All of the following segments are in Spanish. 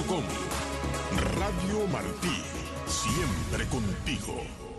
radio.com. Radio Martí, siempre contigo.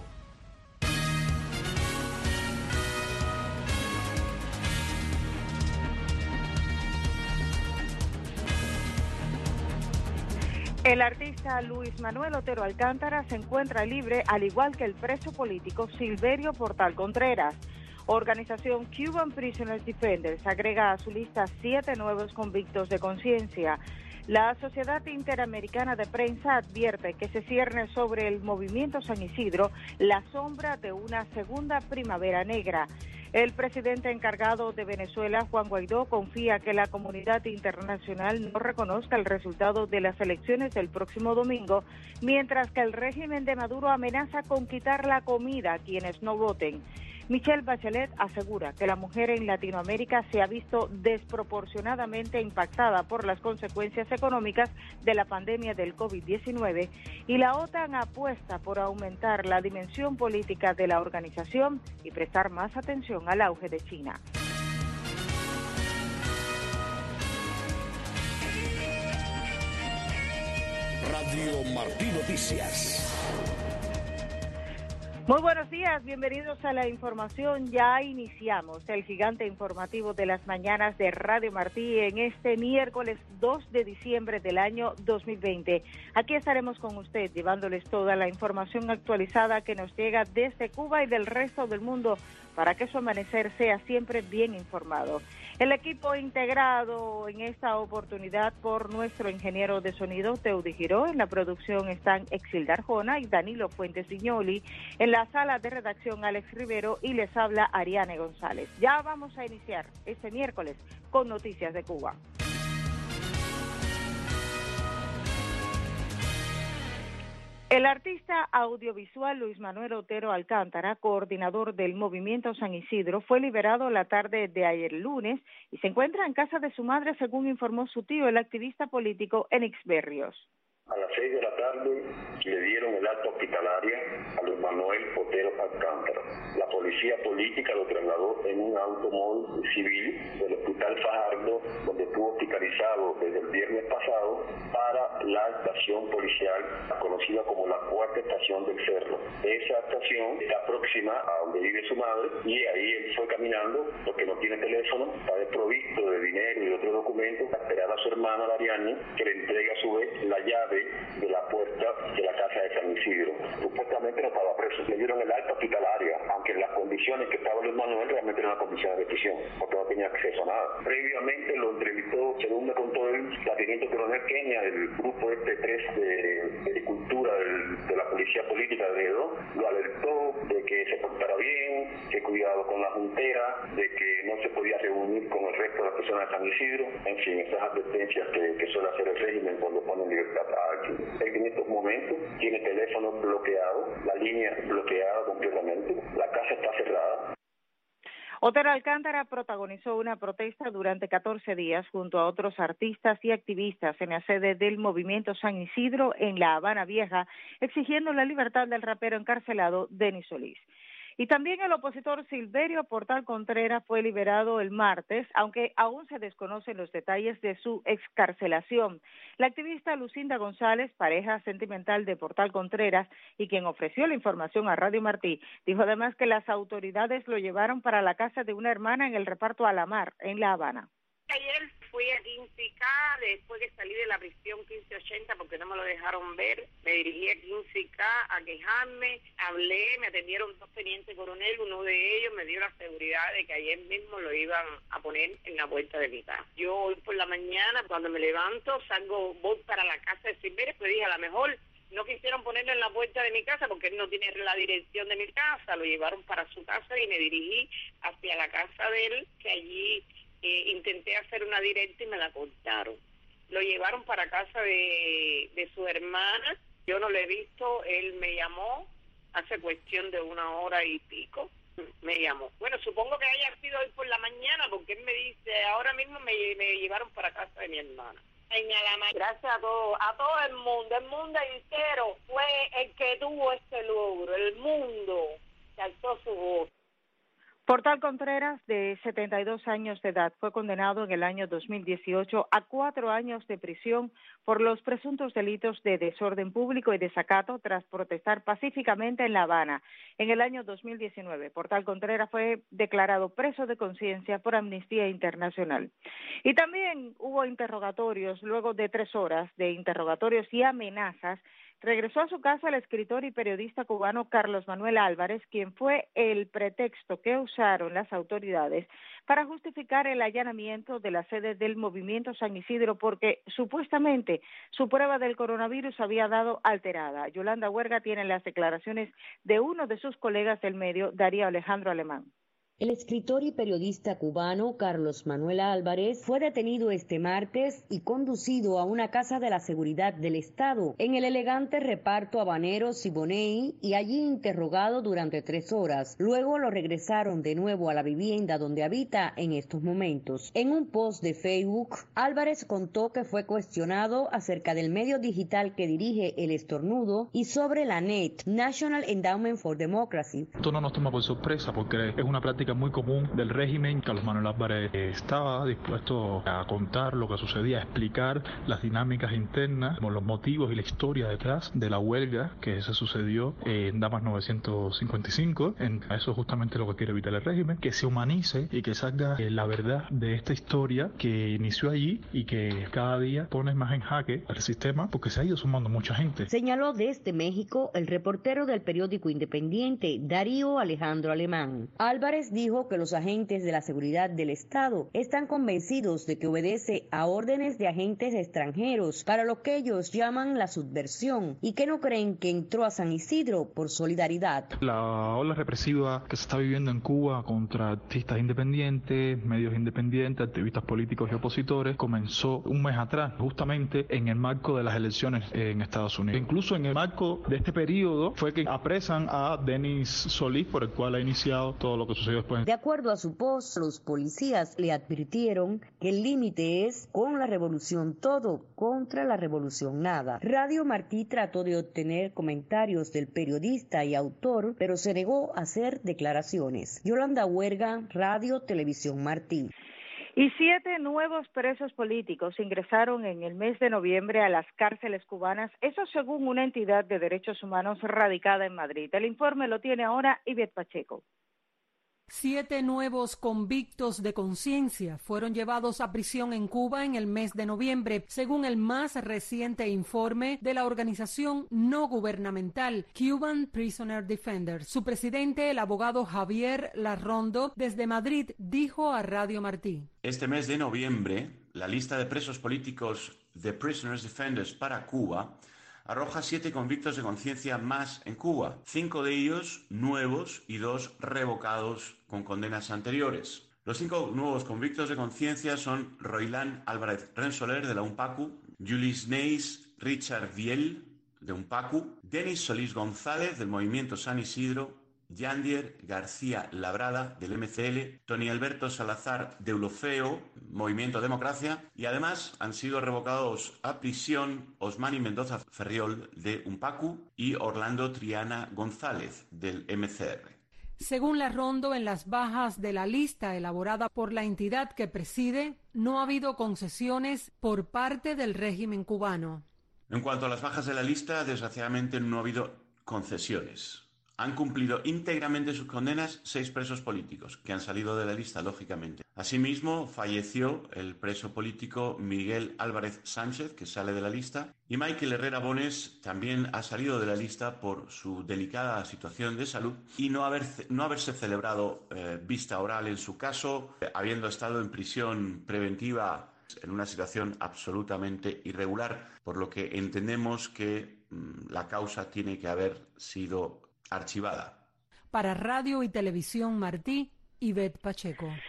El artista Luis Manuel Otero Alcántara se encuentra libre, al igual que el preso político Silverio Portal Contreras. Organización Cuban Prisoners Defenders agrega a su lista 7 nuevos convictos de conciencia. La Sociedad Interamericana de Prensa advierte que se cierne sobre el movimiento San Isidro la sombra de una segunda primavera negra. El presidente encargado de Venezuela, Juan Guaidó, confía que la comunidad internacional no reconozca el resultado de las elecciones del próximo domingo, mientras que el régimen de Maduro amenaza con quitar la comida a quienes no voten. Michelle Bachelet asegura que la mujer en Latinoamérica se ha visto desproporcionadamente impactada por las consecuencias económicas de la pandemia del COVID-19 y la OTAN apuesta por aumentar la dimensión política de la organización y prestar más atención al auge de China. Radio Martí Noticias. Muy buenos días, bienvenidos a la información. Ya iniciamos el gigante informativo de las mañanas de Radio Martí en este miércoles 2 de diciembre del año 2020. Aquí estaremos con usted llevándoles toda la información actualizada que nos llega desde Cuba y del resto del mundo para que su amanecer sea siempre bien informado. El equipo integrado en esta oportunidad por nuestro ingeniero de sonido, Teudi Giró. En la producción están Exilda Arjona y Danilo Fuentes Viñoli. En la sala de redacción, Alex Rivero, y les habla Ariane González. Ya vamos a iniciar este miércoles con Noticias de Cuba. El artista audiovisual Luis Manuel Otero Alcántara, coordinador del Movimiento San Isidro, fue liberado la tarde de ayer lunes y se encuentra en casa de su madre, según informó su tío, el activista político Enix Berrios. A las 6 de la tarde le dieron el alta hospitalaria a Luis Manuel Otero Alcántara. La policía política lo trasladó en un automóvil civil del Hospital Fajardo, donde estuvo hospitalizado desde el viernes pasado, para la estación policial conocida como la Cuarta Estación del Cerro. Esa estación está próxima a donde vive su madre y ahí él fue caminando porque no tiene teléfono, está desprovisto de dinero y de otros documentos, a esperar a su hermana Ariane, que le entregue a su vez la llave de la puerta de la casa de San Isidro. Supuestamente no estaba preso. Le dieron el alta hospitalaria, aunque en las condiciones que estaba Luis Manuel realmente eran las condiciones de prisión, porque no tenía acceso a nada. Previamente lo entrevistó, según me contó él, la teniente coronel Kenia, del grupo 3 de cultura de la policía política de Edo, lo alertó de que se portara bien, que cuidado con la juntera, de que no se podía reunir con el resto de las personas de San Isidro, en fin, esas advertencias que suele hacer el régimen cuando pone en libertad a alguien. Él en estos momentos tiene teléfono bloqueado, la línea bloqueada completamente, la casa está cerrada. Otero Alcántara protagonizó una protesta durante 14 días junto a otros artistas y activistas en la sede del Movimiento San Isidro en La Habana Vieja, exigiendo la libertad del rapero encarcelado Denis Solís. Y también el opositor Silverio Portal Contreras fue liberado el martes, aunque aún se desconocen los detalles de su excarcelación. La activista Lucinda González, pareja sentimental de Portal Contreras y quien ofreció la información a Radio Martí, dijo además que las autoridades lo llevaron para la casa de una hermana en el reparto Alamar, en La Habana. Ayer fui a 15K, después de salir de la prisión 1580 porque no me lo dejaron ver, me dirigí a 15K a quejarme, hablé, me atendieron 2 tenientes coronel, uno de ellos me dio la seguridad de que ayer mismo lo iban a poner en la puerta de mi casa. Yo hoy por la mañana, cuando me levanto, voy para la casa de Silverio, pues dije, a lo mejor no quisieron ponerlo en la puerta de mi casa porque él no tiene la dirección de mi casa, lo llevaron para su casa y me dirigí hacia la casa de él, que allí intenté hacer una directa y me la cortaron. Lo llevaron para casa de su hermana, yo no lo he visto, él me llamó hace cuestión de 1 hora y pico, me llamó. Bueno, supongo que haya sido hoy por la mañana porque él me dice, ahora mismo me llevaron para casa de mi hermana. Gracias a todo el mundo entero fue el que tuvo este logro, el mundo que alzó su voz. Portal Contreras, de 72 años de edad, fue condenado en el año 2018 a 4 años de prisión por los presuntos delitos de desorden público y desacato tras protestar pacíficamente en La Habana. En el año 2019, Portal Contreras fue declarado preso de conciencia por Amnistía Internacional. Y también hubo interrogatorios, luego de 3 horas de interrogatorios y amenazas. Regresó a su casa el escritor y periodista cubano Carlos Manuel Álvarez, quien fue el pretexto que usaron las autoridades para justificar el allanamiento de la sede del Movimiento San Isidro, porque supuestamente su prueba del coronavirus había dado alterada. Yolanda Huerga tiene las declaraciones de uno de sus colegas del medio, Darío Alejandro Alemán. El escritor y periodista cubano Carlos Manuel Álvarez fue detenido este martes y conducido a una casa de la seguridad del Estado en el elegante reparto habanero Siboney y allí interrogado durante 3 horas. Luego lo regresaron de nuevo a la vivienda donde habita en estos momentos. En un post de Facebook, Álvarez contó que fue cuestionado acerca del medio digital que dirige El Estornudo y sobre la NED, National Endowment for Democracy. Esto no nos toma por sorpresa porque es una práctica muy común del régimen. Carlos Manuel Álvarez estaba dispuesto a contar lo que sucedía, a explicar las dinámicas internas, los motivos y la historia detrás de la huelga que se sucedió en Damas 955. Eso es justamente lo que quiere evitar el régimen, que se humanice y que salga la verdad de esta historia que inició allí y que cada día pone más en jaque al sistema porque se ha ido sumando mucha gente. Señaló desde México el reportero del periódico independiente Darío Alejandro Alemán. Álvarez dijo que los agentes de la seguridad del Estado están convencidos de que obedece a órdenes de agentes extranjeros para lo que ellos llaman la subversión y que no creen que entró a San Isidro por solidaridad. La ola represiva que se está viviendo en Cuba contra artistas independientes, medios independientes, activistas políticos y opositores comenzó un mes atrás, justamente en el marco de las elecciones en Estados Unidos. Incluso en el marco de este periodo fue que apresan a Denis Solís, por el cual ha iniciado todo lo que sucedió después. De acuerdo a su post, los policías le advirtieron que el límite es con la revolución todo, contra la revolución nada. Radio Martí trató de obtener comentarios del periodista y autor, pero se negó a hacer declaraciones. Yolanda Huerga, Radio Televisión Martí. Y 7 nuevos presos políticos ingresaron en el mes de noviembre a las cárceles cubanas, eso según una entidad de derechos humanos radicada en Madrid. El informe lo tiene ahora Ivette Pacheco. 7 nuevos convictos de conciencia fueron llevados a prisión en Cuba en el mes de noviembre, según el más reciente informe de la organización no gubernamental Cuban Prisoner Defenders. Su presidente, el abogado Javier Larrondo, desde Madrid, dijo a Radio Martí: Este mes de noviembre, la lista de presos políticos de Prisoners Defenders para Cuba arroja 7 convictos de conciencia más en Cuba, 5 de ellos nuevos y 2 revocados con condenas anteriores. Los 5 nuevos convictos de conciencia son Roilán Álvarez Rensoler de la UNPACU, Julis Neis Richard Viel de UNPACU, Denis Solís González del Movimiento San Isidro, Yandier García Labrada del MCL, Tony Alberto Salazar de Deulofeo, Movimiento Democracia, y además han sido revocados a prisión Osmani Mendoza Ferriol de UNPACU y Orlando Triana González del MCR. Según Larrondo, en las bajas de la lista elaborada por la entidad que preside, no ha habido concesiones por parte del régimen cubano. En cuanto a las bajas de la lista, desgraciadamente no ha habido concesiones. Han cumplido íntegramente sus condenas 6 presos políticos, que han salido de la lista, lógicamente. Asimismo, falleció el preso político Miguel Álvarez Sánchez, que sale de la lista, y Michael Herrera Bones también ha salido de la lista por su delicada situación de salud y no haberse celebrado vista oral en su caso, habiendo estado en prisión preventiva en una situación absolutamente irregular, por lo que entendemos que la causa tiene que haber sido archivada. Para Radio y Televisión Martí, Ivette Pacheco.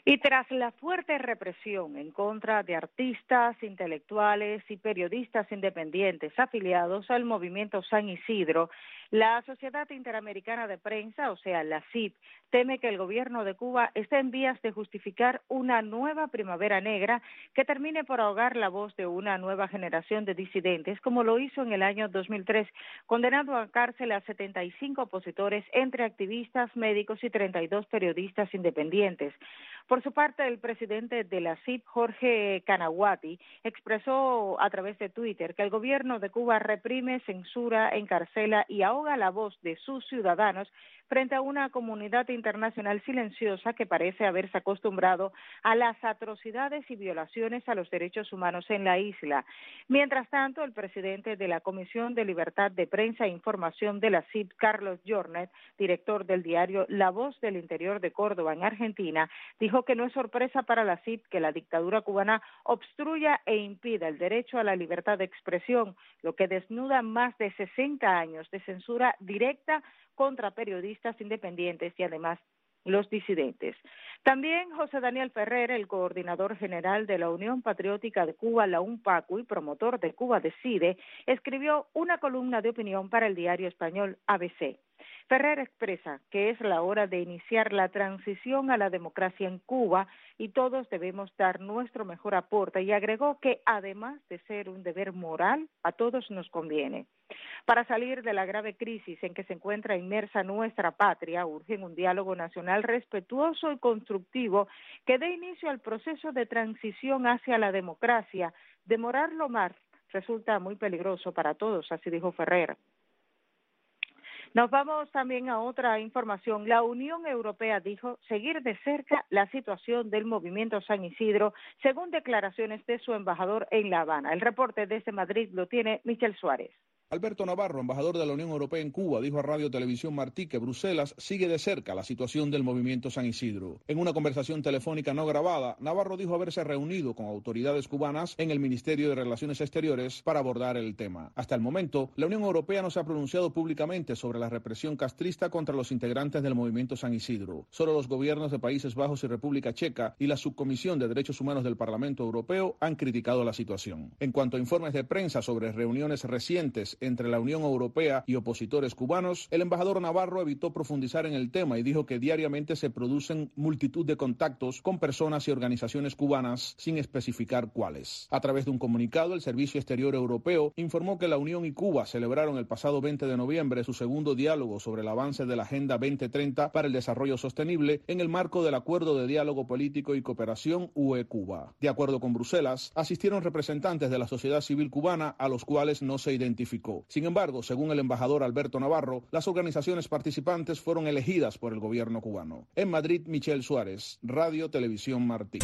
Y tras la fuerte represión en contra de artistas, intelectuales y periodistas independientes afiliados al movimiento San Isidro, la Sociedad Interamericana de Prensa, o sea, la CIP, teme que el gobierno de Cuba esté en vías de justificar una nueva primavera negra que termine por ahogar la voz de una nueva generación de disidentes, como lo hizo en el año 2003, condenando a cárcel a 75 opositores, entre activistas, médicos y 32 periodistas independientes. Por su parte, el presidente de la CIP, Jorge Canaguati, expresó a través de Twitter que el gobierno de Cuba reprime, censura, encarcela y ahoga la voz de sus ciudadanos frente a una comunidad internacional silenciosa que parece haberse acostumbrado a las atrocidades y violaciones a los derechos humanos en la isla. Mientras tanto, el presidente de la Comisión de Libertad de Prensa e Información de la CIP, Carlos Jornet, director del diario La Voz del Interior de Córdoba, en Argentina, dijo que no es sorpresa para la CIP que la dictadura cubana obstruya e impida el derecho a la libertad de expresión, lo que desnuda más de 60 años de censura directa contra periodistas independientes y además los disidentes. También José Daniel Ferrer, el coordinador general de la Unión Patriótica de Cuba, la UNPACU, y promotor de Cuba Decide, escribió una columna de opinión para el diario español ABC. Ferrer expresa que es la hora de iniciar la transición a la democracia en Cuba y todos debemos dar nuestro mejor aporte, y agregó que además de ser un deber moral, a todos nos conviene. Para salir de la grave crisis en que se encuentra inmersa nuestra patria, urgen un diálogo nacional respetuoso y constructivo que dé inicio al proceso de transición hacia la democracia. Demorarlo más resulta muy peligroso para todos, así dijo Ferrer. Nos vamos también a otra información. La Unión Europea dijo seguir de cerca la situación del movimiento San Isidro, según declaraciones de su embajador en La Habana. El reporte desde Madrid lo tiene Michel Suárez. Alberto Navarro, embajador de la Unión Europea en Cuba, dijo a Radio Televisión Martí que Bruselas sigue de cerca la situación del movimiento San Isidro. En una conversación telefónica no grabada, Navarro dijo haberse reunido con autoridades cubanas en el Ministerio de Relaciones Exteriores para abordar el tema. Hasta el momento, la Unión Europea no se ha pronunciado públicamente sobre la represión castrista contra los integrantes del movimiento San Isidro. Solo los gobiernos de Países Bajos y República Checa y la Subcomisión de Derechos Humanos del Parlamento Europeo han criticado la situación. En cuanto a informes de prensa sobre reuniones recientes entre la Unión Europea y opositores cubanos, el embajador Navarro evitó profundizar en el tema y dijo que diariamente se producen multitud de contactos con personas y organizaciones cubanas sin especificar cuáles. A través de un comunicado, el Servicio Exterior Europeo informó que la Unión y Cuba celebraron el pasado 20 de noviembre su segundo diálogo sobre el avance de la Agenda 2030 para el Desarrollo Sostenible en el marco del Acuerdo de Diálogo Político y Cooperación UE-Cuba. De acuerdo con Bruselas, asistieron representantes de la sociedad civil cubana a los cuales no se identificó. Sin embargo, según el embajador Alberto Navarro, las organizaciones participantes fueron elegidas por el gobierno cubano. En Madrid, Michel Suárez, Radio Televisión Martí.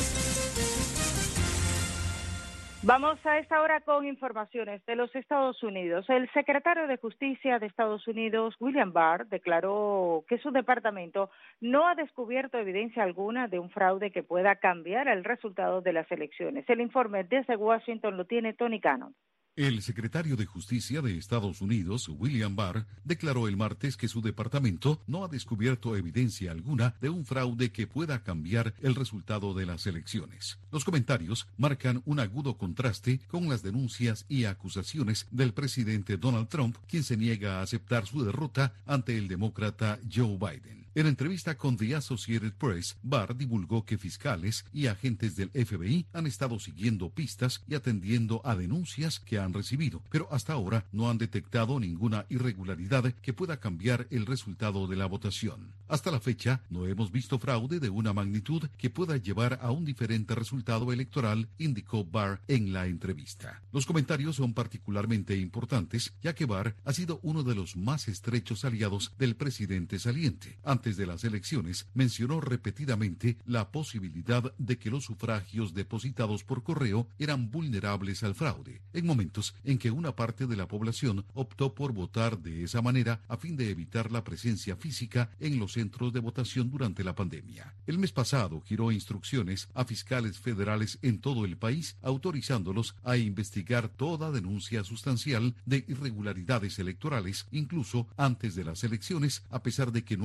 Vamos a esta hora con informaciones de los Estados Unidos. El secretario de Justicia de Estados Unidos, William Barr, declaró que su departamento no ha descubierto evidencia alguna de un fraude que pueda cambiar el resultado de las elecciones. El informe desde Washington lo tiene Tony Cano. El secretario de Justicia de Estados Unidos, William Barr, declaró el martes que su departamento no ha descubierto evidencia alguna de un fraude que pueda cambiar el resultado de las elecciones. Los comentarios marcan un agudo contraste con las denuncias y acusaciones del presidente Donald Trump, quien se niega a aceptar su derrota ante el demócrata Joe Biden. En entrevista con The Associated Press, Barr divulgó que fiscales y agentes del FBI han estado siguiendo pistas y atendiendo a denuncias que han recibido, pero hasta ahora no han detectado ninguna irregularidad que pueda cambiar el resultado de la votación. Hasta la fecha, no hemos visto fraude de una magnitud que pueda llevar a un diferente resultado electoral, indicó Barr en la entrevista. Los comentarios son particularmente importantes, ya que Barr ha sido uno de los más estrechos aliados del presidente saliente. Antes de las elecciones, mencionó repetidamente la posibilidad de que los sufragios depositados por correo eran vulnerables al fraude, en momentos en que una parte de la población optó por votar de esa manera a fin de evitar la presencia física en los centros de votación durante la pandemia. El mes pasado giró instrucciones a fiscales federales en todo el país, autorizándolos a investigar toda denuncia sustancial de irregularidades electorales, incluso antes de las elecciones, a pesar de que no había indicios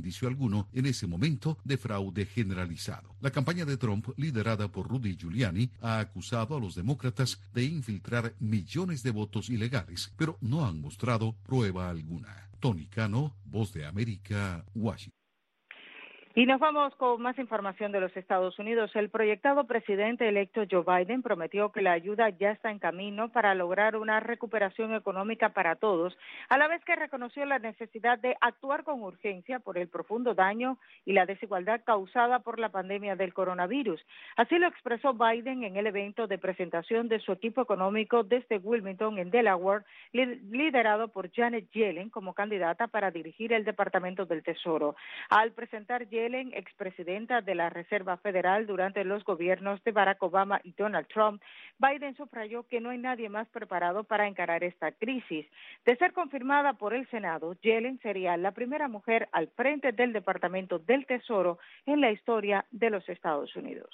indicio alguno en ese momento de fraude generalizado. La campaña de Trump, liderada por Rudy Giuliani, ha acusado a los demócratas de infiltrar millones de votos ilegales, pero no han mostrado prueba alguna. Tony Cano, Voz de América, Washington. Y nos vamos con más información de los Estados Unidos. El proyectado presidente electo Joe Biden prometió que la ayuda ya está en camino para lograr una recuperación económica para todos, a la vez que reconoció la necesidad de actuar con urgencia por el profundo daño y la desigualdad causada por la pandemia del coronavirus. Así lo expresó Biden en el evento de presentación de su equipo económico desde Wilmington, en Delaware, liderado por Janet Yellen como candidata para dirigir el Departamento del Tesoro. Al presentar Yellen, expresidenta de la Reserva Federal durante los gobiernos de Barack Obama y Donald Trump, Biden subrayó que no hay nadie más preparado para encarar esta crisis. De ser confirmada por el Senado, Yellen sería la primera mujer al frente del Departamento del Tesoro en la historia de los Estados Unidos.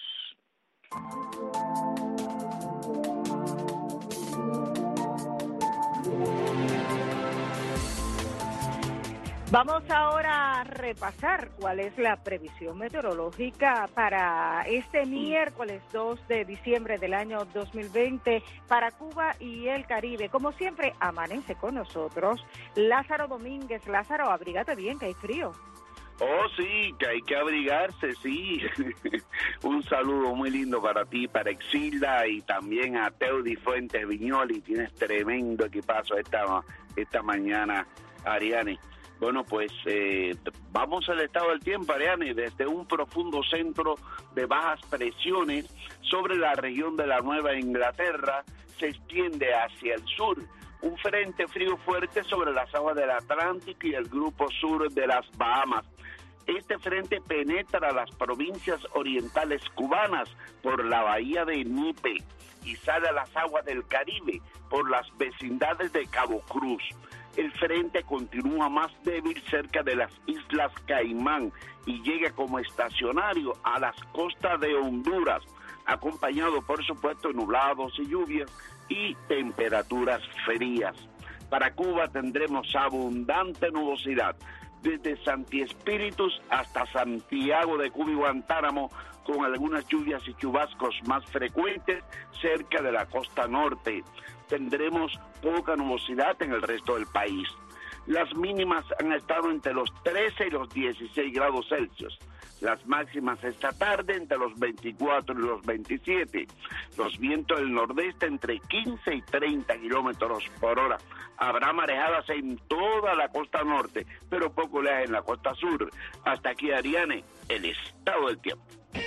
Vamos ahora a repasar cuál es la previsión meteorológica para este miércoles 2 de diciembre del año 2020 para Cuba y el Caribe. Como siempre, amanece con nosotros Lázaro Domínguez. Lázaro, abrígate bien, que hay frío. Oh, sí, que hay que abrigarse, sí. Un saludo muy lindo para ti, para Exilda y también a Teudi Fuentes Viñoli. Tienes tremendo equipazo esta mañana, Ariane. Bueno, pues vamos al estado del tiempo, Ariane. Desde un profundo centro de bajas presiones sobre la región de la Nueva Inglaterra se extiende hacia el sur un frente frío fuerte sobre las aguas del Atlántico y el grupo sur de las Bahamas. Este frente penetra las provincias orientales cubanas por la bahía de Nipe y sale a las aguas del Caribe por las vecindades de Cabo Cruz. El frente continúa más débil cerca de las Islas Caimán y llega como estacionario a las costas de Honduras, acompañado por supuesto de nublados y lluvias y temperaturas frías. Para Cuba tendremos abundante nubosidad, desde Santi Espíritus hasta Santiago de Cuba y Guantánamo, con algunas lluvias y chubascos más frecuentes cerca de la costa norte. Tendremos poca nubosidad en el resto del país. Las mínimas han estado entre los 13 y los 16 grados Celsius. Las máximas esta tarde entre los 24 y los 27. Los vientos del nordeste entre 15 y 30 kilómetros por hora. Habrá marejadas en toda la costa norte, pero poco oleaje en la costa sur. Hasta aquí, Ariane, el estado del tiempo.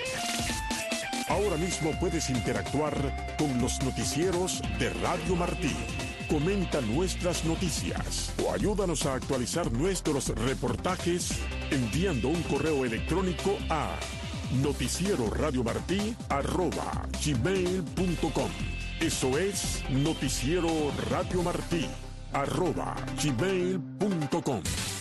Ahora mismo puedes interactuar con los noticieros de Radio Martí. Comenta nuestras noticias o ayúdanos a actualizar nuestros reportajes enviando un correo electrónico a noticieroradiomartí@gmail.com. Eso es noticieroradiomartí@gmail.com.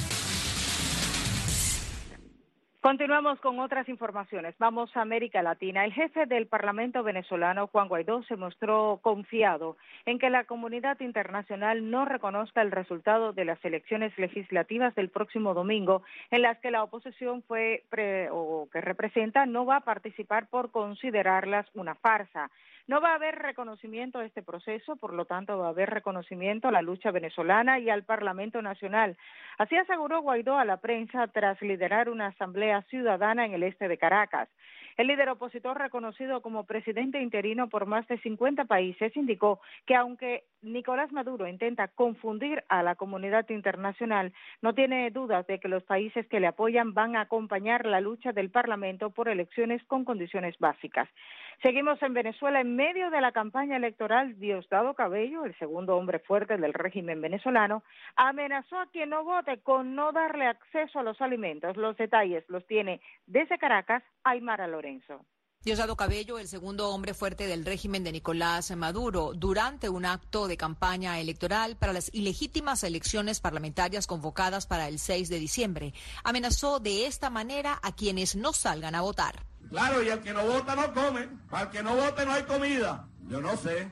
Continuamos con otras informaciones. Vamos a América Latina. El jefe del Parlamento venezolano, Juan Guaidó, se mostró confiado en que la comunidad internacional no reconozca el resultado de las elecciones legislativas del próximo domingo, en las que la oposición que representa no va a participar por considerarlas una farsa. No va a haber reconocimiento a este proceso, por lo tanto va a haber reconocimiento a la lucha venezolana y al Parlamento Nacional. Así aseguró Guaidó a la prensa tras liderar una asamblea ciudadana en el este de Caracas. El líder opositor, reconocido como presidente interino por más de 50 países, indicó que aunque Nicolás Maduro intenta confundir a la comunidad internacional, no tiene dudas de que los países que le apoyan van a acompañar la lucha del Parlamento por elecciones con condiciones básicas. Seguimos en Venezuela. En medio de la campaña electoral, Diosdado Cabello, el segundo hombre fuerte del régimen venezolano, amenazó a quien no vote con no darle acceso a los alimentos. Los detalles los tiene desde Caracas Aymara Lorenzo. Diosdado Cabello, el segundo hombre fuerte del régimen de Nicolás Maduro, durante un acto de campaña electoral para las ilegítimas elecciones parlamentarias convocadas para el 6 de diciembre, amenazó de esta manera a quienes no salgan a votar. Claro, y el que no vota no come. Para el que no vote no hay comida. Yo no sé.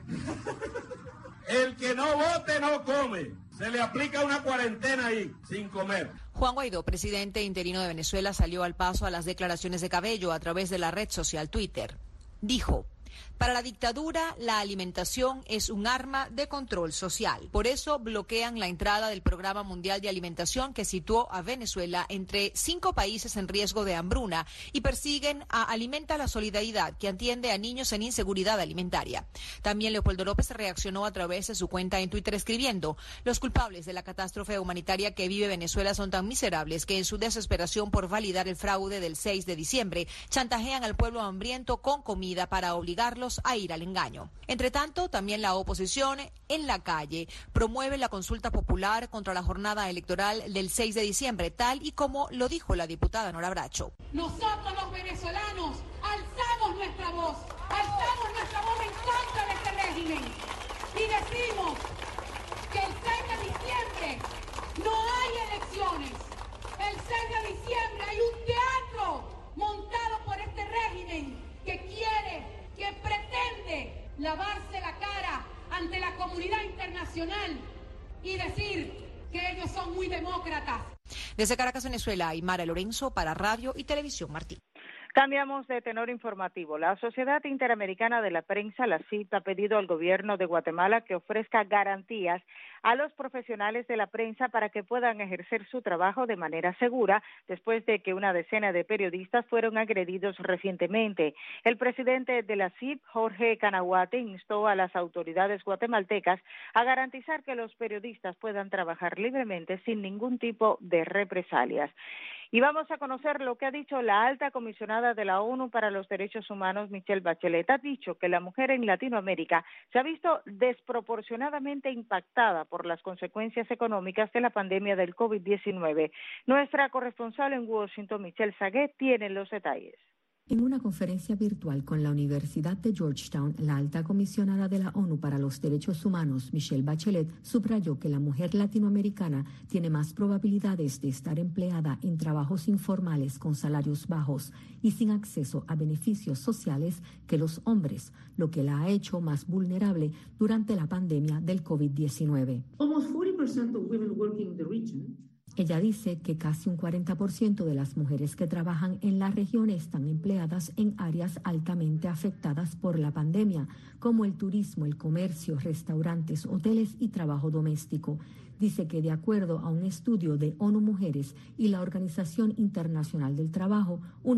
El que no vote no come. Se le aplica una cuarentena ahí, sin comer. Juan Guaidó, presidente interino de Venezuela, salió al paso a las declaraciones de Cabello a través de la red social Twitter. Dijo: para la dictadura, la alimentación es un arma de control social. Por eso bloquean la entrada del Programa Mundial de Alimentación que situó a Venezuela entre 5 países en riesgo de hambruna y persiguen a Alimenta la Solidaridad, que atiende a niños en inseguridad alimentaria. También Leopoldo López reaccionó a través de su cuenta en Twitter escribiendo: los culpables de la catástrofe humanitaria que vive Venezuela son tan miserables que en su desesperación por validar el fraude del 6 de diciembre chantajean al pueblo hambriento con comida para obligarlos a ir al engaño. Entre tanto, también la oposición en la calle promueve la consulta popular contra la jornada electoral del 6 de diciembre, tal y como lo dijo la diputada Nora Bracho. Nosotros los venezolanos alzamos nuestra voz en contra de este régimen y decimos que el 6 de diciembre no hay elecciones. El 6 de diciembre hay un teatro montado por este régimen que pretende lavarse la cara ante la comunidad internacional y decir que ellos son muy demócratas. Desde Caracas, Venezuela, Aymara Lorenzo para Radio y Televisión Martí. Cambiamos de tenor informativo. La Sociedad Interamericana de la Prensa, la CIP, ha pedido al gobierno de Guatemala que ofrezca garantías a los profesionales de la prensa para que puedan ejercer su trabajo de manera segura después de que una decena de periodistas fueron agredidos recientemente. El presidente de la CIP, Jorge Canaguate, instó a las autoridades guatemaltecas a garantizar que los periodistas puedan trabajar libremente sin ningún tipo de represalias. Y vamos a conocer lo que ha dicho la alta comisionada de la ONU para los Derechos Humanos, Michelle Bachelet. Ha dicho que la mujer en Latinoamérica se ha visto desproporcionadamente impactada por las consecuencias económicas de la pandemia del COVID-19. Nuestra corresponsal en Washington, Michelle Saguet, tiene los detalles. En una conferencia virtual con la Universidad de Georgetown, la alta comisionada de la ONU para los Derechos Humanos, Michelle Bachelet, subrayó que la mujer latinoamericana tiene más probabilidades de estar empleada en trabajos informales con salarios bajos y sin acceso a beneficios sociales que los hombres, lo que la ha hecho más vulnerable durante la pandemia del COVID-19. Almost 40% of women working in the region. Ella dice que casi un 40% de las mujeres que trabajan en la región están empleadas en áreas altamente afectadas por la pandemia, como el turismo, el comercio, restaurantes, hoteles y trabajo doméstico. Dice que de acuerdo a un estudio de ONU Mujeres y la Organización Internacional del Trabajo, un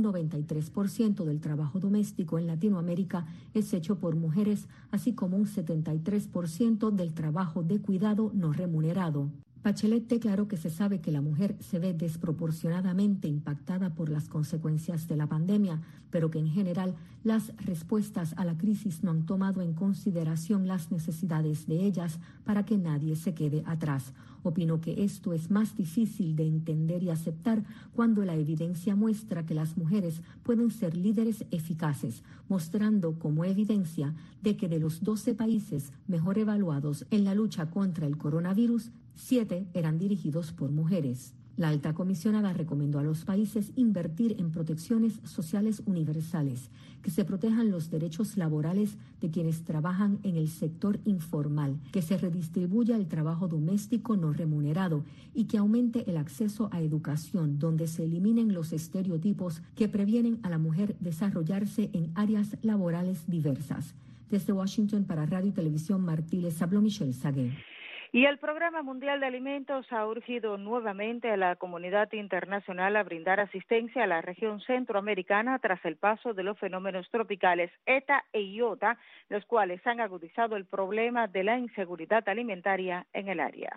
93% del trabajo doméstico en Latinoamérica es hecho por mujeres, así como un 73% del trabajo de cuidado no remunerado. Bachelet declaró que se sabe que la mujer se ve desproporcionadamente impactada por las consecuencias de la pandemia, pero que en general las respuestas a la crisis no han tomado en consideración las necesidades de ellas para que nadie se quede atrás. Opinó que esto es más difícil de entender y aceptar cuando la evidencia muestra que las mujeres pueden ser líderes eficaces, mostrando como evidencia de que de los 12 países mejor evaluados en la lucha contra el coronavirus, 7 eran dirigidos por mujeres. La alta comisionada recomendó a los países invertir en protecciones sociales universales, que se protejan los derechos laborales de quienes trabajan en el sector informal, que se redistribuya el trabajo doméstico no remunerado y que aumente el acceso a educación, donde se eliminen los estereotipos que previenen a la mujer desarrollarse en áreas laborales diversas. Desde Washington para Radio y Televisión Martí les habló Michelle Saguet. Y el Programa Mundial de Alimentos ha urgido nuevamente a la comunidad internacional a brindar asistencia a la región centroamericana tras el paso de los fenómenos tropicales ETA e IOTA, los cuales han agudizado el problema de la inseguridad alimentaria en el área.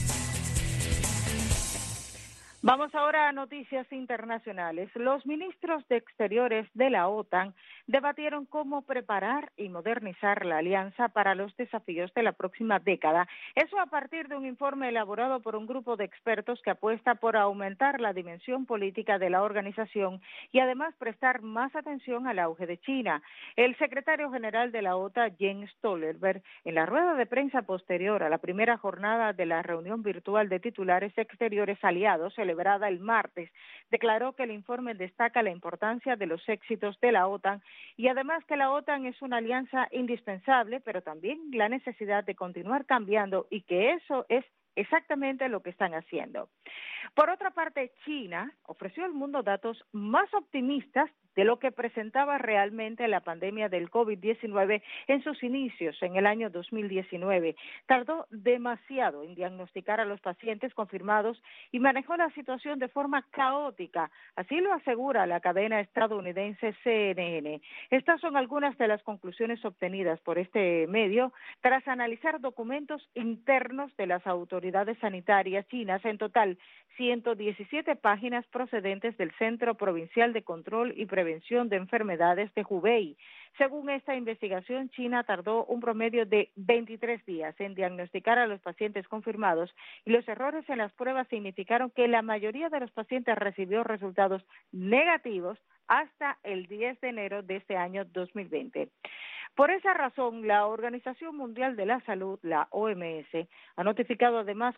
Vamos ahora a noticias internacionales. Los ministros de Exteriores de la OTAN debatieron cómo preparar y modernizar la alianza para los desafíos de la próxima década. Eso a partir de un informe elaborado por un grupo de expertos que apuesta por aumentar la dimensión política de la organización y además prestar más atención al auge de China. El secretario general de la OTAN, Jens Stoltenberg, en la rueda de prensa posterior a la primera jornada de la reunión virtual de titulares exteriores aliados, celebrada el martes, declaró que el informe destaca la importancia de los éxitos de la OTAN y además que la OTAN es una alianza indispensable, pero también la necesidad de continuar cambiando y que eso es exactamente lo que están haciendo. Por otra parte, China ofreció al mundo datos más optimistas de lo que presentaba realmente la pandemia del COVID-19 en sus inicios en el año 2019. Tardó demasiado en diagnosticar a los pacientes confirmados y manejó la situación de forma caótica. Así lo asegura la cadena estadounidense CNN. Estas son algunas de las conclusiones obtenidas por este medio tras analizar documentos internos de las autoridades sanitarias chinas. En total, 117 páginas procedentes del Centro Provincial de Control y Prevención de Enfermedades de Hubei. Según esta investigación, China tardó un promedio de 23 días en diagnosticar a los pacientes confirmados y los errores en las pruebas significaron que la mayoría de los pacientes recibió resultados negativos hasta el 10 de enero de este año 2020. Por esa razón, la Organización Mundial de la Salud, la OMS, ha notificado además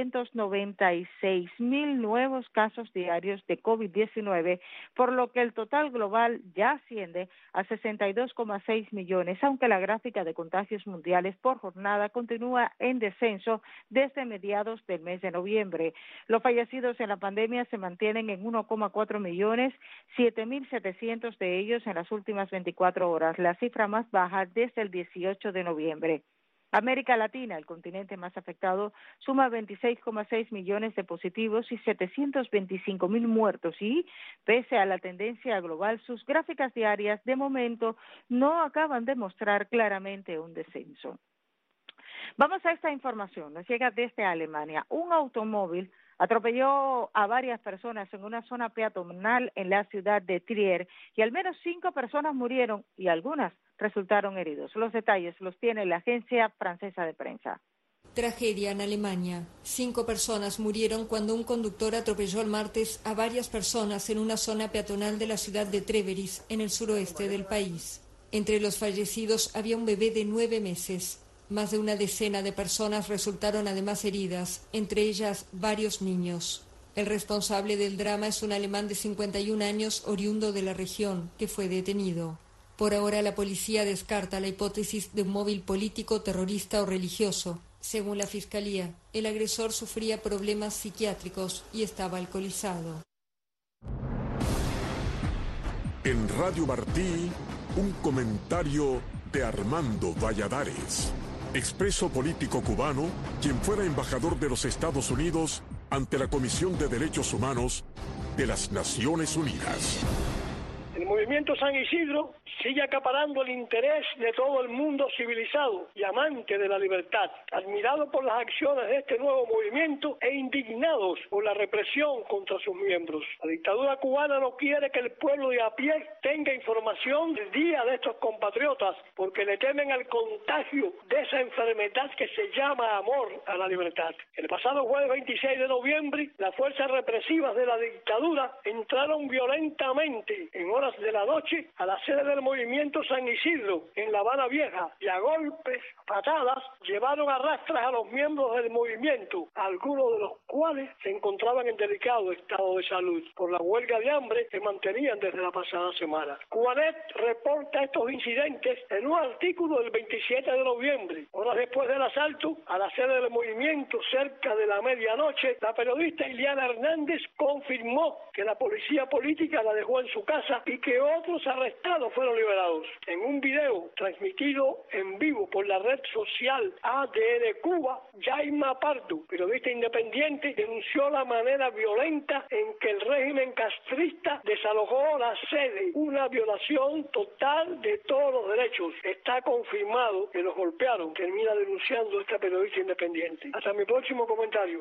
496,000 nuevos casos diarios de COVID-19, por lo que el total global ya asciende a 62,6 millones, aunque la gráfica de contagios mundiales por jornada continúa en descenso desde mediados del mes de noviembre. Los fallecidos en la pandemia se mantienen en 1,4 millones, 7.700 de ellos en las últimas 24 horas, la cifra más baja desde el 18 de noviembre. América Latina, el continente más afectado, suma 26,6 millones de positivos y 725,000 muertos y, pese a la tendencia global, sus gráficas diarias de momento no acaban de mostrar claramente un descenso. Vamos a esta información, nos llega desde Alemania. Un automóvil atropelló a varias personas en una zona peatonal en la ciudad de Trier y al menos 5 personas murieron y algunas resultaron heridos. Los detalles los tiene la agencia francesa de prensa. Tragedia en Alemania. 5 personas murieron cuando un conductor atropelló el martes a varias personas en una zona peatonal de la ciudad de Treveris, en el suroeste del país. Entre los fallecidos había un bebé de 9 meses. Más de una decena de personas resultaron además heridas, entre ellas varios niños. El responsable del drama es un alemán de 51 años, oriundo de la región, que fue detenido. Por ahora la policía descarta la hipótesis de un móvil político, terrorista o religioso. Según la fiscalía, el agresor sufría problemas psiquiátricos y estaba alcoholizado. En Radio Martí, un comentario de Armando Valladares, expreso político cubano, quien fuera embajador de los Estados Unidos ante la Comisión de Derechos Humanos de las Naciones Unidas. El movimiento San Isidro sigue acaparando el interés de todo el mundo civilizado y amante de la libertad, admirado por las acciones de este nuevo movimiento e indignados por la represión contra sus miembros. La dictadura cubana no quiere que el pueblo de a pie tenga información del día de estos compatriotas porque le temen al contagio de esa enfermedad que se llama amor a la libertad. El pasado jueves 26 de noviembre, las fuerzas represivas de la dictadura entraron violentamente en horas de la noche a la sede del movimiento San Isidro en La Habana Vieja y a golpes, patadas, llevaron a rastras a los miembros del movimiento, algunos de los cuales se encontraban en delicado estado de salud por la huelga de hambre que mantenían desde la pasada semana. Cubanet reporta estos incidentes en un artículo del 27 de noviembre. Horas después del asalto a la sede del movimiento cerca de la medianoche, la periodista Iliana Hernández confirmó que la policía política la dejó en su casa y que otros arrestados fueron liberados. En un video transmitido en vivo por la red social ADN Cuba, Jaima Pardo, periodista independiente, denunció la manera violenta en que el régimen castrista desalojó la sede, una violación total de todos los derechos. Está confirmado que los golpearon, termina denunciando esta periodista independiente. Hasta mi próximo comentario.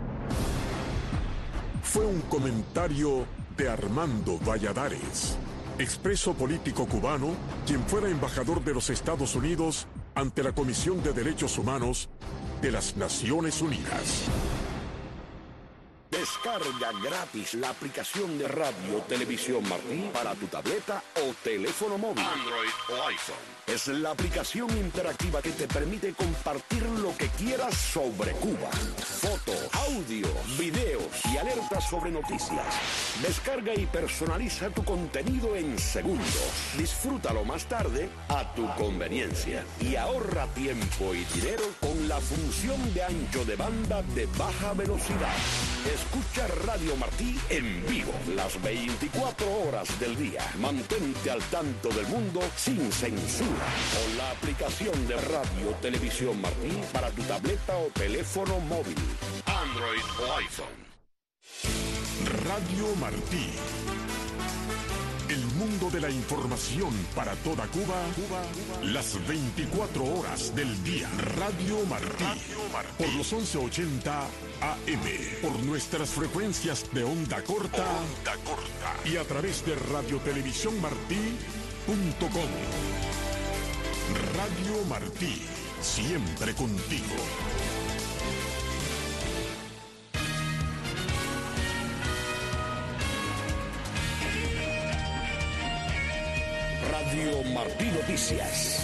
Fue un comentario de Armando Valladares, expreso político cubano, quien fuera embajador de los Estados Unidos ante la Comisión de Derechos Humanos de las Naciones Unidas. Descarga gratis la aplicación de Radio Televisión Martí para tu tableta o teléfono móvil, Android o iPhone. Es la aplicación interactiva que te permite compartir lo que quieras sobre Cuba. Fotos, audio, videos y alertas sobre noticias. Descarga y personaliza tu contenido en segundos. Disfrútalo más tarde a tu conveniencia. Y ahorra tiempo y dinero con la función de ancho de banda de baja velocidad. Escucha Radio Martí en vivo las 24 horas del día. Mantente al tanto del mundo sin censura con la aplicación de Radio Televisión Martí para tu tableta o teléfono móvil, Android o iPhone. Radio Martí. El mundo de la información para toda Cuba, las 24 horas del día. Radio Martí. Por los 1180 AM. Por nuestras frecuencias de onda corta. Y a través de radiotelevisiónmartí.com. Radio Martí. Siempre contigo. Radio Martí Noticias.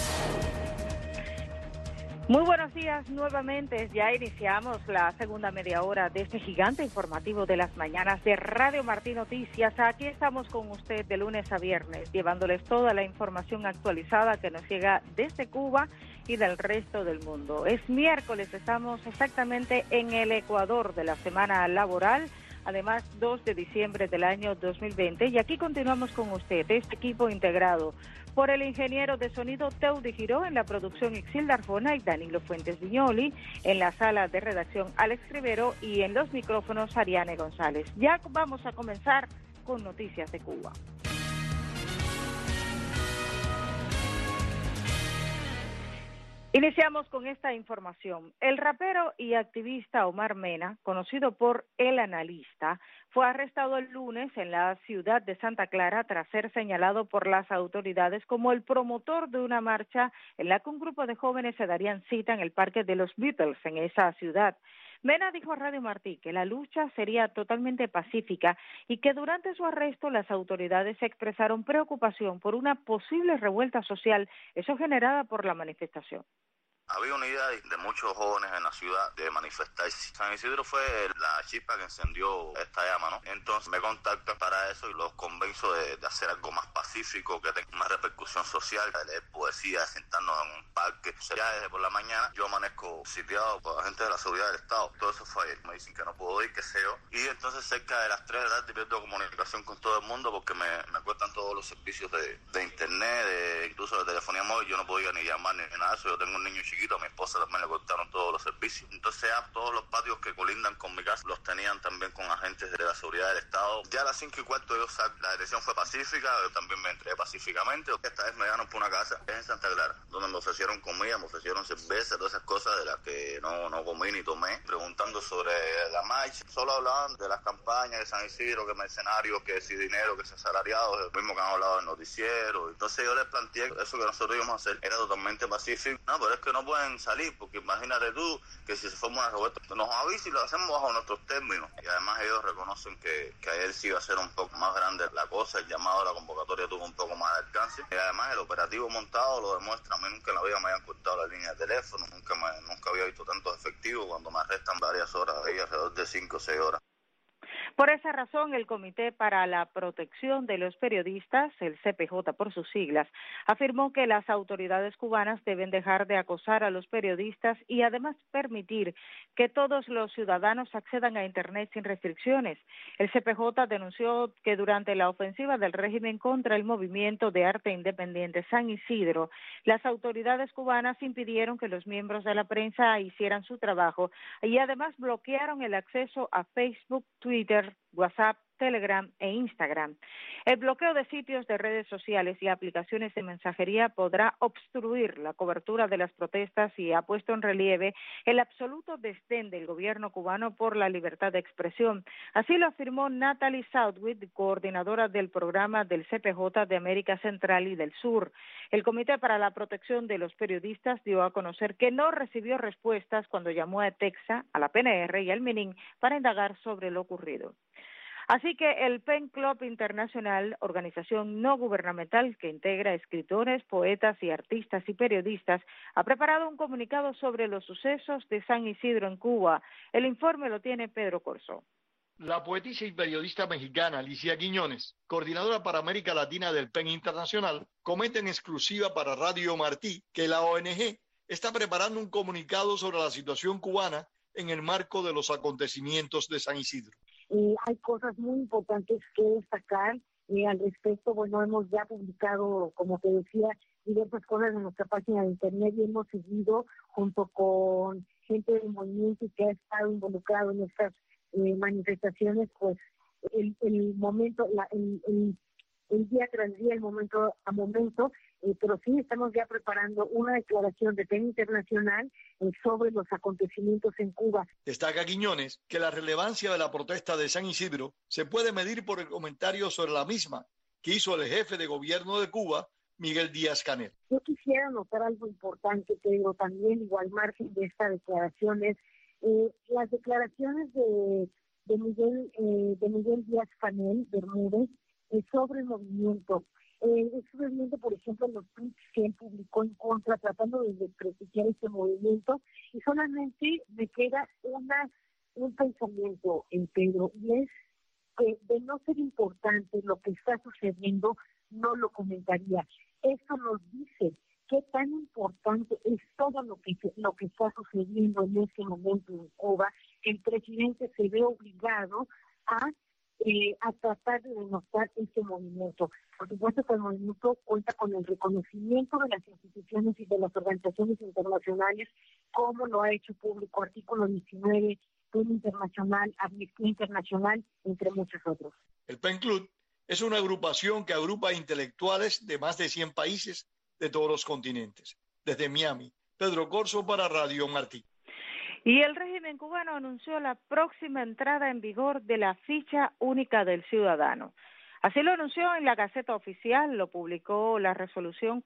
Muy buenos días nuevamente. Ya iniciamos la segunda media hora de este gigante informativo de las mañanas de Radio Martí Noticias. Aquí estamos con usted de lunes a viernes, llevándoles toda la información actualizada que nos llega desde Cuba y del resto del mundo. Es miércoles, estamos exactamente en el Ecuador de la semana laboral. Además, 2 de diciembre del año 2020. Y aquí continuamos con usted, este equipo integrado por el ingeniero de sonido Teudi Giró, en la producción Ixilda Arjona y Danilo Fuentes Viñoli, en la sala de redacción Alex Rivero y en los micrófonos Ariane González. Ya vamos a comenzar con noticias de Cuba. Iniciamos con esta información. El rapero y activista Omar Mena, conocido por El Analista, fue arrestado el lunes en la ciudad de Santa Clara tras ser señalado por las autoridades como el promotor de una marcha en la que un grupo de jóvenes se darían cita en el Parque de los Beatles en esa ciudad. Mena dijo a Radio Martí que la lucha sería totalmente pacífica y que durante su arresto las autoridades expresaron preocupación por una posible revuelta social, eso generada por la manifestación. Había una idea de muchos jóvenes en la ciudad de manifestarse. San Isidro fue la chispa que encendió esta llama, ¿no? Entonces me contactan para eso y los convenzo de hacer algo más pacífico, que tenga más repercusión social, de leer poesía, de sentarnos en un parque. Ya desde por la mañana yo amanezco sitiado por la gente de la seguridad del Estado. Todo eso fue ayer. Me dicen que no puedo ir, que sé yo. Y entonces cerca de las 3 de la tarde pierdo comunicación con todo el mundo porque me cortan todos los servicios de internet, incluso de telefonía móvil. Yo no podía ni llamar ni nada de eso. Yo tengo un niño chiquito. A mi esposa también le cortaron todos los servicios. Entonces ya todos los patios que colindan con mi casa los tenían también con agentes de la seguridad del Estado. Ya a las 5:15 yo salgo. La detención fue pacífica, yo también me entregué pacíficamente. Esta vez me llevaron por una casa en Santa Clara, donde me ofrecieron comida, me ofrecieron cerveza, todas esas cosas de las que no comí ni tomé. Preguntando sobre la marcha, solo hablaban de las campañas de San Isidro, que mercenarios, que si dinero, que si asalariados, lo mismo que han hablado en noticiero. Entonces yo les planteé eso que nosotros íbamos a hacer era totalmente pacífico. No, pero es que no pueden salir, porque imagínate tú que si se forma una revuelta, nos avisa y lo hacemos bajo nuestros términos. Y además ellos reconocen que ayer sí iba a ser un poco más grande la cosa, el llamado a la convocatoria tuvo un poco más de alcance. Y además el operativo montado lo demuestra. A mí nunca en la vida me habían cortado la línea de teléfono, nunca había visto tantos efectivos cuando me arrestan varias horas, ahí alrededor de 5 o 6 horas. Por esa razón, el Comité para la Protección de los Periodistas, el CPJ por sus siglas, afirmó que las autoridades cubanas deben dejar de acosar a los periodistas y además permitir que todos los ciudadanos accedan a Internet sin restricciones. El CPJ denunció que durante la ofensiva del régimen contra el movimiento de arte independiente San Isidro, las autoridades cubanas impidieron que los miembros de la prensa hicieran su trabajo y además bloquearon el acceso a Facebook, Twitter, WhatsApp, Telegram e Instagram. El bloqueo de sitios de redes sociales y aplicaciones de mensajería podrá obstruir la cobertura de las protestas y ha puesto en relieve el absoluto desdén del gobierno cubano por la libertad de expresión. Así lo afirmó Natalie Southwick, coordinadora del programa del CPJ de América Central y del Sur. El Comité para la Protección de los Periodistas dio a conocer que no recibió respuestas cuando llamó a Texas, a la PNR y al MININ para indagar sobre lo ocurrido. Así que el Pen Club Internacional, organización no gubernamental que integra escritores, poetas y artistas y periodistas, ha preparado un comunicado sobre los sucesos de San Isidro en Cuba. El informe lo tiene Pedro Corso. La poetisa y periodista mexicana Alicia Quiñones, coordinadora para América Latina del PEN Internacional, comenta en exclusiva para Radio Martí que la ONG está preparando un comunicado sobre la situación cubana en el marco de los acontecimientos de San Isidro. Hay cosas muy importantes que destacar al respecto. Bueno, hemos ya publicado, como te decía, diversas cosas en nuestra página de internet y hemos seguido junto con gente del movimiento que ha estado involucrado en estas manifestaciones, pues el momento, el día tras día, el momento a momento, pero sí estamos ya preparando una declaración de PEN Internacional sobre los acontecimientos en Cuba. Destaca Quiñones que la relevancia de la protesta de San Isidro se puede medir por el comentario sobre la misma que hizo el jefe de gobierno de Cuba, Miguel Díaz-Canel. Yo quisiera notar algo importante, pero también igual margen de esta declaración es las declaraciones de Miguel Díaz-Canel Bermúdez sobre el movimiento. Este movimiento, por ejemplo, los tweets que él publicó en contra, tratando de desprestigiar este movimiento, y solamente me queda un pensamiento en Pedro, y es que de no ser importante lo que está sucediendo, no lo comentaría. Esto nos dice qué tan importante es todo lo que está sucediendo en este momento en Cuba. El presidente se ve obligado a tratar de denostar este movimiento. Por supuesto que el movimiento cuenta con el reconocimiento de las instituciones y de las organizaciones internacionales, como lo ha hecho público Artículo 19, PEN Internacional, Amnistía Internacional, entre muchos otros. El PEN Club es una agrupación que agrupa intelectuales de más de 100 países de todos los continentes. Desde Miami, Pedro Corso para Radio Martí. Y el régimen cubano anunció la próxima entrada en vigor de la ficha única del ciudadano. Así lo anunció en la Gaceta Oficial, lo publicó la resolución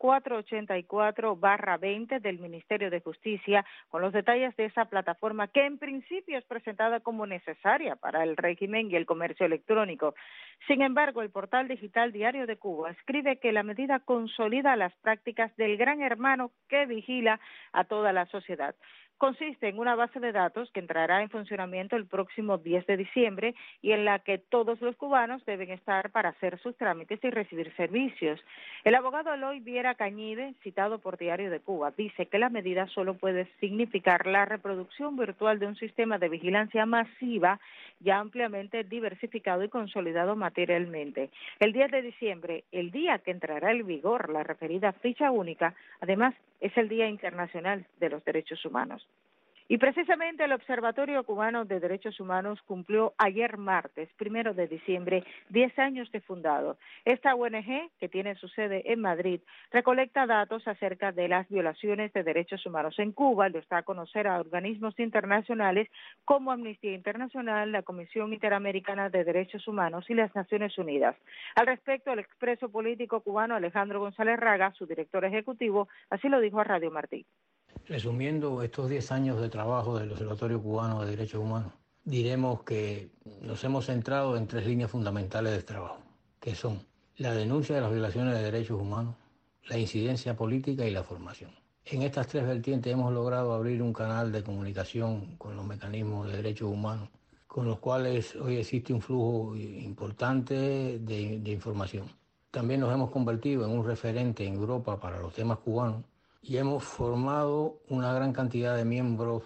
484/20 del Ministerio de Justicia, con los detalles de esa plataforma que en principio es presentada como necesaria para el régimen y el comercio electrónico. Sin embargo, el portal digital Diario de Cuba escribe que la medida consolida las prácticas del gran hermano que vigila a toda la sociedad. Consiste en una base de datos que entrará en funcionamiento el próximo 10 de diciembre y en la que todos los cubanos deben estar para hacer sus trámites y recibir servicios. El abogado Eloy Viera Cañive, citado por Diario de Cuba, dice que la medida solo puede significar la reproducción virtual de un sistema de vigilancia masiva ya ampliamente diversificado y consolidado materialmente. El 10 de diciembre, el día que entrará en vigor la referida ficha única, además es el Día Internacional de los Derechos Humanos. Y precisamente el Observatorio Cubano de Derechos Humanos cumplió ayer martes, 1 de diciembre, 10 años de fundado. Esta ONG, que tiene su sede en Madrid, recolecta datos acerca de las violaciones de derechos humanos en Cuba, lo está a conocer a organismos internacionales como Amnistía Internacional, la Comisión Interamericana de Derechos Humanos y las Naciones Unidas. Al respecto, el expreso político cubano Alejandro González Raga, su director ejecutivo, así lo dijo a Radio Martí. Resumiendo estos 10 años de trabajo del Observatorio Cubano de Derechos Humanos, diremos que nos hemos centrado en 3 líneas fundamentales de trabajo, que son la denuncia de las violaciones de derechos humanos, la incidencia política y la formación. En estas 3 vertientes hemos logrado abrir un canal de comunicación con los mecanismos de derechos humanos, con los cuales hoy existe un flujo importante de información. También nos hemos convertido en un referente en Europa para los temas cubanos, y hemos formado una gran cantidad de miembros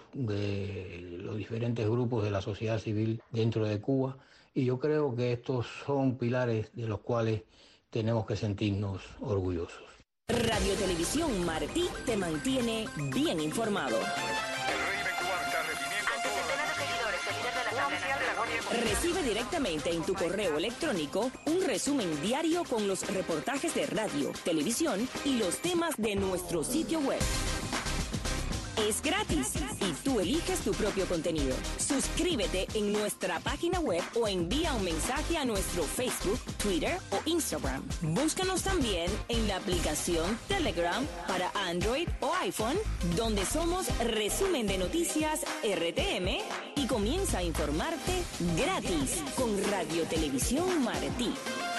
de los diferentes grupos de la sociedad civil dentro de Cuba, y yo creo que estos son pilares de los cuales tenemos que sentirnos orgullosos. Radio Televisión Martí te mantiene bien informado. El régimen cubano está reprimiendo a todos los oficiales de la Recibe directamente en tu correo electrónico un resumen diario con los reportajes de radio, televisión y los temas de nuestro sitio web. Es gratis y tú eliges tu propio contenido. Suscríbete en nuestra página web o envía un mensaje a nuestro Facebook, Twitter o Instagram. Búscanos también en la aplicación Telegram para Android o iPhone, donde somos Resumen de Noticias RTM, y comienza a informarte gratis con Radio Televisión Martí.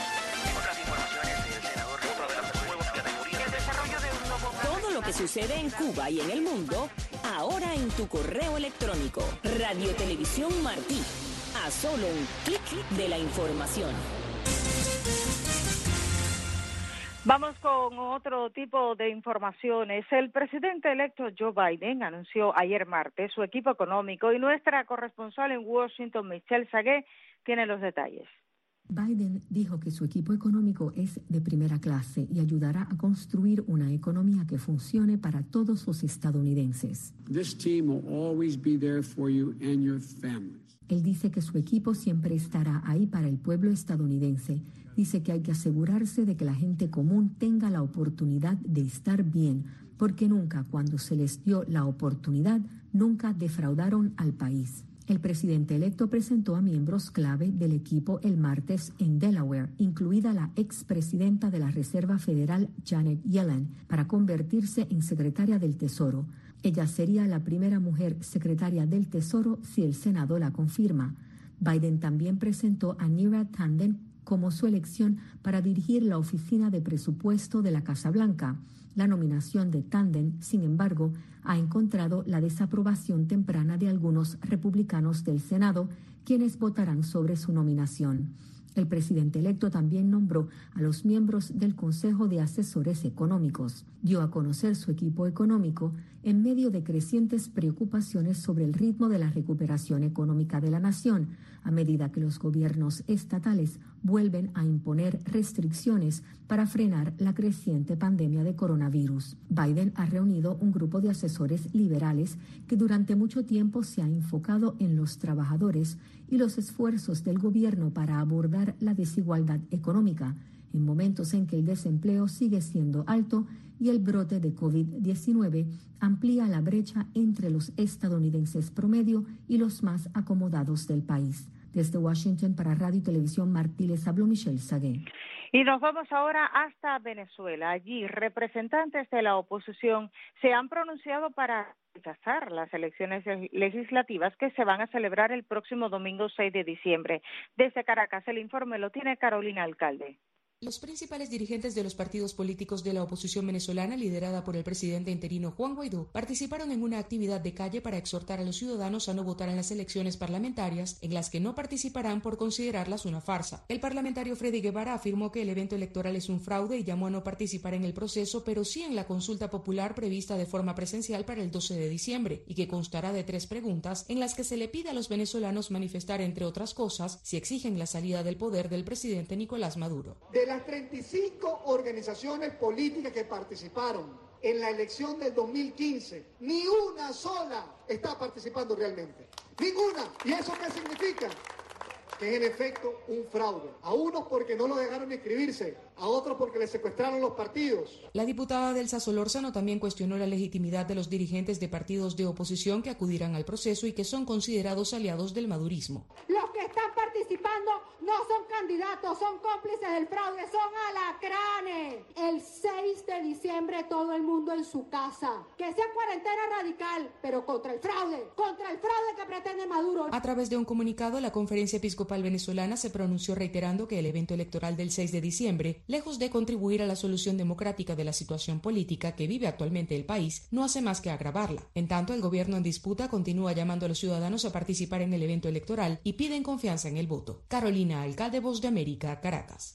Todo lo que sucede en Cuba y en el mundo, ahora en tu correo electrónico. Radio Televisión Martí. A solo un clic de la información. Vamos con otro tipo de informaciones. El presidente electo Joe Biden anunció ayer martes su equipo económico y nuestra corresponsal en Washington, Michelle Sagué, tiene los detalles. Biden dijo que su equipo económico es de primera clase y ayudará a construir una economía que funcione para todos los estadounidenses. This team will always be there for you and your families. Él dice que su equipo siempre estará ahí para el pueblo estadounidense. Dice que hay que asegurarse de que la gente común tenga la oportunidad de estar bien, porque nunca, cuando se les dio la oportunidad, nunca defraudaron al país. El presidente electo presentó a miembros clave del equipo el martes en Delaware, incluida la expresidenta de la Reserva Federal Janet Yellen, para convertirse en secretaria del Tesoro. Ella sería la primera mujer secretaria del Tesoro si el Senado la confirma. Biden también presentó a Neera Tanden como su elección para dirigir la oficina de presupuesto de la Casa Blanca. La nominación de Tanden, sin embargo, ha encontrado la desaprobación temprana de algunos republicanos del Senado, quienes votarán sobre su nominación. El presidente electo también nombró a los miembros del Consejo de Asesores Económicos. Dio a conocer su equipo económico en medio de crecientes preocupaciones sobre el ritmo de la recuperación económica de la nación, a medida que los gobiernos estatales vuelven a imponer restricciones para frenar la creciente pandemia de coronavirus. Biden ha reunido un grupo de asesores liberales que durante mucho tiempo se ha enfocado en los trabajadores y los esfuerzos del gobierno para abordar la desigualdad económica, en momentos en que el desempleo sigue siendo alto y el brote de COVID-19 amplía la brecha entre los estadounidenses promedio y los más acomodados del país. Desde Washington para Radio y Televisión Martí les habló Michelle Sagué. Y nos vamos ahora hasta Venezuela. Allí, representantes de la oposición se han pronunciado para rechazar las elecciones legislativas que se van a celebrar el próximo domingo 6 de diciembre. Desde Caracas, el informe lo tiene Carolina Alcalde. Los principales dirigentes de los partidos políticos de la oposición venezolana, liderada por el presidente interino Juan Guaidó, participaron en una actividad de calle para exhortar a los ciudadanos a no votar en las elecciones parlamentarias, en las que no participarán por considerarlas una farsa. El parlamentario Freddy Guevara afirmó que el evento electoral es un fraude y llamó a no participar en el proceso, pero sí en la consulta popular prevista de forma presencial para el 12 de diciembre, y que constará de 3 preguntas en las que se le pide a los venezolanos manifestar, entre otras cosas, si exigen la salida del poder del presidente Nicolás Maduro. De las 35 organizaciones políticas que participaron en la elección del 2015, ni una sola está participando realmente. Ninguna. ¿Y eso qué significa? Que es en efecto un fraude. A unos porque no lo dejaron inscribirse, a otros porque les secuestraron los partidos. La diputada Delsa Solórzano también cuestionó la legitimidad de los dirigentes de partidos de oposición que acudirán al proceso y que son considerados aliados del madurismo. Los que están participando no son candidatos, son cómplices del fraude, son alacranes. El 6 de diciembre todo el mundo en su casa. Que sea cuarentena radical, pero contra el fraude que pretende Maduro. A través de un comunicado, la Conferencia Episcopal Venezolana se pronunció reiterando que el evento electoral del 6 de diciembre, lejos de contribuir a la solución democrática de la situación política que vive actualmente el país, no hace más que agravarla. En tanto, el gobierno en disputa continúa llamando a los ciudadanos a participar en el evento electoral y piden confianza en el voto. Carolina Alcalde, Voz de América, Caracas.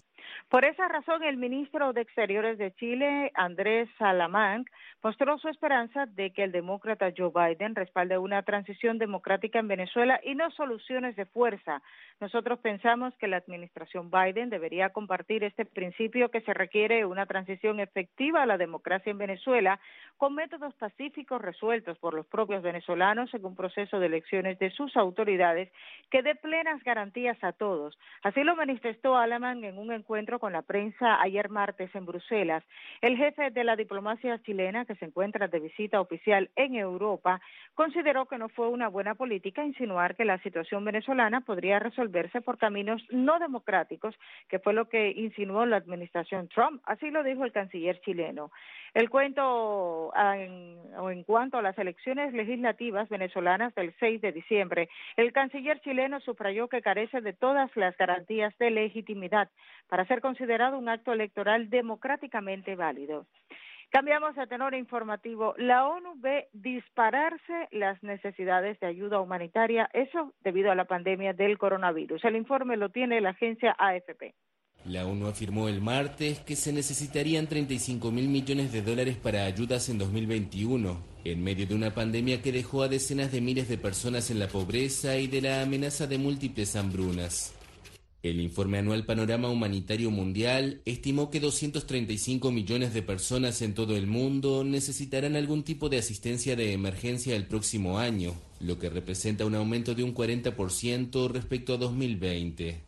Por esa razón, el ministro de Exteriores de Chile, Andrés Salamanca, mostró su esperanza de que el demócrata Joe Biden respalde una transición democrática en Venezuela y no soluciones de fuerza. Nosotros pensamos que la administración Biden debería compartir este principio que se requiere una transición efectiva a la democracia en Venezuela con métodos pacíficos resueltos por los propios venezolanos en un proceso de elecciones de sus autoridades que dé plenas garantías a todos. Así lo manifestó Alaman en un encuentro con la prensa ayer martes en Bruselas. El jefe de la diplomacia chilena, que se encuentra de visita oficial en Europa, consideró que no fue una buena política insinuar que la situación venezolana podría resolverse por caminos no democráticos, que fue lo que insinuó la administración Trump. Así lo dijo el canciller chileno. El cuento en cuanto a las elecciones legislativas venezolanas del 6 de diciembre, el canciller chileno subrayó que carece de todas las garantías de legitimidad para ser considerado un acto electoral democráticamente válido. Cambiamos de tenor informativo. La ONU ve dispararse las necesidades de ayuda humanitaria, eso debido a la pandemia del coronavirus. El informe lo tiene la agencia AFP. La ONU afirmó el martes que se necesitarían 35.000 millones de dólares para ayudas en 2021, en medio de una pandemia que dejó a decenas de miles de personas en la pobreza y de la amenaza de múltiples hambrunas. El informe anual Panorama Humanitario Mundial estimó que 235 millones de personas en todo el mundo necesitarán algún tipo de asistencia de emergencia el próximo año, lo que representa un aumento de un 40% respecto a 2020.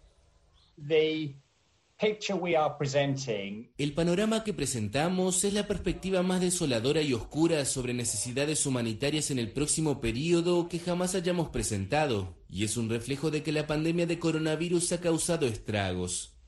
El panorama que presentamos es la perspectiva más desoladora y oscura sobre necesidades humanitarias en el próximo período que jamás hayamos presentado, y es un reflejo de que la pandemia de coronavirus ha causado estragos.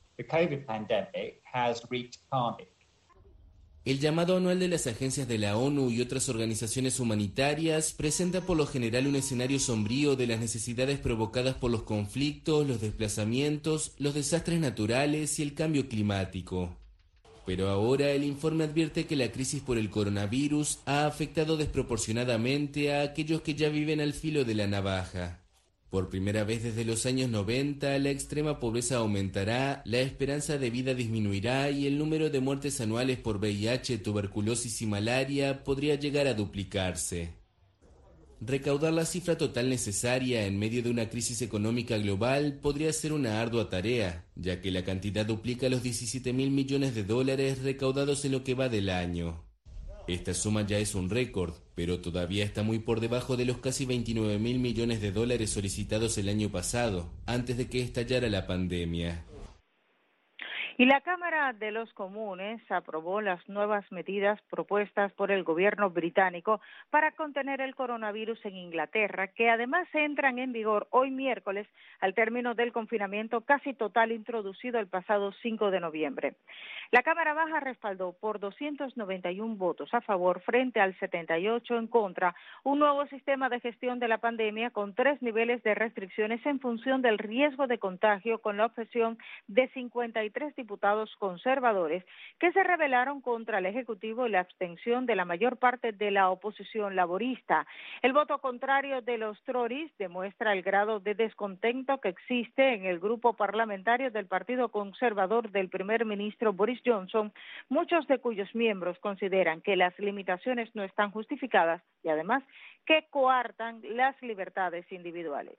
El llamado anual de las agencias de la ONU y otras organizaciones humanitarias presenta por lo general un escenario sombrío de las necesidades provocadas por los conflictos, los desplazamientos, los desastres naturales y el cambio climático. Pero ahora el informe advierte que la crisis por el coronavirus ha afectado desproporcionadamente a aquellos que ya viven al filo de la navaja. Por primera vez desde los años 90, la extrema pobreza aumentará, la esperanza de vida disminuirá y el número de muertes anuales por VIH, tuberculosis y malaria podría llegar a duplicarse. Recaudar la cifra total necesaria en medio de una crisis económica global podría ser una ardua tarea, ya que la cantidad duplica los 17.000 millones de dólares recaudados en lo que va del año. Esta suma ya es un récord, pero todavía está muy por debajo de los casi 29.000 millones de dólares solicitados el año pasado, antes de que estallara la pandemia. Y la Cámara de los Comunes aprobó las nuevas medidas propuestas por el gobierno británico para contener el coronavirus en Inglaterra, que además entran en vigor hoy miércoles al término del confinamiento casi total introducido el pasado 5 de noviembre. La Cámara Baja respaldó por 291 votos a favor frente al 78 en contra un nuevo sistema de gestión de la pandemia con 3 niveles de restricciones en función del riesgo de contagio, con la objeción de 53 diputados conservadores que se rebelaron contra el Ejecutivo y la abstención de la mayor parte de la oposición laborista. El voto contrario de los Tories demuestra el grado de descontento que existe en el grupo parlamentario del Partido Conservador del primer ministro Boris Johnson, muchos de cuyos miembros consideran que las limitaciones no están justificadas y además que coartan las libertades individuales.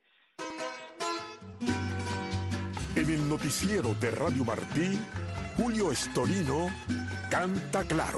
En el noticiero de Radio Martí, Julio Estorino canta claro.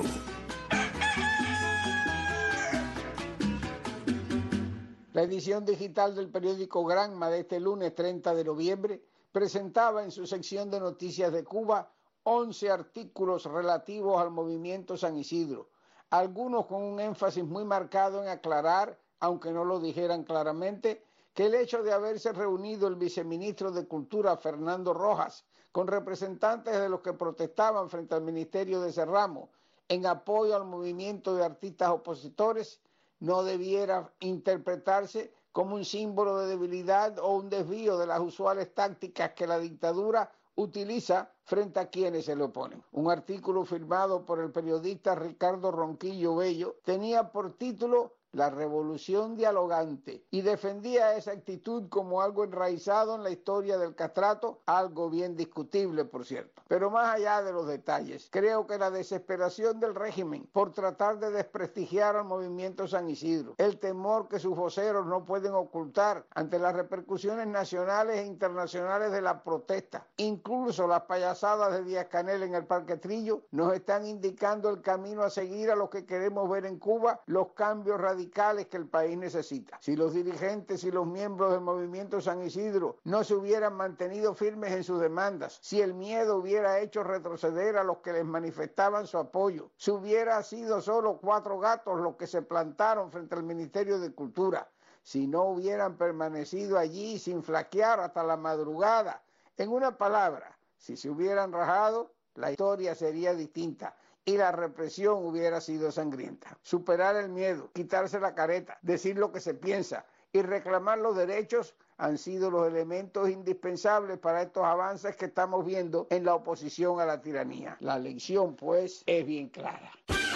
La edición digital del periódico Granma de este lunes 30 de noviembre presentaba en su sección de noticias de Cuba 11 artículos relativos al movimiento San Isidro, algunos con un énfasis muy marcado en aclarar, aunque no lo dijeran claramente, que el hecho de haberse reunido el viceministro de Cultura, Fernando Rojas, con representantes de los que protestaban frente al Ministerio de ese ramo en apoyo al movimiento de artistas opositores, no debiera interpretarse como un símbolo de debilidad o un desvío de las usuales tácticas que la dictadura utiliza frente a quienes se le oponen. Un artículo firmado por el periodista Ricardo Ronquillo Bello tenía por título la revolución dialogante, y defendía esa actitud como algo enraizado en la historia del castrato, algo bien discutible, por cierto. Pero más allá de los detalles, creo que la desesperación del régimen por tratar de desprestigiar al movimiento San Isidro, el temor que sus voceros no pueden ocultar ante las repercusiones nacionales e internacionales de la protesta, incluso las payasadas de Díaz-Canel en el Parque Trillo, nos están indicando el camino a seguir a los que queremos ver en Cuba, los cambios radicales que el país necesita. Si los dirigentes y los miembros del movimiento San Isidro no se hubieran mantenido firmes en sus demandas, si el miedo hubiera hecho retroceder a los que les manifestaban su apoyo, si hubiera sido solo 4 gatos los que se plantaron frente al Ministerio de Cultura, si no hubieran permanecido allí sin flaquear hasta la madrugada, en una palabra, si se hubieran rajado, la historia sería distinta y la represión hubiera sido sangrienta. Superar el miedo, quitarse la careta, decir lo que se piensa y reclamar los derechos han sido los elementos indispensables para estos avances que estamos viendo en la oposición a la tiranía. La lección, pues, es bien clara.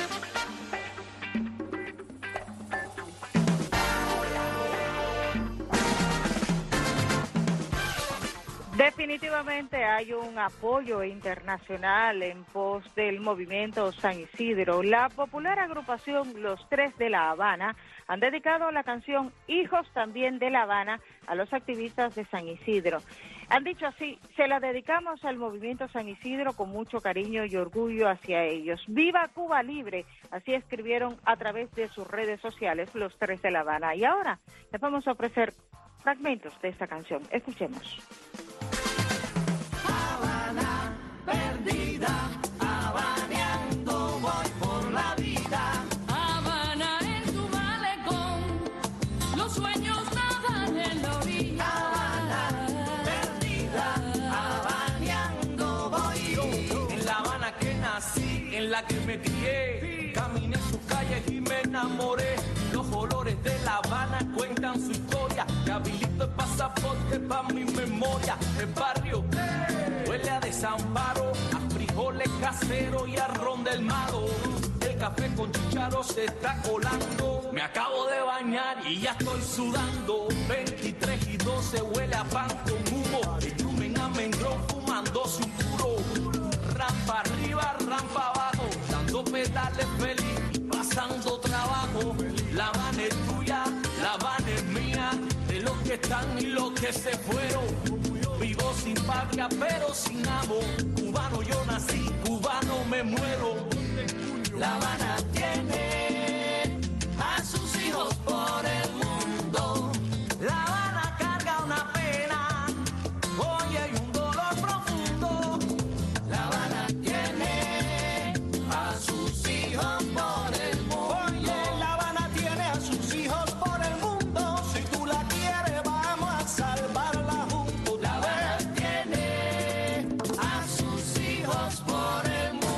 Definitivamente hay un apoyo internacional en pos del movimiento San Isidro. La popular agrupación Los Tres de La Habana han dedicado la canción Hijos también de La Habana a los activistas de San Isidro. Han dicho así: se la dedicamos al movimiento San Isidro con mucho cariño y orgullo hacia ellos. ¡Viva Cuba Libre! Así escribieron a través de sus redes sociales Los Tres de La Habana. Y ahora les vamos a ofrecer fragmentos de esta canción. Escuchemos. Perdida, habaneando voy por la vida. Habana en tu malecón, los sueños nadan en la orilla. Habana, perdida, habaneando voy. En La Habana que nací, en la que me crié, caminé sus calles y me enamoré. Los colores de La Habana cuentan su historia, que habilito el pasaporte pa' mi memoria. El barrio huele a desamparo, a frijoles caseros y a ron del Mado. El café con chícharo se está colando. Me acabo de bañar y ya estoy sudando. 23 y 12 huele a pan con humo. El lumen a Mengrón fumando su puro. Rampa arriba, rampa abajo, dando pedales feliz, pasando trabajo. La Habana es tuya, La Habana es mía, de los que están y los que se fueron. Vivo sin patria pero sin amo, cubano yo nací, cubano me muero. La Habana tiene a sus hijos por el mundo. La Habana carga una pena, oye, y un dolor profundo. La Habana tiene a sus hijos por el mundo. Oye, La Habana tiene a sus hijos por el mundo. Si tú la quieres vamos a salvarla juntos. La Habana tiene a sus hijos por el mundo.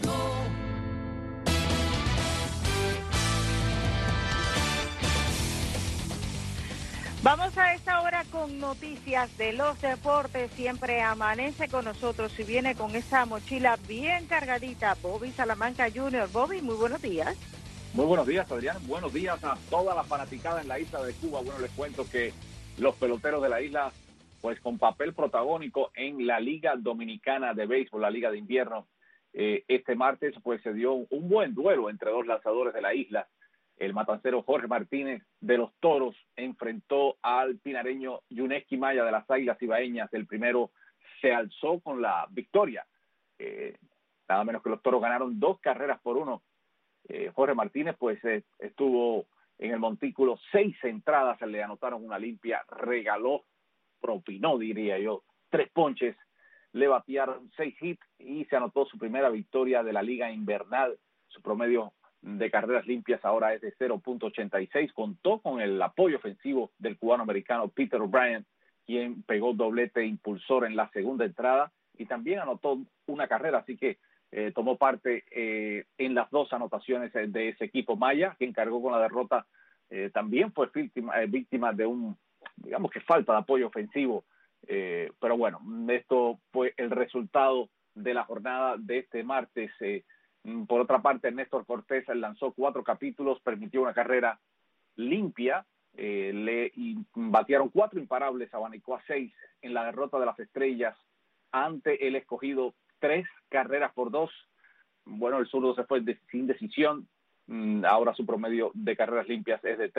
Vamos a esta hora con noticias de los deportes. Siempre amanece con nosotros y viene con esa mochila bien cargadita Bobby Salamanca Jr. Bobby, muy buenos días. Muy buenos días, Adrián. Buenos días a toda la fanaticada en la isla de Cuba. Bueno, les cuento que los peloteros de la isla, pues con papel protagónico en la Liga Dominicana de Béisbol, la Liga de Invierno, este martes pues se dio un buen duelo entre dos lanzadores de la isla. El matancero Jorge Martínez de los Toros enfrentó al pinareño Yuneski Maya de las Águilas Ibaeñas. El primero se alzó con la victoria. Nada menos que los Toros ganaron 2-1. Jorge Martínez pues estuvo en el montículo 6 entradas, le anotaron una limpia, regaló, propinó diría yo, 3 ponches, le batearon 6 hits y se anotó su primera victoria de la Liga Invernal. Su promedio de carreras limpias ahora es de 0.86, contó con el apoyo ofensivo del cubano-americano Peter O'Brien, quien pegó doblete impulsor en la segunda entrada y también anotó una carrera, así que tomó parte en las 2 anotaciones de ese equipo. Maya, quien cargó con la derrota, también fue víctima de un, digamos que falta de apoyo ofensivo, pero bueno, esto fue el resultado de la jornada de este martes. Por otra parte, Néstor Cortés lanzó 4 capítulos, permitió una carrera, limpia, le batearon 4 imparables, abanicó a 6 en la derrota de las Estrellas ante el Escogido, 3 carreras por 2. Bueno, el zurdo se fue sin decisión. Ahora su promedio de carreras limpias es de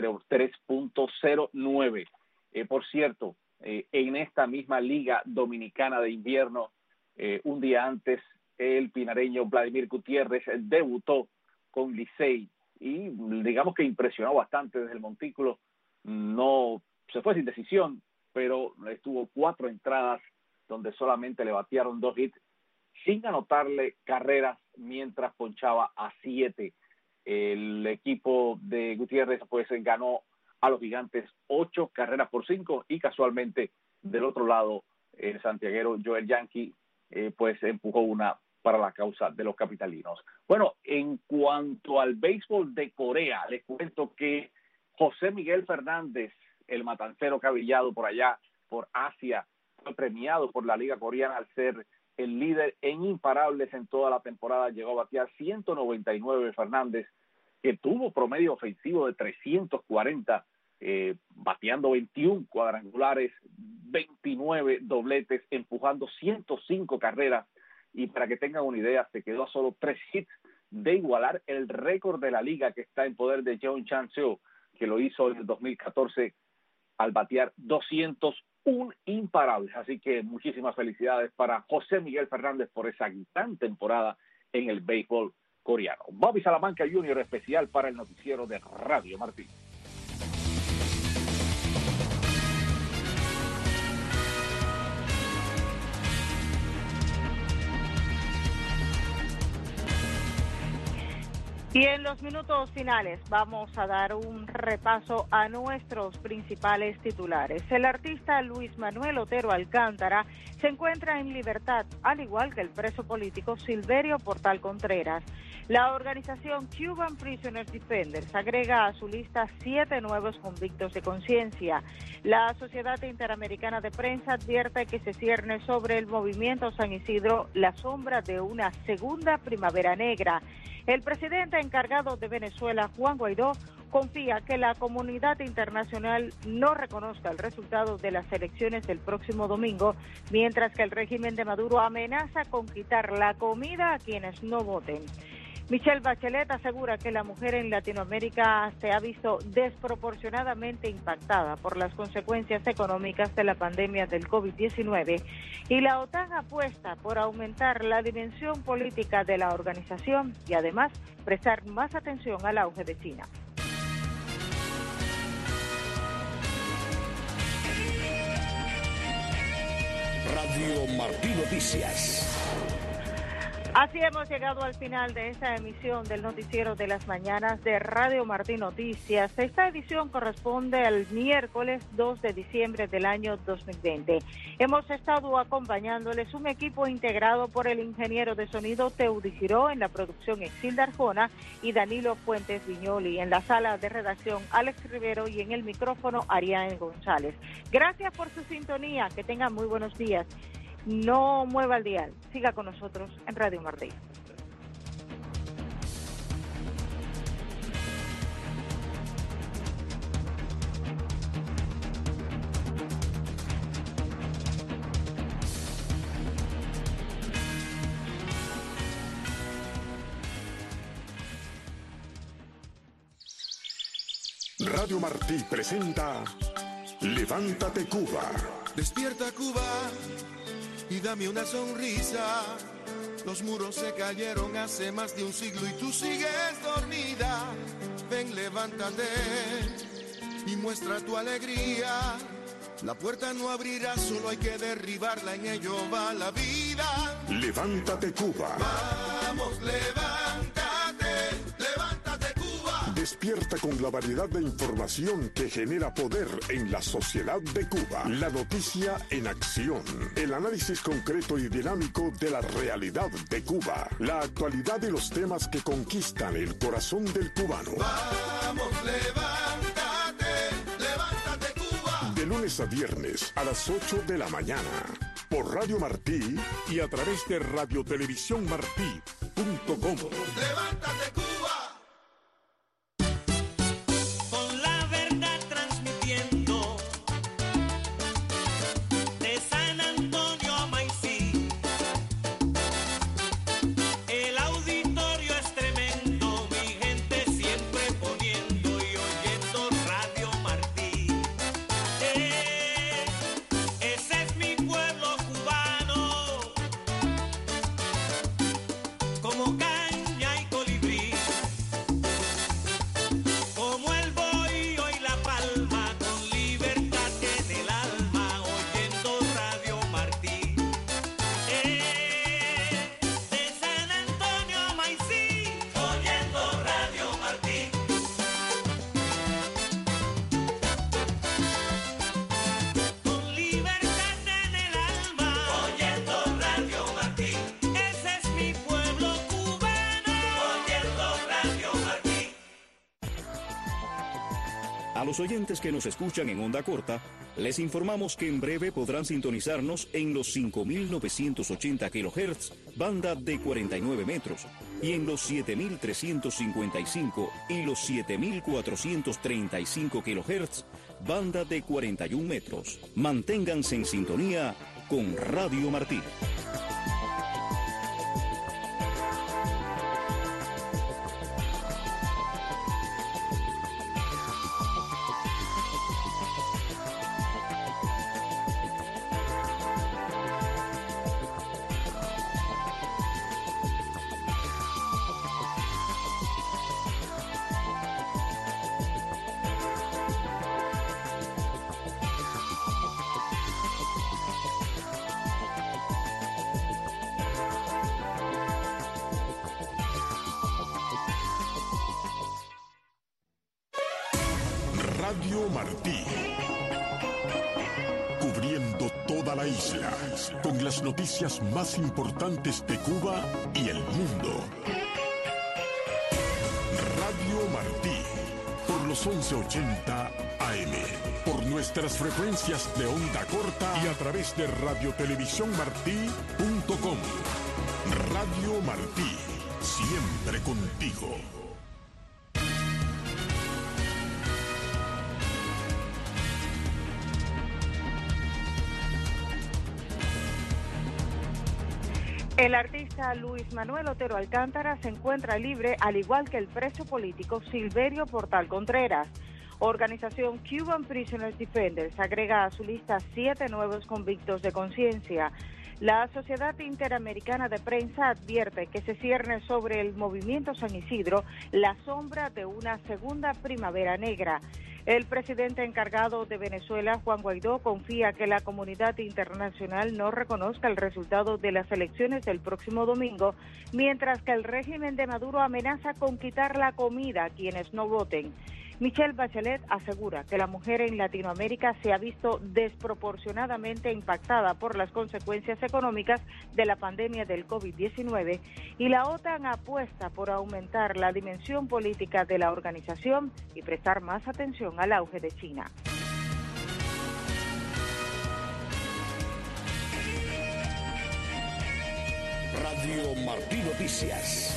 3.09. Por cierto, en esta misma Liga Dominicana de Invierno, un día antes, el pinareño Vladimir Gutiérrez debutó con Licey y digamos que impresionó bastante desde el montículo. No se fue sin decisión, pero estuvo 4 entradas donde solamente le batearon 2 hits sin anotarle carreras mientras ponchaba a 7. El equipo de Gutiérrez pues ganó a los Gigantes 8 carreras por 5 y casualmente del otro lado el santiaguero Joel Yankee pues empujó una para la causa de los capitalinos. Bueno, en cuanto al béisbol de Corea, les cuento que José Miguel Fernández, el matancero que ha brillado por allá, por Asia, fue premiado por la Liga Coreana al ser el líder en imparables en toda la temporada. Llegó a batear 199 Fernández, que tuvo promedio ofensivo de 340, bateando 21 cuadrangulares, 29 dobletes, empujando 105 carreras. Y para que tengan una idea, se quedó a solo 3 hits de igualar el récord de la liga que está en poder de Jeon Chan-seo, que lo hizo en el 2014 al batear 201 imparables. Así que muchísimas felicidades para José Miguel Fernández por esa gran temporada en el béisbol coreano. Bobby Salamanca Jr., especial para el noticiero de Radio Martí. Y en los minutos finales vamos a dar un repaso a nuestros principales titulares. El artista Luis Manuel Otero Alcántara se encuentra en libertad, al igual que el preso político Silverio Portal Contreras. La organización Cuban Prisoners Defenders agrega a su lista 7 nuevos convictos de conciencia. La Sociedad Interamericana de Prensa advierte que se cierne sobre el movimiento San Isidro la sombra de una segunda primavera negra. El presidente encargado de Venezuela, Juan Guaidó, confía que la comunidad internacional no reconozca el resultado de las elecciones del próximo domingo, mientras que el régimen de Maduro amenaza con quitar la comida a quienes no voten. Michelle Bachelet asegura que la mujer en Latinoamérica se ha visto desproporcionadamente impactada por las consecuencias económicas de la pandemia del COVID-19 y la OTAN apuesta por aumentar la dimensión política de la organización y además prestar más atención al auge de China. Radio Martí Noticias. Así hemos llegado al final de esta emisión del Noticiero de las Mañanas de Radio Martí Noticias. Esta edición corresponde al miércoles 2 de diciembre del año 2020. Hemos estado acompañándoles un equipo integrado por el ingeniero de sonido Teudi Giró, en la producción Exilda Arjona y Danilo Fuentes Viñoli, en la sala de redacción Alex Rivero y en el micrófono Ariane González. Gracias por su sintonía, que tengan muy buenos días. No mueva el dial, siga con nosotros en Radio Martí. Radio Martí presenta Levántate Cuba. Despierta Cuba y dame una sonrisa. Los muros se cayeron hace más de un siglo y tú sigues dormida. Ven, levántate y muestra tu alegría. La puerta no abrirá, solo hay que derribarla, en ello va la vida. Levántate Cuba. Vamos, levántate, levántate Cuba. Despierta con la variedad de información que genera poder en la sociedad de Cuba. La noticia en acción. El análisis concreto y dinámico de la realidad de Cuba. La actualidad y los temas que conquistan el corazón del cubano. Vamos, levántate, levántate Cuba. De lunes a viernes a las 8 de la mañana. Por Radio Martí y a través de radiotelevisiónmartí.com. Levántate Cuba. Con la los oyentes que nos escuchan en onda corta, les informamos que en breve podrán sintonizarnos en los 5.980 kHz, banda de 49 metros, y en los 7.355 y los 7.435 kHz, banda de 41 metros. Manténganse en sintonía con Radio Martí. Radio Martí, cubriendo toda la isla, con las noticias más importantes de Cuba y el mundo. Radio Martí, por los 1180 AM, por nuestras frecuencias de onda corta y a través de radiotelevisiónmartí.com. Radio Martí, siempre contigo. El artista Luis Manuel Otero Alcántara se encuentra libre, al igual que el preso político Silverio Portal Contreras. Organización Cuban Prisoners Defenders agrega a su lista 7 nuevos convictos de conciencia. La Sociedad Interamericana de Prensa advierte que se cierne sobre el movimiento San Isidro la sombra de una segunda primavera negra. El presidente encargado de Venezuela, Juan Guaidó, confía que la comunidad internacional no reconozca el resultado de las elecciones del próximo domingo, mientras que el régimen de Maduro amenaza con quitar la comida a quienes no voten. Michelle Bachelet asegura que la mujer en Latinoamérica se ha visto desproporcionadamente impactada por las consecuencias económicas de la pandemia del COVID-19 y la OTAN apuesta por aumentar la dimensión política de la organización y prestar más atención al auge de China. Radio Martí Noticias.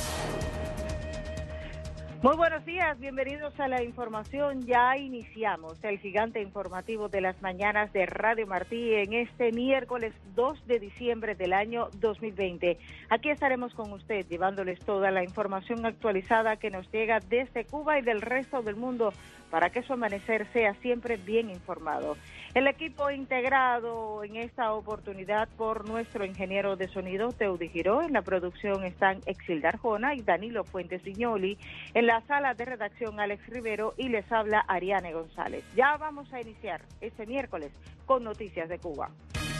Muy buenos días, bienvenidos a la información. Ya iniciamos el gigante informativo de las mañanas de Radio Martí en este miércoles 2 de diciembre del año 2020. Aquí estaremos con usted llevándoles toda la información actualizada que nos llega desde Cuba y del resto del mundo para que su amanecer sea siempre bien informado. El equipo integrado en esta oportunidad por nuestro ingeniero de sonido, Teudi Giró. En la producción están Exilda Arjona y Danilo Fuentes Viñoli. En la sala de redacción, Alex Rivero, y les habla Ariane González. Ya vamos a iniciar este miércoles con Noticias de Cuba.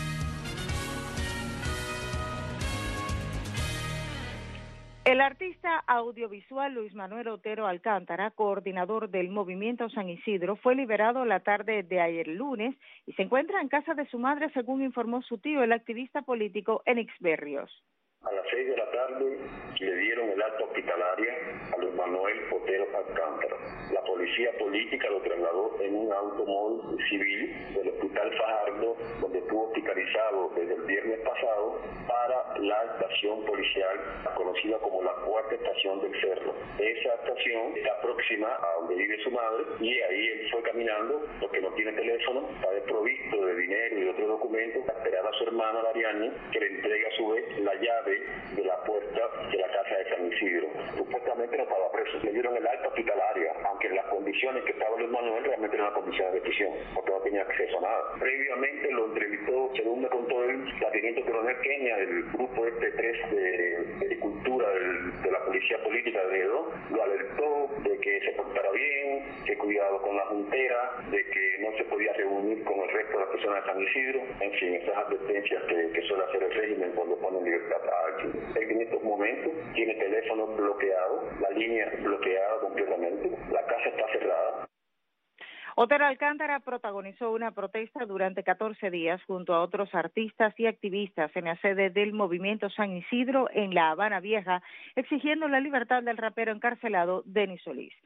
El artista audiovisual Luis Manuel Otero Alcántara, coordinador del Movimiento San Isidro, fue liberado la tarde de ayer lunes y se encuentra en casa de su madre, según informó su tío, el activista político Enix Berrios. A las 6 de la tarde le dieron el alta hospitalaria a Luis Manuel Otero Alcántara. La policía política lo trasladó en un automóvil civil del Hospital Fajardo, donde estuvo hospitalizado desde el viernes pasado, para la estación policial conocida como la Cuarta Estación del Cerro. Esa estación está próxima a donde vive su madre y ahí él fue caminando porque no tiene teléfono, está desprovisto de dinero y de otros documentos, a esperar a su hermana Ariane, que le entregue a su vez la llave de la puerta de la casa de San Isidro. Supuestamente no estaba preso, le dieron el alta hospitalaria, aunque en las condiciones que estaba Luis Manuel realmente era una condición de prisión, porque no tenía acceso a nada. Previamente lo entrevistó, según me contó él, la teniente coronel Kenia del grupo 3 de cultura de la policía política de Edo, lo alertó de que se portara bien, que cuidado con la juntera, de que no se podía reunir con el resto de las personas de San Isidro, en fin, esas advertencias que suele hacer el régimen cuando pone en libertad a alguien. Él en estos momentos tiene teléfono bloqueado, la línea bloqueada completamente, la casa está cerrada. Otero Alcántara protagonizó una protesta durante 14 días junto a otros artistas y activistas en la sede del Movimiento San Isidro en La Habana Vieja, exigiendo la libertad del rapero encarcelado Denis Solís.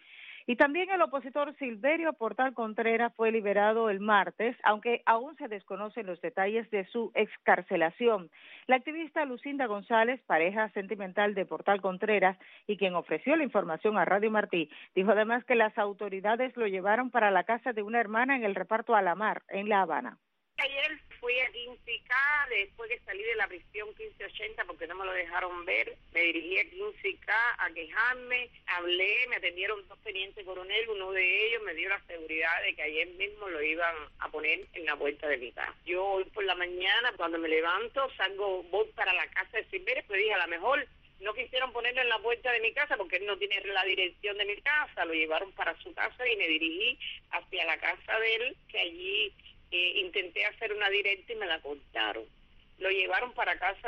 Y también el opositor Silverio Portal Contreras fue liberado el martes, aunque aún se desconocen los detalles de su excarcelación. La activista Lucinda González, pareja sentimental de Portal Contreras y quien ofreció la información a Radio Martí, dijo además que las autoridades lo llevaron para la casa de una hermana en el reparto Alamar, en La Habana. Ayer fui a 15K, después que salí de la prisión 1580 porque no me lo dejaron ver, me dirigí a 15K a quejarme, hablé, me atendieron 2 tenientes coronel, uno de ellos me dio la seguridad de que ayer mismo lo iban a poner en la puerta de mi casa. Yo hoy por la mañana, cuando me levanto, voy para la casa de Silverio, pues dije, a lo mejor no quisieron ponerlo en la puerta de mi casa porque él no tiene la dirección de mi casa, lo llevaron para su casa y me dirigí hacia la casa de él, que allí intenté hacer una directa y me la cortaron. Lo llevaron para casa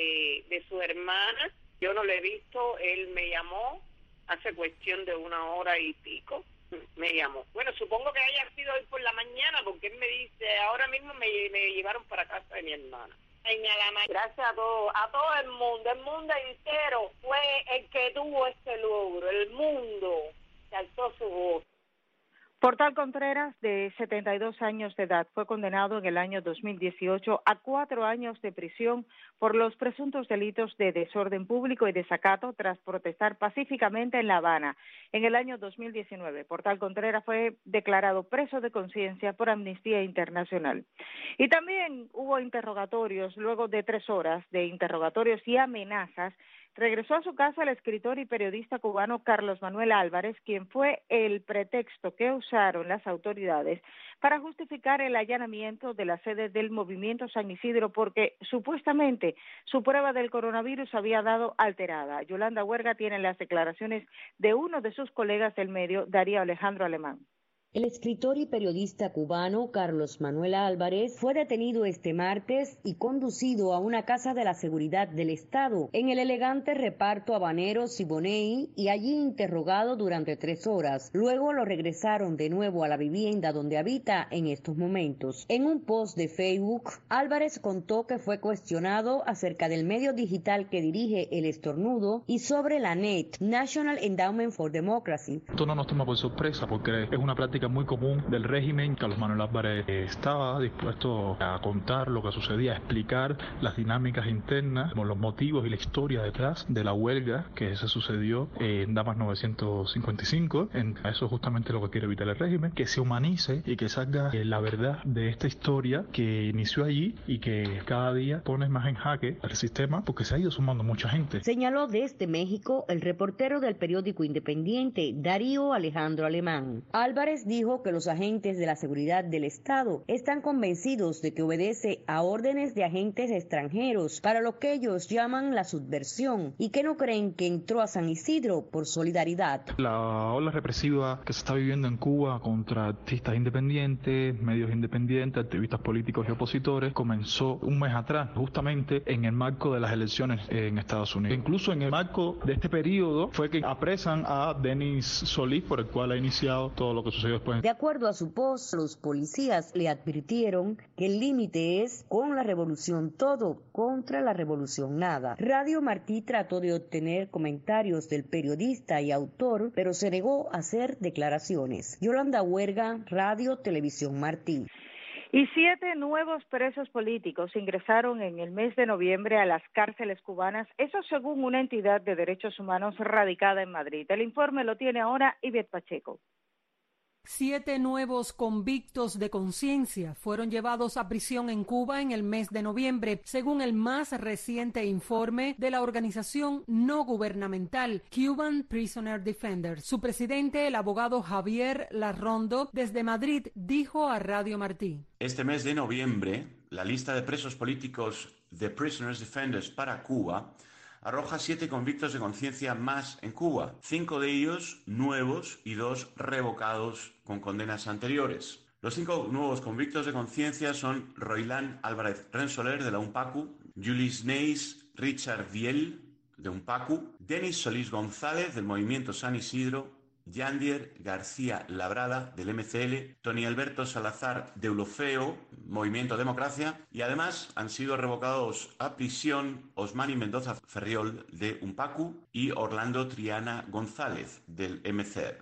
de su hermana, yo no lo he visto, él me llamó hace cuestión de 1 hora y pico, me llamó. Bueno, supongo que haya sido hoy por la mañana porque él me dice, ahora mismo me llevaron para casa de mi hermana. Gracias a todo el mundo entero fue el que tuvo este logro, el mundo que alzó su voz. Portal Contreras, de 72 años de edad, fue condenado en el año 2018 a 4 años de prisión por los presuntos delitos de desorden público y desacato tras protestar pacíficamente en La Habana. En el año 2019, Portal Contreras fue declarado preso de conciencia por Amnistía Internacional. Y también hubo interrogatorios, luego de 3 horas de interrogatorios y amenazas. Regresó a su casa el escritor y periodista cubano Carlos Manuel Álvarez, quien fue el pretexto que usaron las autoridades para justificar el allanamiento de la sede del Movimiento San Isidro porque supuestamente su prueba del coronavirus había dado alterada. Yolanda Huerga tiene las declaraciones de uno de sus colegas del medio, Darío Alejandro Alemán. El escritor y periodista cubano Carlos Manuel Álvarez fue detenido este martes y conducido a una casa de la seguridad del Estado en el elegante reparto habanero Siboney y allí interrogado durante 3 horas. Luego lo regresaron de nuevo a la vivienda donde habita en estos momentos. En un post de Facebook, Álvarez contó que fue cuestionado acerca del medio digital que dirige El Estornudo y sobre la NED, National Endowment for Democracy. Esto no nos toma por sorpresa porque es una práctica muy común del régimen. Carlos Manuel Álvarez estaba dispuesto a contar lo que sucedía, a explicar las dinámicas internas, los motivos y la historia detrás de la huelga que se sucedió en Damas 955. Eso es justamente lo que quiere evitar el régimen, que se humanice y que salga la verdad de esta historia que inició allí y que cada día pone más en jaque al sistema porque se ha ido sumando mucha gente. Señaló desde México el reportero del periódico independiente Darío Alejandro Alemán. Álvarez dijo que los agentes de la seguridad del Estado están convencidos de que obedece a órdenes de agentes extranjeros para lo que ellos llaman la subversión y que no creen que entró a San Isidro por solidaridad. La ola represiva que se está viviendo en Cuba contra artistas independientes, medios independientes, activistas políticos y opositores comenzó un mes atrás, justamente en el marco de las elecciones en Estados Unidos. Incluso en el marco de este periodo fue que apresan a Denis Solís, por el cual ha iniciado todo lo que sucedió después. De acuerdo a su post, los policías le advirtieron que el límite es con la revolución todo, contra la revolución nada. Radio Martí trató de obtener comentarios del periodista y autor, pero se negó a hacer declaraciones. Yolanda Huerga, Radio Televisión Martí. Y 7 nuevos presos políticos ingresaron en el mes de noviembre a las cárceles cubanas, eso según una entidad de derechos humanos radicada en Madrid. El informe lo tiene ahora Ivette Pacheco. 7 nuevos convictos de conciencia fueron llevados a prisión en Cuba en el mes de noviembre, según el más reciente informe de la organización no gubernamental Cuban Prisoner Defenders. Su presidente, el abogado Javier Larrondo, desde Madrid, dijo a Radio Martí. Este mes de noviembre, la lista de presos políticos de Prisoners Defenders para Cuba arroja 7 convictos de conciencia más en Cuba, 5 de ellos nuevos y 2 revocados con condenas anteriores. Los 5 nuevos convictos de conciencia son Roilán Álvarez Rensoler de la UNPACU, Julis Neis Richard Viel de UNPACU, Denis Solís González del Movimiento San Isidro, Yandier García Labrada del MCL, Tony Alberto Salazar de Eulofeo, Movimiento Democracia, y además han sido revocados a prisión Osmani Mendoza Ferriol de UNPACU y Orlando Triana González del MCR.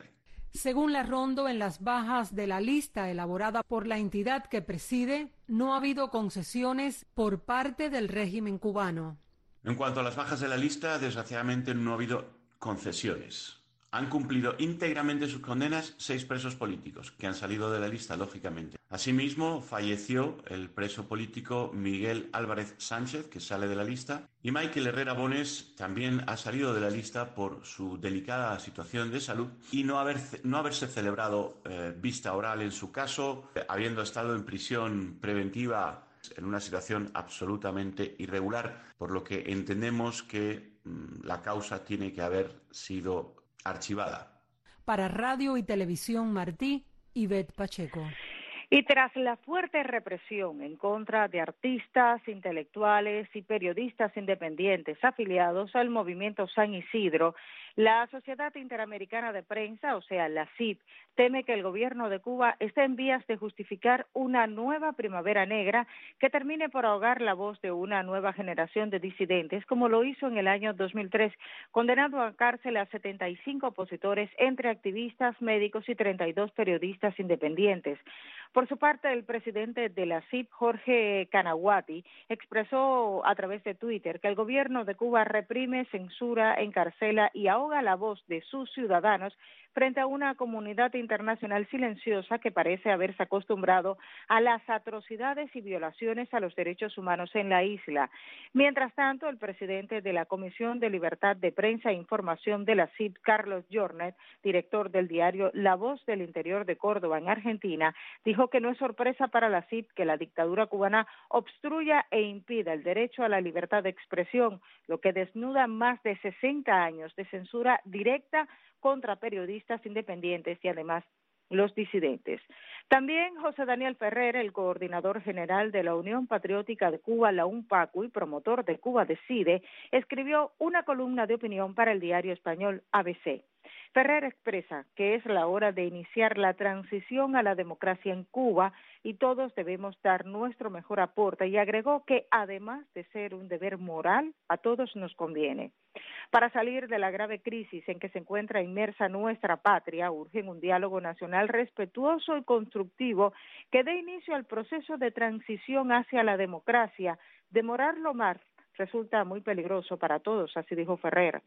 Según la Rondo, en las bajas de la lista elaborada por la entidad que preside, no ha habido concesiones por parte del régimen cubano. En cuanto a las bajas de la lista, desgraciadamente no ha habido concesiones. Han cumplido íntegramente sus condenas 6 presos políticos, que han salido de la lista, lógicamente. Asimismo, falleció el preso político Miguel Álvarez Sánchez, que sale de la lista, y Michael Herrera Bones también ha salido de la lista por su delicada situación de salud y no haberse celebrado vista oral en su caso, habiendo estado en prisión preventiva en una situación absolutamente irregular, por lo que entendemos que la causa tiene que haber sido archivada. Para Radio y Televisión Martí, Ivette Pacheco. Y tras la fuerte represión en contra de artistas, intelectuales y periodistas independientes afiliados al movimiento San Isidro, la Sociedad Interamericana de Prensa, o sea, la CIP, teme que el gobierno de Cuba esté en vías de justificar una nueva primavera negra que termine por ahogar la voz de una nueva generación de disidentes, como lo hizo en el año 2003, condenando a cárcel a 75 opositores, entre activistas, médicos y 32 periodistas independientes. Por su parte, el presidente de la CIP, Jorge Canaguati, expresó a través de Twitter que el gobierno de Cuba reprime, censura, encarcela y ahoga la voz de sus ciudadanos frente a una comunidad internacional silenciosa que parece haberse acostumbrado a las atrocidades y violaciones a los derechos humanos en la isla. Mientras tanto, el presidente de la Comisión de Libertad de Prensa e Información de la CIP, Carlos Jornet, director del diario La Voz del Interior de Córdoba, en Argentina, dijo que no es sorpresa para la CIP que la dictadura cubana obstruya e impida el derecho a la libertad de expresión, lo que desnuda más de 60 años de censura directa contra periodistas independientes y además los disidentes. También José Daniel Ferrer, el coordinador general de la Unión Patriótica de Cuba, la UNPACU, y promotor de Cuba Decide, escribió una columna de opinión para el diario español ABC. Ferrer expresa que es la hora de iniciar la transición a la democracia en Cuba y todos debemos dar nuestro mejor aporte, y agregó que además de ser un deber moral, a todos nos conviene. Para salir de la grave crisis en que se encuentra inmersa nuestra patria, urgen un diálogo nacional respetuoso y constructivo que dé inicio al proceso de transición hacia la democracia. Demorarlo más resulta muy peligroso para todos, así dijo Ferrer.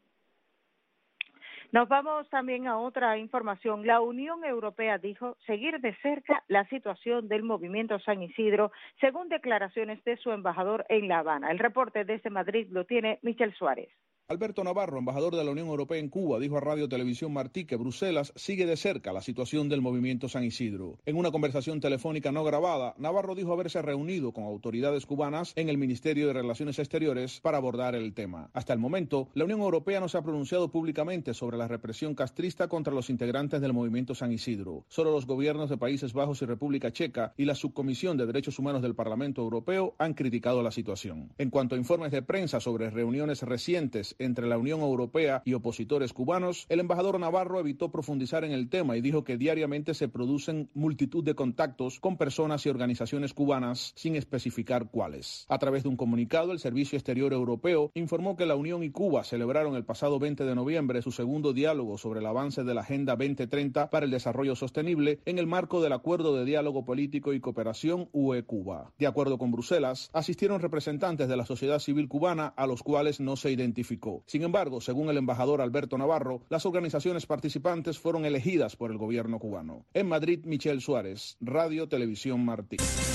Nos vamos también a otra información. La Unión Europea dijo seguir de cerca la situación del movimiento San Isidro, según declaraciones de su embajador en La Habana. El reporte desde Madrid lo tiene Michel Suárez. Alberto Navarro, embajador de la Unión Europea en Cuba, dijo a Radio Televisión Martí que Bruselas sigue de cerca la situación del movimiento San Isidro. En una conversación telefónica no grabada, Navarro dijo haberse reunido con autoridades cubanas en el Ministerio de Relaciones Exteriores para abordar el tema. Hasta el momento, la Unión Europea no se ha pronunciado públicamente sobre la represión castrista contra los integrantes del movimiento San Isidro. Solo los gobiernos de Países Bajos y República Checa y la Subcomisión de Derechos Humanos del Parlamento Europeo han criticado la situación. En cuanto a informes de prensa sobre reuniones recientes entre la Unión Europea y opositores cubanos, el embajador Navarro evitó profundizar en el tema y dijo que diariamente se producen multitud de contactos con personas y organizaciones cubanas sin especificar cuáles. A través de un comunicado, el Servicio Exterior Europeo informó que la Unión y Cuba celebraron el pasado 20 de noviembre su segundo diálogo sobre el avance de la Agenda 2030 para el Desarrollo Sostenible en el marco del Acuerdo de Diálogo Político y Cooperación UE-Cuba. De acuerdo con Bruselas, asistieron representantes de la sociedad civil cubana a los cuales no se identificó. Sin embargo, según el embajador Alberto Navarro, las organizaciones participantes fueron elegidas por el gobierno cubano. En Madrid, Michel Suárez, Radio Televisión Martí.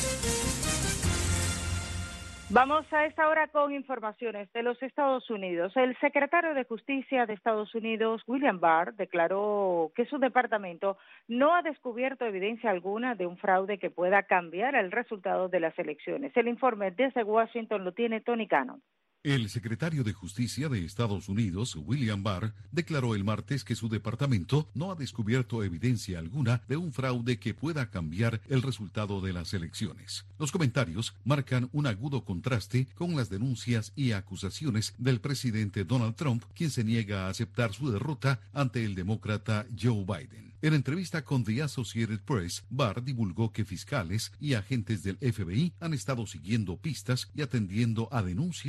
Vamos a esta hora con informaciones de los Estados Unidos. El secretario de Justicia de Estados Unidos, William Barr, declaró que su departamento no ha descubierto evidencia alguna de un fraude que pueda cambiar el resultado de las elecciones. El informe desde Washington lo tiene Tony Cano. El secretario de Justicia de Estados Unidos, William Barr, declaró el martes que su departamento no ha descubierto evidencia alguna de un fraude que pueda cambiar el resultado de las elecciones. Los comentarios marcan un agudo contraste con las denuncias y acusaciones del presidente Donald Trump, quien se niega a aceptar su derrota ante el demócrata Joe Biden. En entrevista con The Associated Press, Barr divulgó que fiscales y agentes del FBI han estado siguiendo pistas y atendiendo a denuncias que han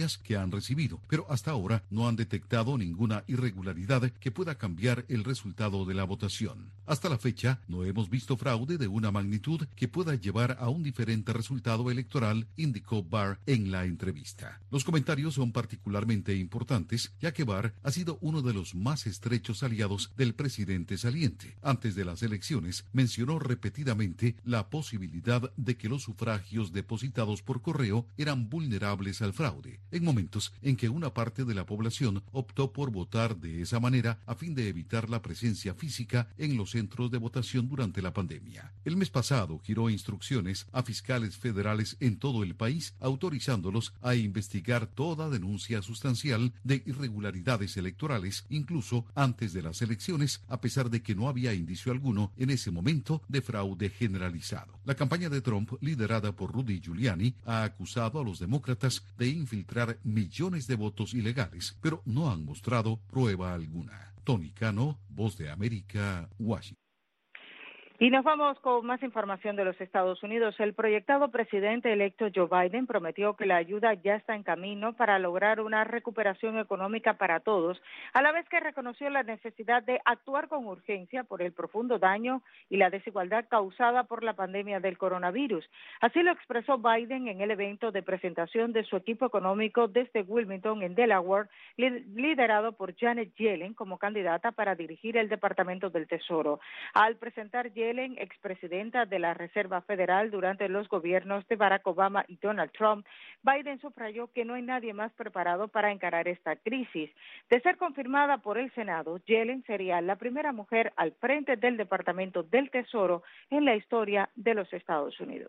han recibido, pero hasta ahora no han detectado ninguna irregularidad que pueda cambiar el resultado de la votación. Hasta la fecha, no hemos visto fraude de una magnitud que pueda llevar a un diferente resultado electoral, indicó Barr en la entrevista. Los comentarios son particularmente importantes, ya que Barr ha sido uno de los más estrechos aliados del presidente saliente. Antes de las elecciones, mencionó repetidamente la posibilidad de que los sufragios depositados por correo eran vulnerables al fraude, en momentos en que una parte de la población optó por votar de esa manera a fin de evitar la presencia física en los centros de votación durante la pandemia. El mes pasado giró instrucciones a fiscales federales en todo el país, autorizándolos a investigar toda denuncia sustancial de irregularidades electorales, incluso antes de las elecciones, a pesar de que no había indicio alguno en ese momento de fraude generalizado. La campaña de Trump, liderada por Rudy Giuliani, ha acusado a los demócratas de infiltrar millones de votos ilegales, pero no han mostrado prueba alguna. Tony Cano, Voz de América, Washington. Y nos vamos con más información de los Estados Unidos. El proyectado presidente electo Joe Biden prometió que la ayuda ya está en camino para lograr una recuperación económica para todos, a la vez que reconoció la necesidad de actuar con urgencia por el profundo daño y la desigualdad causada por la pandemia del coronavirus. Así lo expresó Biden en el evento de presentación de su equipo económico desde Wilmington, en Delaware, liderado por Janet Yellen como candidata para dirigir el Departamento del Tesoro. Al presentar Yellen, expresidenta de la Reserva Federal durante los gobiernos de Barack Obama y Donald Trump, Biden subrayó que no hay nadie más preparado para encarar esta crisis. De ser confirmada por el Senado, Yellen sería la primera mujer al frente del Departamento del Tesoro en la historia de los Estados Unidos.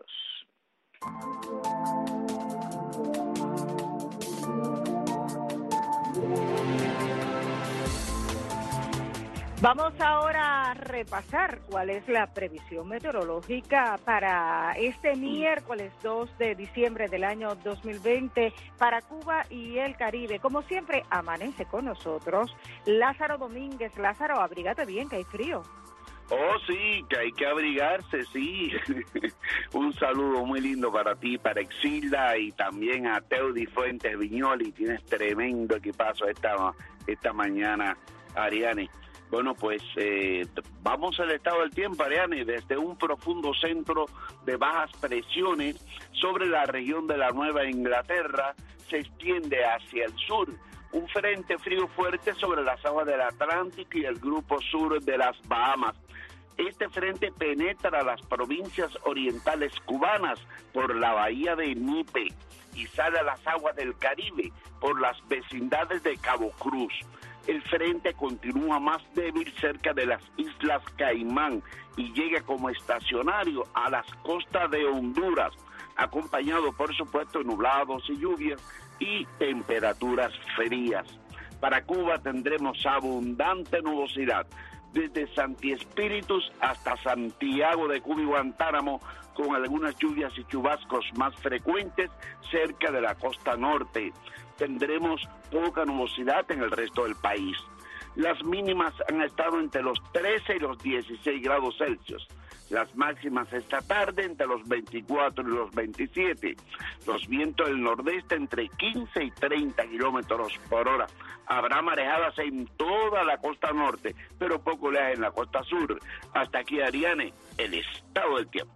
Vamos ahora a repasar cuál es la previsión meteorológica para este miércoles 2 de diciembre del año 2020 para Cuba y el Caribe. Como siempre, amanece con nosotros Lázaro Domínguez. Lázaro, abrígate bien, que hay frío. Oh, sí, que hay que abrigarse, sí. Un saludo muy lindo para ti, para Exilda y también a Teudi Fuentes Viñoli. Tienes tremendo equipazo esta mañana, Ariane. Bueno, pues vamos al estado del tiempo, Ariane. Desde un profundo centro de bajas presiones sobre la región de la Nueva Inglaterra se extiende hacia el sur un frente frío fuerte sobre las aguas del Atlántico y el grupo sur de las Bahamas. Este frente penetra las provincias orientales cubanas por la bahía de Nipe y sale a las aguas del Caribe por las vecindades de Cabo Cruz. El frente continúa más débil cerca de las Islas Caimán y llega como estacionario a las costas de Honduras, acompañado por supuesto de nublados y lluvias y temperaturas frías. Para Cuba tendremos abundante nubosidad, desde Santi Espíritus hasta Santiago de Cuba y Guantánamo, con algunas lluvias y chubascos más frecuentes cerca de la costa norte. Tendremos poca nubosidad en el resto del país. Las mínimas han estado entre los 13 y los 16 grados Celsius. Las máximas esta tarde entre los 24 y los 27. Los vientos del nordeste entre 15 y 30 kilómetros por hora. Habrá marejadas en toda la costa norte, pero poco oleaje en la costa sur. Hasta aquí, Ariane, el estado del tiempo.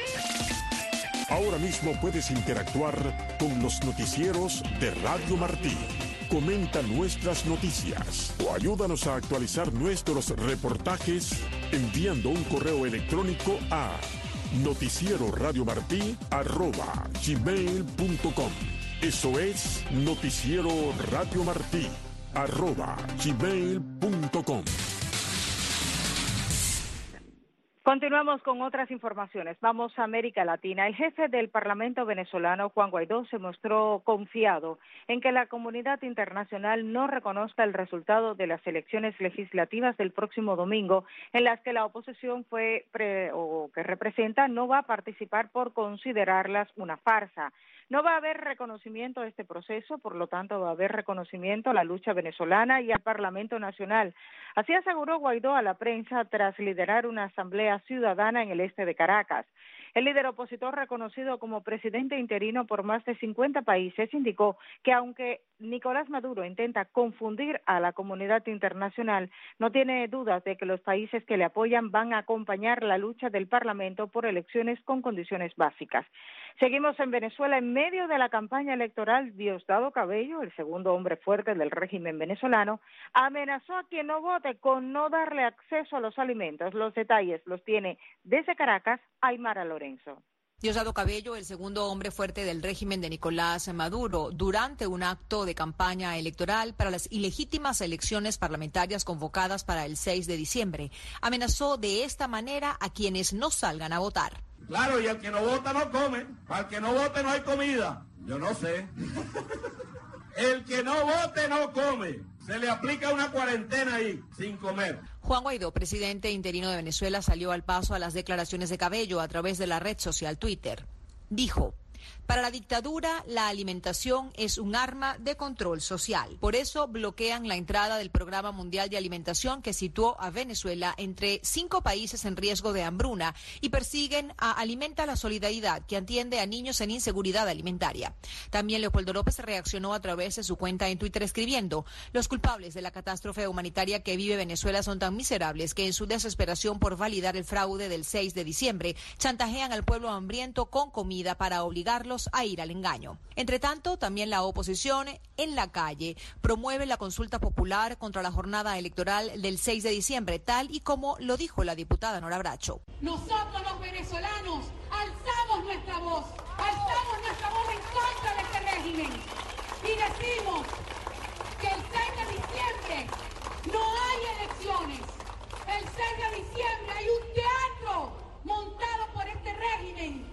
Ahora mismo puedes interactuar con los noticieros de Radio Martí. Comenta nuestras noticias o ayúdanos a actualizar nuestros reportajes enviando un correo electrónico a noticieroradiomartí@gmail.com. Eso es noticieroradiomartí@gmail.com. Continuamos con otras informaciones. Vamos a América Latina. El jefe del Parlamento venezolano, Juan Guaidó, se mostró confiado en que la comunidad internacional no reconozca el resultado de las elecciones legislativas del próximo domingo, en las que la oposición que representa no va a participar por considerarlas una farsa. No va a haber reconocimiento a este proceso, por lo tanto va a haber reconocimiento a la lucha venezolana y al Parlamento Nacional. Así aseguró Guaidó a la prensa tras liderar una asamblea ciudadana en el este de Caracas. El líder opositor, reconocido como presidente interino por más de 50 países, indicó que aunque Nicolás Maduro intenta confundir a la comunidad internacional, no tiene dudas de que los países que le apoyan van a acompañar la lucha del Parlamento por elecciones con condiciones básicas. Seguimos en Venezuela. En medio de la campaña electoral, Diosdado Cabello, el segundo hombre fuerte del régimen venezolano, amenazó a quien no vote con no darle acceso a los alimentos. Los detalles los tiene desde Caracas Aymara Lorenzo. Diosdado Cabello, el segundo hombre fuerte del régimen de Nicolás Maduro, durante un acto de campaña electoral para las ilegítimas elecciones parlamentarias convocadas para el 6 de diciembre, amenazó de esta manera a quienes no salgan a votar. Claro, y el que no vota no come. Para el que no vote no hay comida. Yo no sé. El que no vote no come. Se le aplica una cuarentena ahí, sin comer. Juan Guaidó, presidente interino de Venezuela, salió al paso a las declaraciones de Cabello a través de la red social Twitter. Dijo: para la dictadura, la alimentación es un arma de control social. Por eso bloquean la entrada del Programa Mundial de Alimentación, que situó a Venezuela entre 5 países en riesgo de hambruna, y persiguen a Alimenta la Solidaridad, que atiende a niños en inseguridad alimentaria. También Leopoldo López reaccionó a través de su cuenta en Twitter escribiendo: los culpables de la catástrofe humanitaria que vive Venezuela son tan miserables que en su desesperación por validar el fraude del 6 de diciembre, chantajean al pueblo hambriento con comida para obligarlos a ir al engaño. Entre tanto, también la oposición en la calle promueve la consulta popular contra la jornada electoral del 6 de diciembre, tal y como lo dijo la diputada Nora Bracho. Nosotros los venezolanos alzamos nuestra voz en contra de este régimen y decimos que el 6 de diciembre no hay elecciones. El 6 de diciembre hay un teatro montado por este régimen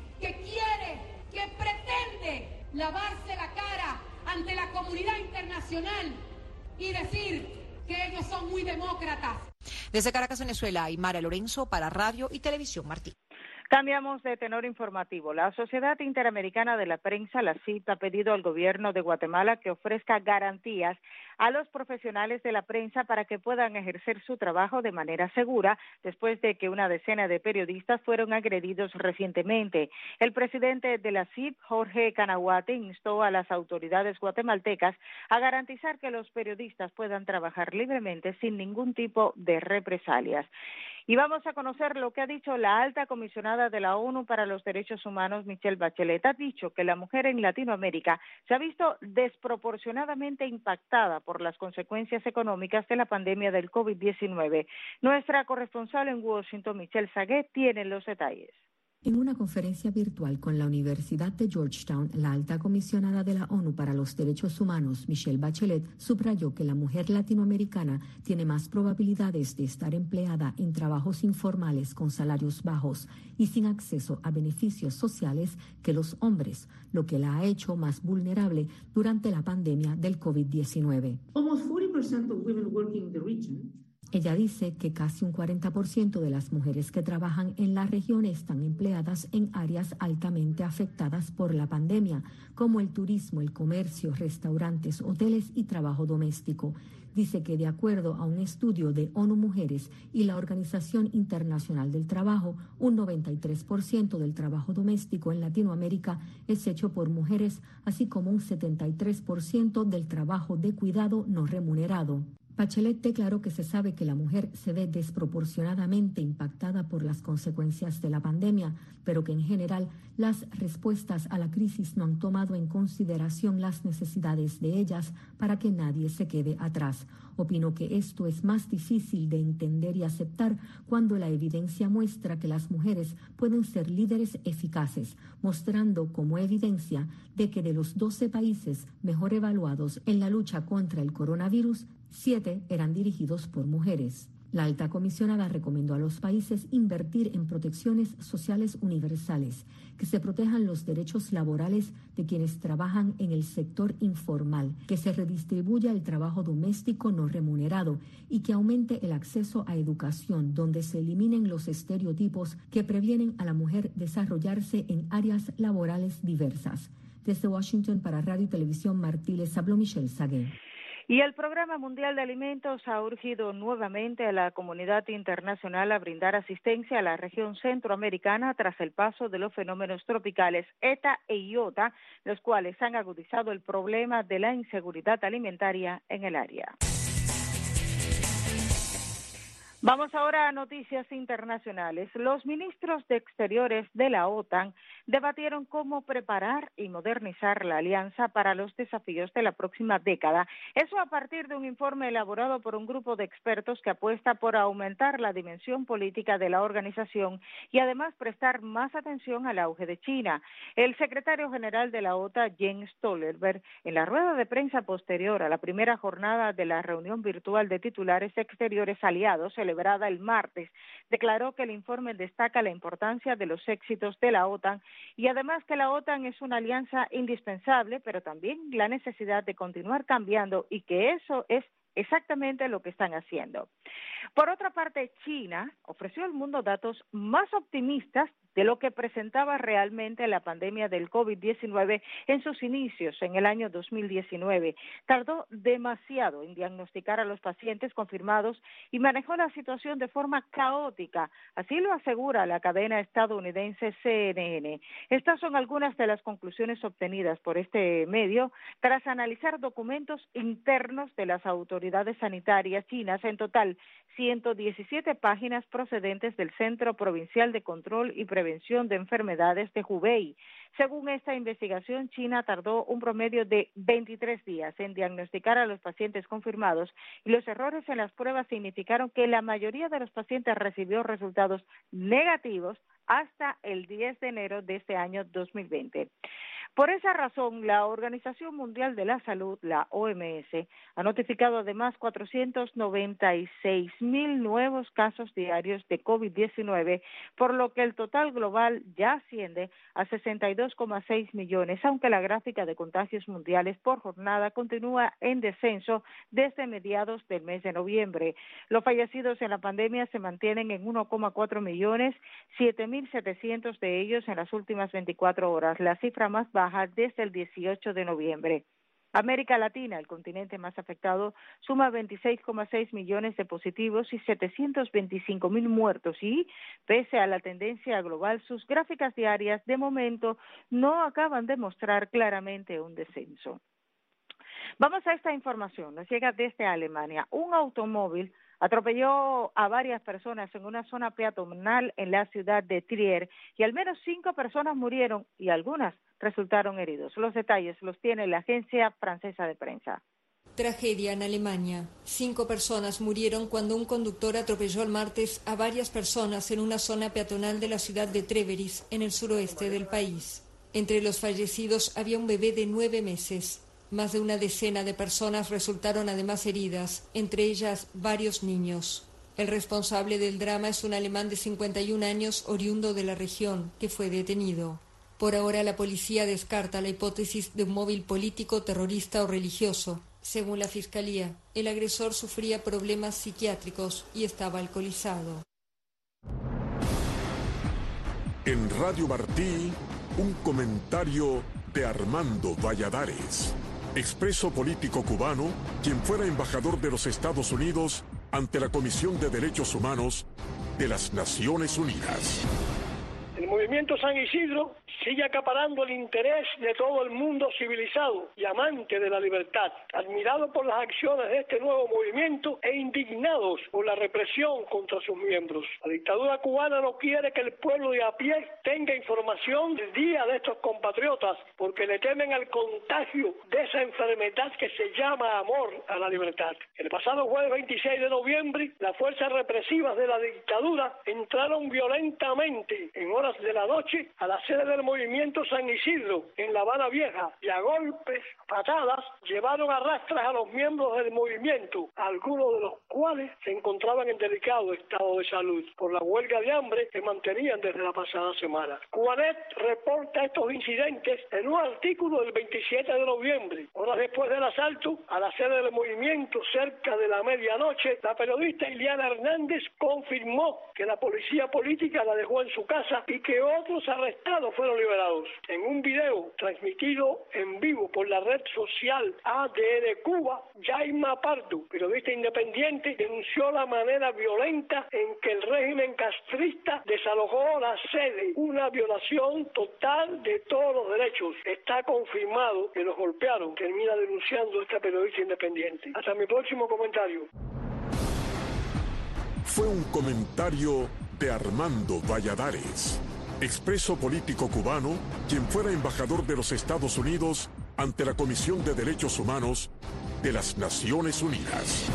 que pretende lavarse la cara ante la comunidad internacional y decir que ellos son muy demócratas. Desde Caracas, Venezuela, Aymara Lorenzo para Radio y Televisión Martí. Cambiamos de tenor informativo. La Sociedad Interamericana de la Prensa, la CIP, ha pedido al gobierno de Guatemala que ofrezca garantías a los profesionales de la prensa para que puedan ejercer su trabajo de manera segura después de que una decena de periodistas fueron agredidos recientemente. El presidente de la CIP, Jorge Canaguate, instó a las autoridades guatemaltecas a garantizar que los periodistas puedan trabajar libremente sin ningún tipo de represalias. Y vamos a conocer lo que ha dicho la alta comisionada de la ONU para los Derechos Humanos, Michelle Bachelet. Ha dicho que la mujer en Latinoamérica se ha visto desproporcionadamente impactada por las consecuencias económicas de la pandemia del COVID-19. Nuestra corresponsal en Washington, Michelle Saguet, tiene los detalles. En una conferencia virtual con la Universidad de Georgetown, la alta comisionada de la ONU para los Derechos Humanos, Michelle Bachelet, subrayó que la mujer latinoamericana tiene más probabilidades de estar empleada en trabajos informales con salarios bajos y sin acceso a beneficios sociales que los hombres, lo que la ha hecho más vulnerable durante la pandemia del COVID-19. Almost 40% of women working in the region. Ella dice que casi un 40% de las mujeres que trabajan en la región están empleadas en áreas altamente afectadas por la pandemia, como el turismo, el comercio, restaurantes, hoteles y trabajo doméstico. Dice que de acuerdo a un estudio de ONU Mujeres y la Organización Internacional del Trabajo, un 93% del trabajo doméstico en Latinoamérica es hecho por mujeres, así como un 73% del trabajo de cuidado no remunerado. Bachelet declaró que se sabe que la mujer se ve desproporcionadamente impactada por las consecuencias de la pandemia, pero que en general las respuestas a la crisis no han tomado en consideración las necesidades de ellas para que nadie se quede atrás. Opinó que esto es más difícil de entender y aceptar cuando la evidencia muestra que las mujeres pueden ser líderes eficaces, mostrando como evidencia de que de los 12 países mejor evaluados en la lucha contra el coronavirus, 7 eran dirigidos por mujeres. La alta comisionada recomendó a los países invertir en protecciones sociales universales, que se protejan los derechos laborales de quienes trabajan en el sector informal, que se redistribuya el trabajo doméstico no remunerado y que aumente el acceso a educación, donde se eliminen los estereotipos que previenen a la mujer desarrollarse en áreas laborales diversas. Desde Washington para Radio y Televisión Martí les habló Michelle Saguet. Y el Programa Mundial de Alimentos ha urgido nuevamente a la comunidad internacional a brindar asistencia a la región centroamericana tras el paso de los fenómenos tropicales ETA e IOTA, los cuales han agudizado el problema de la inseguridad alimentaria en el área. Vamos ahora a noticias internacionales. Los ministros de Exteriores de la OTAN debatieron cómo preparar y modernizar la alianza para los desafíos de la próxima década. Eso a partir de un informe elaborado por un grupo de expertos que apuesta por aumentar la dimensión política de la organización y además prestar más atención al auge de China. El secretario general de la OTAN, Jens Stoltenberg, en la rueda de prensa posterior a la primera jornada de la reunión virtual de titulares exteriores aliados, celebrada el martes, declaró que el informe destaca la importancia de los éxitos de la OTAN y además que la OTAN es una alianza indispensable, pero también la necesidad de continuar cambiando y que eso es exactamente lo que están haciendo. Por otra parte, China ofreció al mundo datos más optimistas de lo que presentaba realmente la pandemia del COVID-19 en sus inicios en el año 2019. Tardó demasiado en diagnosticar a los pacientes confirmados y manejó la situación de forma caótica. Así lo asegura la cadena estadounidense CNN. Estas son algunas de las conclusiones obtenidas por este medio tras analizar documentos internos de las autoridades sanitarias chinas, en total 117 páginas procedentes del Centro Provincial de Control y Prevención de Enfermedades de Hubei. Según esta investigación, China tardó un promedio de 23 días en diagnosticar a los pacientes confirmados y los errores en las pruebas significaron que la mayoría de los pacientes recibió resultados negativos hasta el 10 de enero de este año 2020. Por esa razón, la Organización Mundial de la Salud, la OMS, ha notificado además 496,000 nuevos casos diarios de COVID-19, por lo que el total global ya asciende a 62,6 millones, aunque la gráfica de contagios mundiales por jornada continúa en descenso desde mediados del mes de noviembre. Los fallecidos en la pandemia se mantienen en 1,4 millones, 7.700 de ellos en las últimas 24 horas, la cifra más baja desde el 18 de noviembre. América Latina, el continente más afectado, suma 26,6 millones de positivos y 725,000 muertos y, pese a la tendencia global, sus gráficas diarias de momento no acaban de mostrar claramente un descenso. Vamos a esta información, nos llega desde Alemania. Un automóvil atropelló a varias personas en una zona peatonal en la ciudad de Trier y al menos 5 personas murieron y algunas resultaron heridos. Los detalles los tiene la agencia francesa de prensa. Tragedia en Alemania. 5 personas murieron cuando un conductor atropelló el martes a varias personas en una zona peatonal de la ciudad de Treveris, en el suroeste del país. Entre los fallecidos había un bebé de 9 meses. Más de una decena de personas resultaron además heridas, entre ellas varios niños. El responsable del drama es un alemán de 51 años oriundo de la región, que fue detenido. Por ahora la policía descarta la hipótesis de un móvil político, terrorista o religioso. Según la fiscalía, el agresor sufría problemas psiquiátricos y estaba alcoholizado. En Radio Martí, un comentario de Armando Valladares, expreso político cubano, quien fuera embajador de los Estados Unidos ante la Comisión de Derechos Humanos de las Naciones Unidas. El movimiento San Isidro sigue acaparando el interés de todo el mundo civilizado y amante de la libertad, admirado por las acciones de este nuevo movimiento e indignados por la represión contra sus miembros. La dictadura cubana no quiere que el pueblo de a pie tenga información del día de estos compatriotas porque le temen al contagio de esa enfermedad que se llama amor a la libertad. El pasado jueves 26 de noviembre, las fuerzas represivas de la dictadura entraron violentamente en horas de la noche a la sede del movimiento San Isidro en La Habana Vieja y a golpes, patadas, llevaron a rastras a los miembros del movimiento, algunos de los cuales se encontraban en delicado estado de salud por la huelga de hambre que mantenían desde la pasada semana. Cubanet reporta estos incidentes en un artículo del 27 de noviembre. Horas después del asalto a la sede del movimiento cerca de la medianoche, la periodista Iliana Hernández confirmó que la policía política la dejó en su casa y que otros arrestados fueron liberados. En un video transmitido en vivo por la red social ADN Cuba, Yaima Pardo, periodista independiente, denunció la manera violenta en que el régimen castrista desalojó la sede, una violación total de todos los derechos. Está confirmado que los golpearon, termina denunciando esta periodista independiente. Hasta mi próximo comentario. Fue un comentario de Armando Valladares, expreso político cubano, quien fuera embajador de los Estados Unidos ante la Comisión de Derechos Humanos de las Naciones Unidas.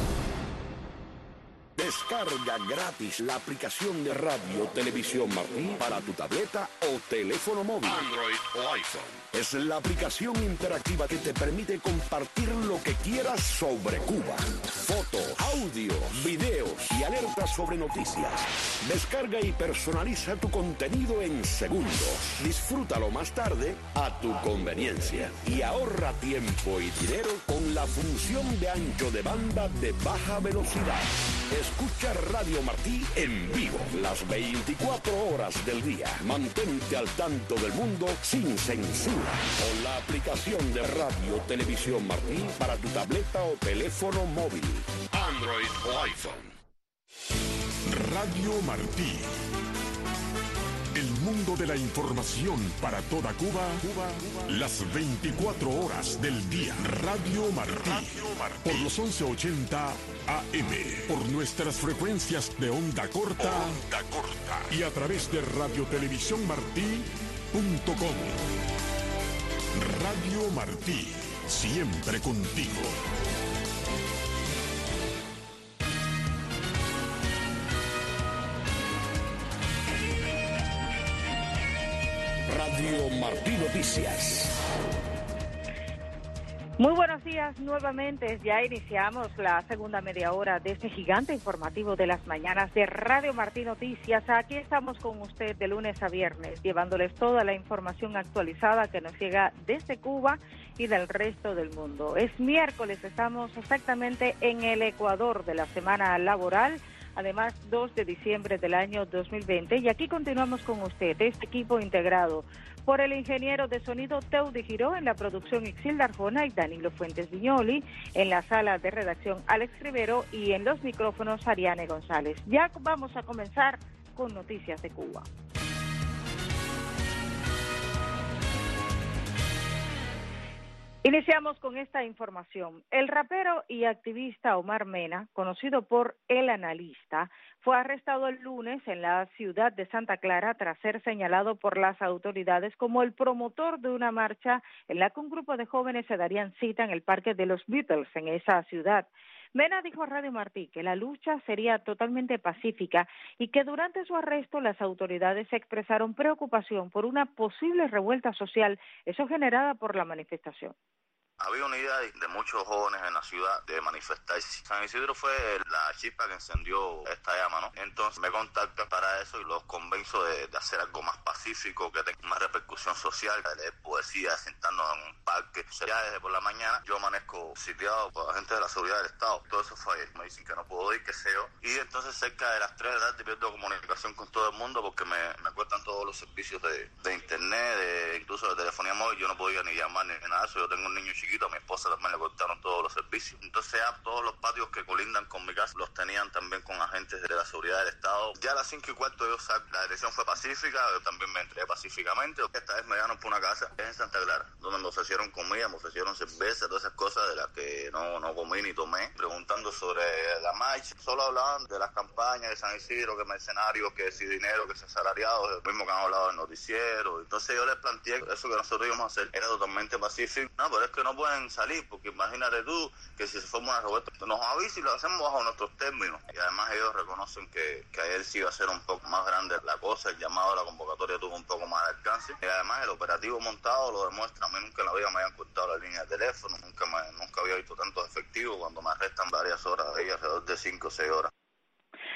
Descarga gratis la aplicación de Radio Televisión Martí para tu tableta o teléfono móvil, Android o iPhone. Es la aplicación interactiva que te permite compartir lo que quieras sobre Cuba. Fotos, audio, videos y alertas sobre noticias. Descarga y personaliza tu contenido en segundos. Disfrútalo más tarde a tu conveniencia. Y ahorra tiempo y dinero con la función de ancho de banda de baja velocidad. Escucha Radio Martí en vivo las 24 horas del día. Mantente al tanto del mundo sin censura con la aplicación de Radio Televisión Martí para tu tableta o teléfono móvil, Android o iPhone. Radio Martí. El mundo de la información para toda Cuba, las 24 horas del día. Radio Martí. Por los 1180 AM. Por nuestras frecuencias de onda corta. Y a través de radiotelevisiónmartí.com. Radio Martí. Siempre contigo. Radio Martí Noticias. Muy buenos días nuevamente. Ya iniciamos la segunda media hora de este gigante informativo de las mañanas de Radio Martí Noticias. Aquí estamos con usted de lunes a viernes, llevándoles toda la información actualizada que nos llega desde Cuba y del resto del mundo. Es miércoles, estamos exactamente en el Ecuador de la semana laboral. Además, 2 de diciembre del año 2020. Y aquí continuamos con usted, este equipo integrado por el ingeniero de sonido Teudy Giró, en la producción Ixilda Arjona y Danilo Fuentes Viñoli, en la sala de redacción Alex Rivero y en los micrófonos Ariane González. Ya vamos a comenzar con noticias de Cuba. Iniciamos con esta información. El rapero y activista Omar Mena, conocido por El Analista, fue arrestado el lunes en la ciudad de Santa Clara tras ser señalado por las autoridades como el promotor de una marcha en la que un grupo de jóvenes se darían cita en el Parque de los Beatles en esa ciudad. Mena dijo a Radio Martí que la lucha sería totalmente pacífica y que durante su arresto las autoridades expresaron preocupación por una posible revuelta social, eso generada por la manifestación. Había una idea de muchos jóvenes en la ciudad de manifestarse. San Isidro fue la chispa que encendió esta llama, ¿no? Entonces me contactan para eso y los convenzo de hacer algo más pacífico, que tenga más repercusión social, de leer poesía, sentarnos en un parque. Ya desde por la mañana yo amanezco sitiado por la gente de la seguridad del Estado. Todo eso fue ayer. Me dicen que no puedo ir, que sé yo. Y entonces cerca de las 3 de la tarde pierdo comunicación con todo el mundo porque me cortan todos los servicios de internet, incluso de telefonía móvil. Yo no podía ni llamar ni nada de eso. Yo tengo un niño chiquito, a mi esposa también le cortaron todos los servicios. Entonces ya todos los patios que colindan con mi casa los tenían también con agentes de la seguridad del Estado. Ya a las 5:15 yo salgo. La dirección fue pacífica, yo también me entregué pacíficamente. Esta vez me llevaron por una casa en Santa Clara, donde me ofrecieron comida, me ofrecieron cerveza, todas esas cosas de las que no comí ni tomé, preguntando sobre la marcha. Solo hablaban de las campañas de San Isidro, que mercenarios, que si dinero, que si asalariados, lo mismo que han hablado del noticiero. Entonces yo les planteé que eso que nosotros íbamos a hacer era totalmente pacífico. No, pero es que no pueden salir, porque imagínate tú que si se forma una revuelta, nos avisa y lo hacemos bajo nuestros términos. Y además ellos reconocen que ayer sí iba a ser un poco más grande la cosa, el llamado a la convocatoria tuvo un poco más de alcance. Y además el operativo montado lo demuestra. A mí nunca en la vida me habían cortado la línea de teléfono, nunca había visto tantos efectivos cuando me arrestan varias horas, ahí alrededor de 5 o 6 horas.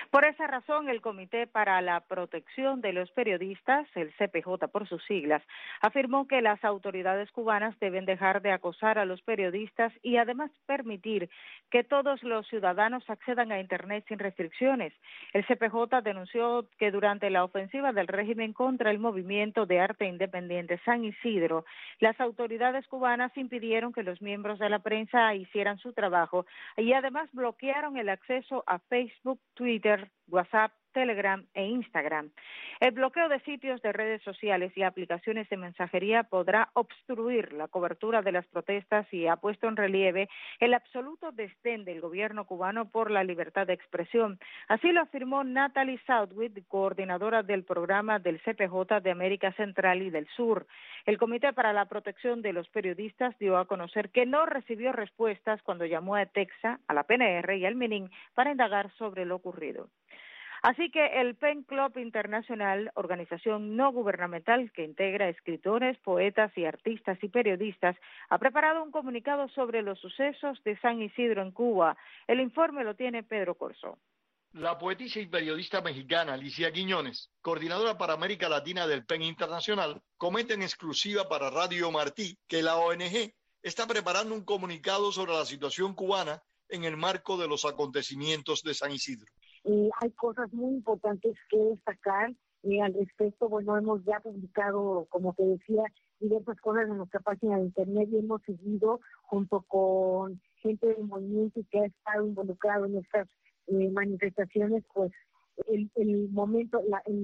Por esa razón, el Comité para la Protección de los Periodistas, el CPJ por sus siglas, afirmó que las autoridades cubanas deben dejar de acosar a los periodistas y además permitir que todos los ciudadanos accedan a Internet sin restricciones. El CPJ denunció que durante la ofensiva del régimen contra el movimiento de arte independiente San Isidro, las autoridades cubanas impidieron que los miembros de la prensa hicieran su trabajo y además bloquearon el acceso a Facebook, Twitter, WhatsApp, Telegram e Instagram. El bloqueo de sitios de redes sociales y aplicaciones de mensajería podrá obstruir la cobertura de las protestas y ha puesto en relieve el absoluto desdén del gobierno cubano por la libertad de expresión. Así lo afirmó Natalie Southwick, coordinadora del programa del CPJ de América Central y del Sur. El Comité para la Protección de los Periodistas dio a conocer que no recibió respuestas cuando llamó a Texas, a la PNR y al MININ para indagar sobre lo ocurrido. Así que el Pen Club Internacional, organización no gubernamental que integra escritores, poetas y artistas y periodistas, ha preparado un comunicado sobre los sucesos de San Isidro en Cuba. El informe lo tiene Pedro Corso. La poetisa y periodista mexicana Alicia Quiñones, coordinadora para América Latina del PEN Internacional, comenta en exclusiva para Radio Martí que la ONG está preparando un comunicado sobre la situación cubana en el marco de los acontecimientos de San Isidro. Hay cosas muy importantes que destacar al respecto. Bueno, hemos ya publicado, como te decía, diversas cosas en nuestra página de internet y hemos seguido junto con gente del movimiento que ha estado involucrado en estas manifestaciones, pues el momento,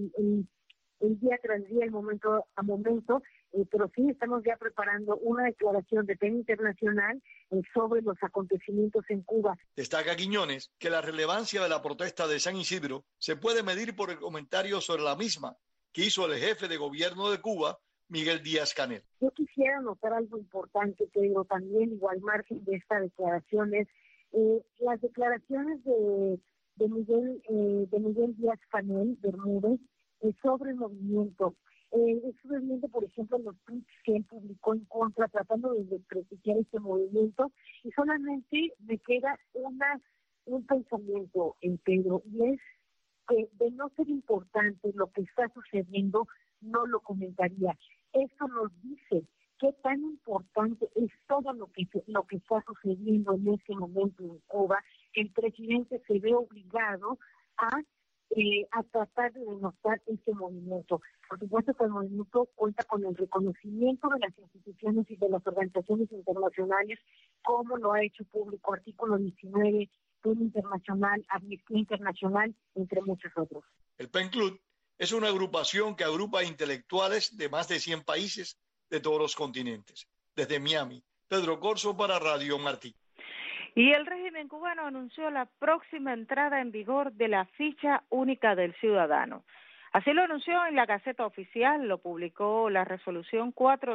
el día tras día, el momento a momento, pero sí estamos ya preparando una declaración de PEN Internacional sobre los acontecimientos en Cuba. Destaca Quiñones que la relevancia de la protesta de San Isidro se puede medir por el comentario sobre la misma que hizo el jefe de gobierno de Cuba, Miguel Díaz-Canel. Yo quisiera notar algo importante, Pedro, también igual margen de esta declaración es las declaraciones de Miguel Díaz-Canel Bermúdez sobre el movimiento. Eso movimiento, por ejemplo, los tweets que él publicó en contra, tratando de desprestigiar este movimiento, y solamente me queda un pensamiento en Pedro, y es que de no ser importante lo que está sucediendo, no lo comentaría. Esto nos dice qué tan importante es todo lo que está sucediendo en este momento en Cuba. El presidente se ve obligado a tratar de denostar este movimiento. Por supuesto que el movimiento cuenta con el reconocimiento de las instituciones y de las organizaciones internacionales, como lo ha hecho público Artículo 19, PEN Internacional, Amnistía Internacional, entre muchos otros. El PEN Club es una agrupación que agrupa intelectuales de más de 100 países de todos los continentes. Desde Miami, Pedro Corso para Radio Martí. Y el régimen cubano anunció la próxima entrada en vigor de la ficha única del ciudadano. Así lo anunció en la Gaceta Oficial, lo publicó la resolución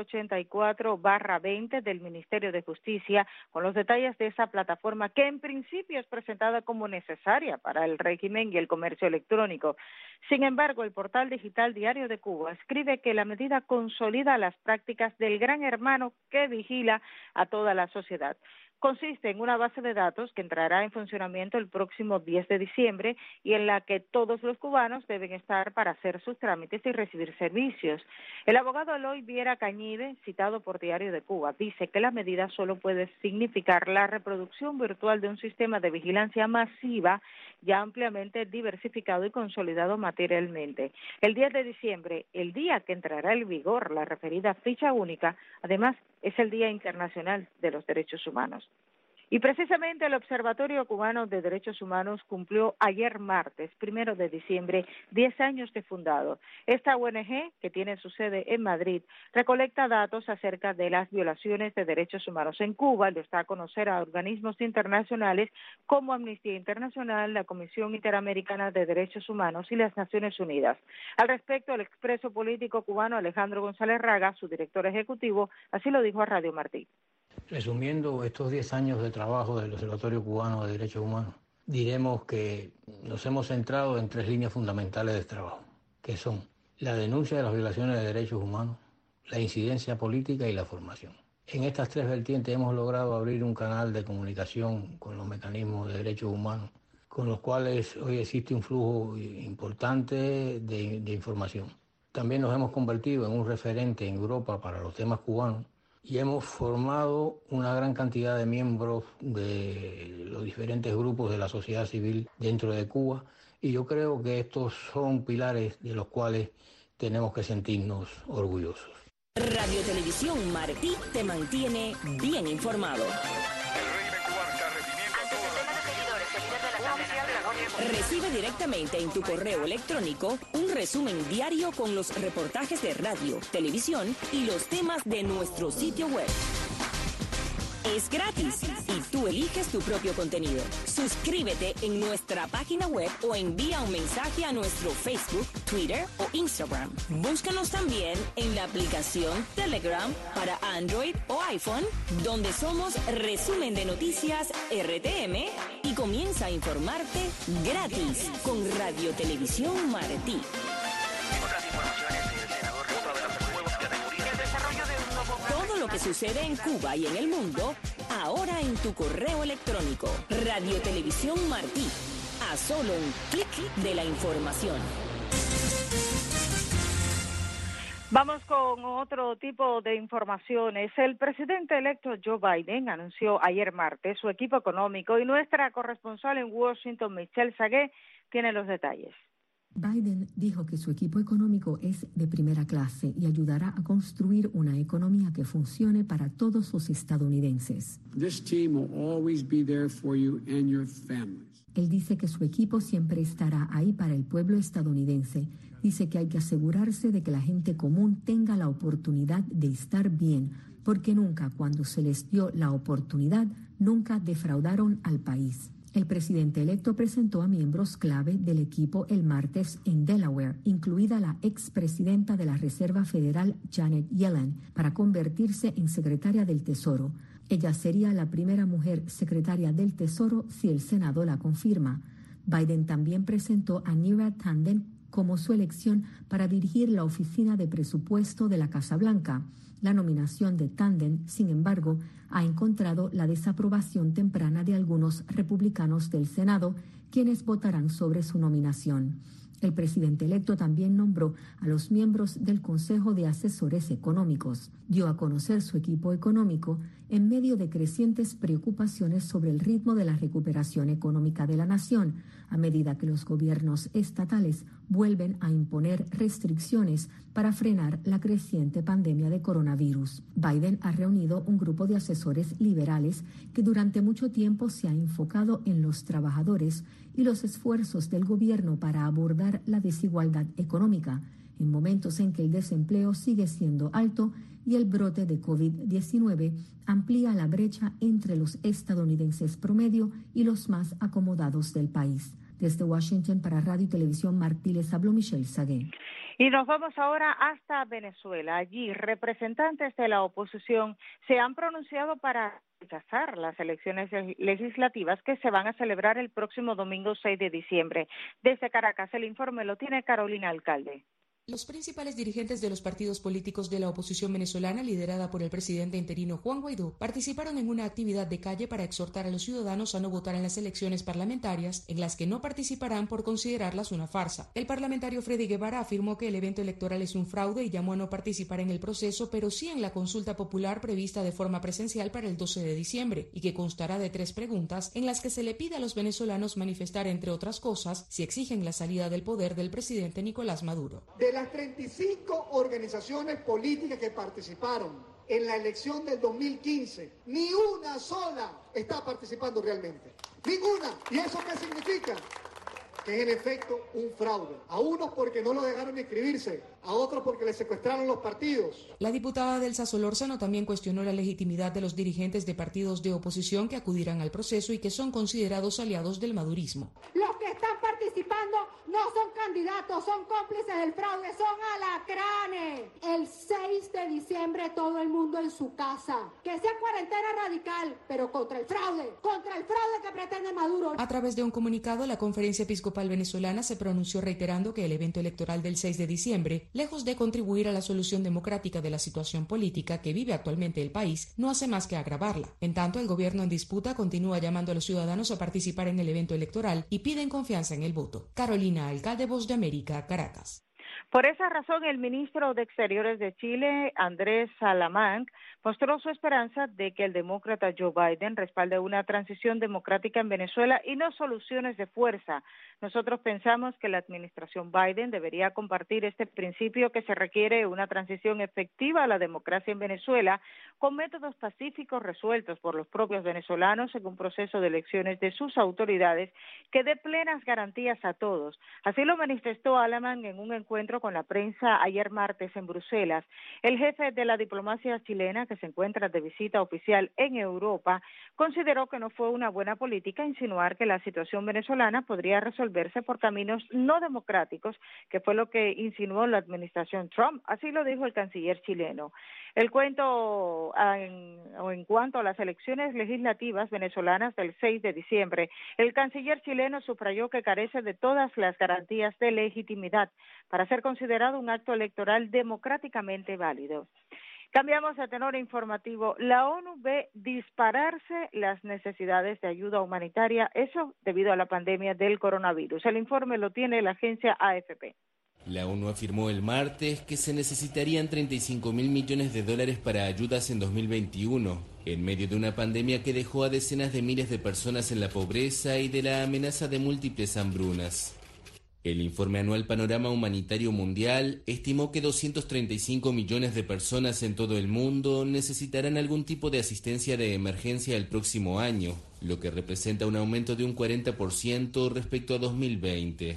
484/20 del Ministerio de Justicia, con los detalles de esa plataforma que en principio es presentada como necesaria para el régimen y el comercio electrónico. Sin embargo, el portal digital Diario de Cuba escribe que la medida consolida las prácticas del gran hermano que vigila a toda la sociedad. Consiste en una base de datos que entrará en funcionamiento el próximo 10 de diciembre y en la que todos los cubanos deben estar para hacer sus trámites y recibir servicios. El abogado Eloy Viera Cañide, citado por Diario de Cuba, dice que la medida solo puede significar la reproducción virtual de un sistema de vigilancia masiva ya ampliamente diversificado y consolidado materialmente. El 10 de diciembre, el día que entrará en vigor la referida ficha única, además es el Día Internacional de los Derechos Humanos. Y precisamente el Observatorio Cubano de Derechos Humanos cumplió ayer martes, 1 de diciembre, 10 años de fundado. Esta ONG, que tiene su sede en Madrid, recolecta datos acerca de las violaciones de derechos humanos en Cuba, lo está a conocer a organismos internacionales como Amnistía Internacional, la Comisión Interamericana de Derechos Humanos y las Naciones Unidas. Al respecto, el expreso político cubano Alejandro González Raga, su director ejecutivo, así lo dijo a Radio Martí. Resumiendo estos 10 años de trabajo del Observatorio Cubano de Derechos Humanos, diremos que nos hemos centrado en 3 líneas fundamentales de trabajo, que son la denuncia de las violaciones de derechos humanos, la incidencia política y la formación. En estas 3 vertientes hemos logrado abrir un canal de comunicación con los mecanismos de derechos humanos con los cuales hoy existe un flujo importante de información. También nos hemos convertido en un referente en Europa para los temas cubanos y hemos formado una gran cantidad de miembros de los diferentes grupos de la sociedad civil dentro de Cuba, y yo creo que estos son pilares de los cuales tenemos que sentirnos orgullosos. Radio Televisión Martí te mantiene bien informado. Recibe directamente en tu correo electrónico un resumen diario con los reportajes de radio, televisión y los temas de nuestro sitio web. Es gratis y tú eliges tu propio contenido. Suscríbete en nuestra página web o envía un mensaje a nuestro Facebook, Twitter o Instagram. Búscanos también en la aplicación Telegram para Android o iPhone, donde somos Resumen de Noticias RTM, y comienza a informarte gratis con Radio Televisión Martí. Todo lo que sucede en Cuba y en el mundo, ahora en tu correo electrónico. Radio Televisión Martí, a solo un clic de la información. Vamos con otro tipo de informaciones. El presidente electo Joe Biden anunció ayer martes su equipo económico y nuestra corresponsal en Washington, Michelle Sagué, tiene los detalles. Biden dijo que su equipo económico es de primera clase y ayudará a construir una economía que funcione para todos los estadounidenses. This team will always be there for you and your families. Él dice que su equipo siempre estará ahí para el pueblo estadounidense. Dice que hay que asegurarse de que la gente común tenga la oportunidad de estar bien, porque nunca, cuando se les dio la oportunidad, nunca defraudaron al país. El presidente electo presentó a miembros clave del equipo el martes en Delaware, incluida la expresidenta de la Reserva Federal Janet Yellen, para convertirse en secretaria del Tesoro. Ella sería la primera mujer secretaria del Tesoro si el Senado la confirma. Biden también presentó a Neera Tanden como su elección para dirigir la oficina de presupuesto de la Casa Blanca. La nominación de Tanden, sin embargo, ha encontrado la desaprobación temprana de algunos republicanos del Senado, quienes votarán sobre su nominación. El presidente electo también nombró a los miembros del Consejo de Asesores Económicos. Dio a conocer su equipo económico en medio de crecientes preocupaciones sobre el ritmo de la recuperación económica de la nación, a medida que los gobiernos estatales vuelven a imponer restricciones para frenar la creciente pandemia de coronavirus. Biden ha reunido un grupo de asesores liberales que durante mucho tiempo se ha enfocado en los trabajadores y los esfuerzos del gobierno para abordar la desigualdad económica, en momentos en que el desempleo sigue siendo alto y el brote de COVID-19 amplía la brecha entre los estadounidenses promedio y los más acomodados del país. Desde Washington para Radio y Televisión Martí les habló Michelle Sagué. Y nos vamos ahora hasta Venezuela. Allí, representantes de la oposición se han pronunciado para rechazar las elecciones legislativas que se van a celebrar el próximo domingo 6 de diciembre. Desde Caracas, el informe lo tiene Carolina Alcalde. Los principales dirigentes de los partidos políticos de la oposición venezolana, liderada por el presidente interino Juan Guaidó, participaron en una actividad de calle para exhortar a los ciudadanos a no votar en las elecciones parlamentarias, en las que no participarán por considerarlas una farsa. El parlamentario Freddy Guevara afirmó que el evento electoral es un fraude y llamó a no participar en el proceso, pero sí en la consulta popular prevista de forma presencial para el 12 de diciembre, y que constará de 3 preguntas en las que se le pide a los venezolanos manifestar, entre otras cosas, si exigen la salida del poder del presidente Nicolás Maduro. De las 35 organizaciones políticas que participaron en la elección del 2015, ni una sola está participando realmente. Ninguna. ¿Y eso qué significa? Que es en efecto un fraude. A unos porque no lo dejaron inscribirse, a otros porque les secuestraron los partidos. La diputada Delsa Solórzano también cuestionó la legitimidad de los dirigentes de partidos de oposición que acudirán al proceso y que son considerados aliados del madurismo. Los que están participando participando no son candidatos, son cómplices del fraude, son alacranes. El 6 de diciembre todo el mundo en su casa. Que sea cuarentena radical, pero contra el fraude que pretende Maduro. A través de un comunicado, la Conferencia Episcopal Venezolana se pronunció reiterando que el evento electoral del 6 de diciembre, lejos de contribuir a la solución democrática de la situación política que vive actualmente el país, no hace más que agravarla. En tanto, el gobierno en disputa continúa llamando a los ciudadanos a participar en el evento electoral y piden confianza en el voto. Carolina Alcalde, Voz de América, Caracas. Por esa razón, el ministro de Exteriores de Chile, Andrés Salamanca, mostró su esperanza de que el demócrata Joe Biden respalde una transición democrática en Venezuela y no soluciones de fuerza. Nosotros pensamos que la administración Biden debería compartir este principio que se requiere una transición efectiva a la democracia en Venezuela con métodos pacíficos resueltos por los propios venezolanos en un proceso de elecciones de sus autoridades que dé plenas garantías a todos. Así lo manifestó Alaman en un encuentro con la prensa ayer martes en Bruselas. El jefe de la diplomacia chilena, que se encuentra de visita oficial en Europa, consideró que no fue una buena política insinuar que la situación venezolana podría resolverse por caminos no democráticos, que fue lo que insinuó la administración Trump. Así lo dijo el canciller chileno. El cuento en cuanto a las elecciones legislativas venezolanas del 6 de diciembre, el canciller chileno subrayó que carece de todas las garantías de legitimidad para ser considerado un acto electoral democráticamente válido. Cambiamos de tenor informativo. La ONU ve dispararse las necesidades de ayuda humanitaria, eso debido a la pandemia del coronavirus. El informe lo tiene la agencia AFP. La ONU afirmó el martes que se necesitarían 35.000 millones de dólares para ayudas en 2021, en medio de una pandemia que dejó a decenas de miles de personas en la pobreza y de la amenaza de múltiples hambrunas. El informe anual Panorama Humanitario Mundial estimó que 235 millones de personas en todo el mundo necesitarán algún tipo de asistencia de emergencia el próximo año, lo que representa un aumento de un 40% respecto a 2020.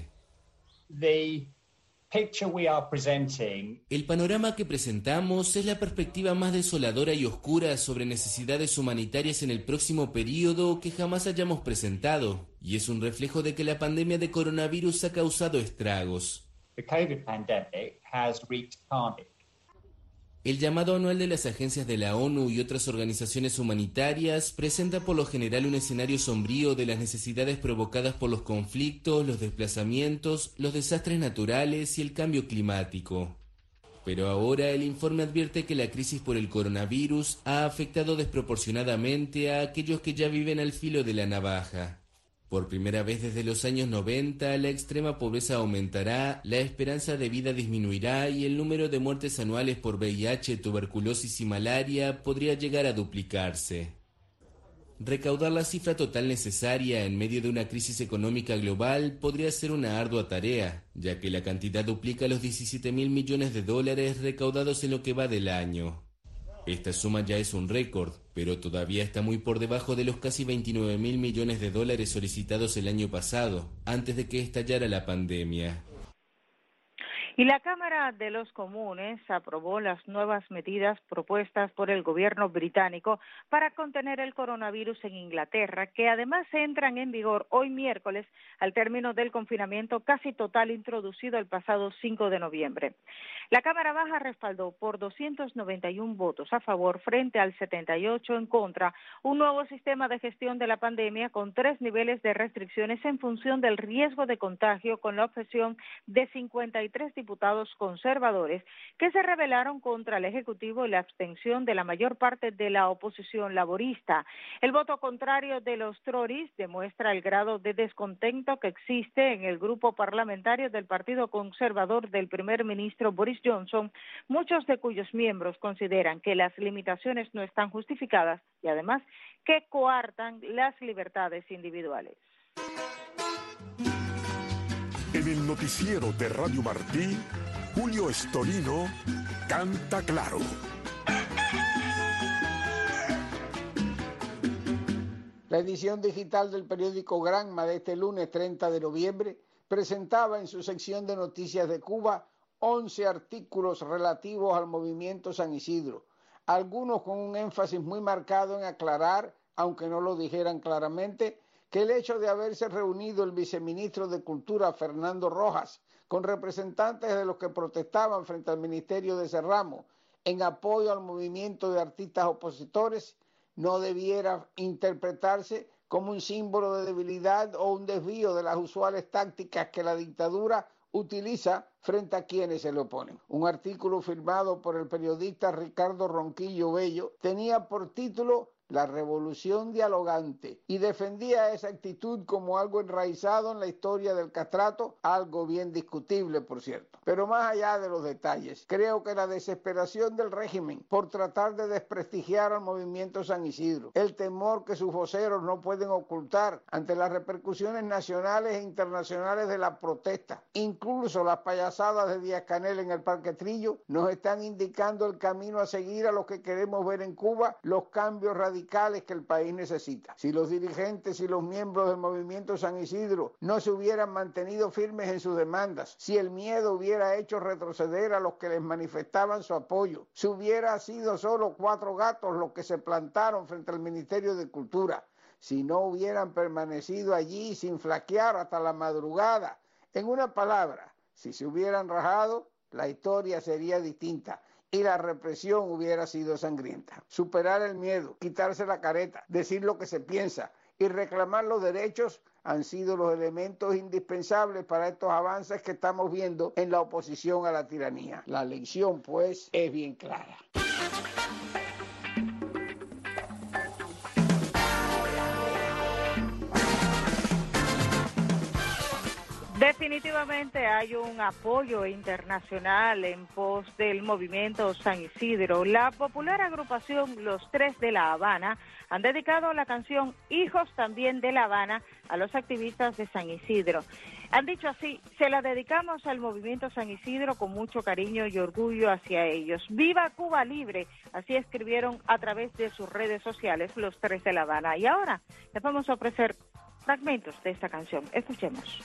El panorama que presentamos es la perspectiva más desoladora y oscura sobre necesidades humanitarias en el próximo periodo que jamás hayamos presentado, y es un reflejo de que la pandemia de coronavirus ha causado estragos. El llamado anual de las agencias de la ONU y otras organizaciones humanitarias presenta por lo general un escenario sombrío de las necesidades provocadas por los conflictos, los desplazamientos, los desastres naturales y el cambio climático. Pero ahora el informe advierte que la crisis por el coronavirus ha afectado desproporcionadamente a aquellos que ya viven al filo de la navaja. Por primera vez desde los años 90, la extrema pobreza aumentará, la esperanza de vida disminuirá y el número de muertes anuales por VIH, tuberculosis y malaria podría llegar a duplicarse. Recaudar la cifra total necesaria en medio de una crisis económica global podría ser una ardua tarea, ya que la cantidad duplica los 17.000 millones de dólares recaudados en lo que va del año. Esta suma ya es un récord, pero todavía está muy por debajo de los casi 29.000 millones de dólares solicitados el año pasado, antes de que estallara la pandemia. Y la Cámara de los Comunes aprobó las nuevas medidas propuestas por el gobierno británico para contener el coronavirus en Inglaterra, que además entran en vigor hoy miércoles al término del confinamiento casi total introducido el pasado 5 de noviembre. La Cámara Baja respaldó por 291 votos a favor frente al 78 en contra un nuevo sistema de gestión de la pandemia con 3 niveles de restricciones en función del riesgo de contagio, con la objeción de 53 diputados conservadores que se rebelaron contra el Ejecutivo y la abstención de la mayor parte de la oposición laborista. El voto contrario de los Tories demuestra el grado de descontento que existe en el grupo parlamentario del Partido Conservador del primer ministro Boris Johnson, muchos de cuyos miembros consideran que las limitaciones no están justificadas y además que coartan las libertades individuales. En el noticiero de Radio Martí, Julio Estorino canta claro. La edición digital del periódico Granma de este lunes 30 de noviembre presentaba en su sección de noticias de Cuba 11 artículos relativos al movimiento San Isidro, algunos con un énfasis muy marcado en aclarar, aunque no lo dijeran claramente, que el hecho de haberse reunido el viceministro de Cultura, Fernando Rojas, con representantes de los que protestaban frente al Ministerio de ese ramo en apoyo al movimiento de artistas opositores, no debiera interpretarse como un símbolo de debilidad o un desvío de las usuales tácticas que la dictadura utiliza frente a quienes se le oponen. Un artículo firmado por el periodista Ricardo Ronquillo Bello tenía por título La revolución dialogante y defendía esa actitud como algo enraizado en la historia del castrato, algo bien discutible, por cierto. Pero más allá de los detalles, creo que la desesperación del régimen por tratar de desprestigiar al movimiento San Isidro, el temor que sus voceros no pueden ocultar ante las repercusiones nacionales e internacionales de la protesta, incluso las payasadas de Díaz-Canel en el Parque Trillo, nos están indicando el camino a seguir a los que queremos ver en Cuba los cambios radicales que el país necesita. Si los dirigentes y los miembros del movimiento San Isidro no se hubieran mantenido firmes en sus demandas, si el miedo hubiera hecho retroceder a los que les manifestaban su apoyo, si hubiera sido solo 4 gatos los que se plantaron frente al Ministerio de Cultura, si no hubieran permanecido allí sin flaquear hasta la madrugada, en una palabra, si se hubieran rajado, la historia sería distinta y la represión hubiera sido sangrienta. Superar el miedo, quitarse la careta, decir lo que se piensa y reclamar los derechos han sido los elementos indispensables para estos avances que estamos viendo en la oposición a la tiranía. La lección, pues, es bien clara. Definitivamente hay un apoyo internacional en pos del movimiento San Isidro. La popular agrupación Los Tres de La Habana han dedicado la canción Hijos también de La Habana a los activistas de San Isidro. Han dicho así: se la dedicamos al movimiento San Isidro con mucho cariño y orgullo hacia ellos. ¡Viva Cuba Libre! Así escribieron a través de sus redes sociales Los Tres de La Habana. Y ahora les vamos a ofrecer fragmentos de esta canción. Escuchemos.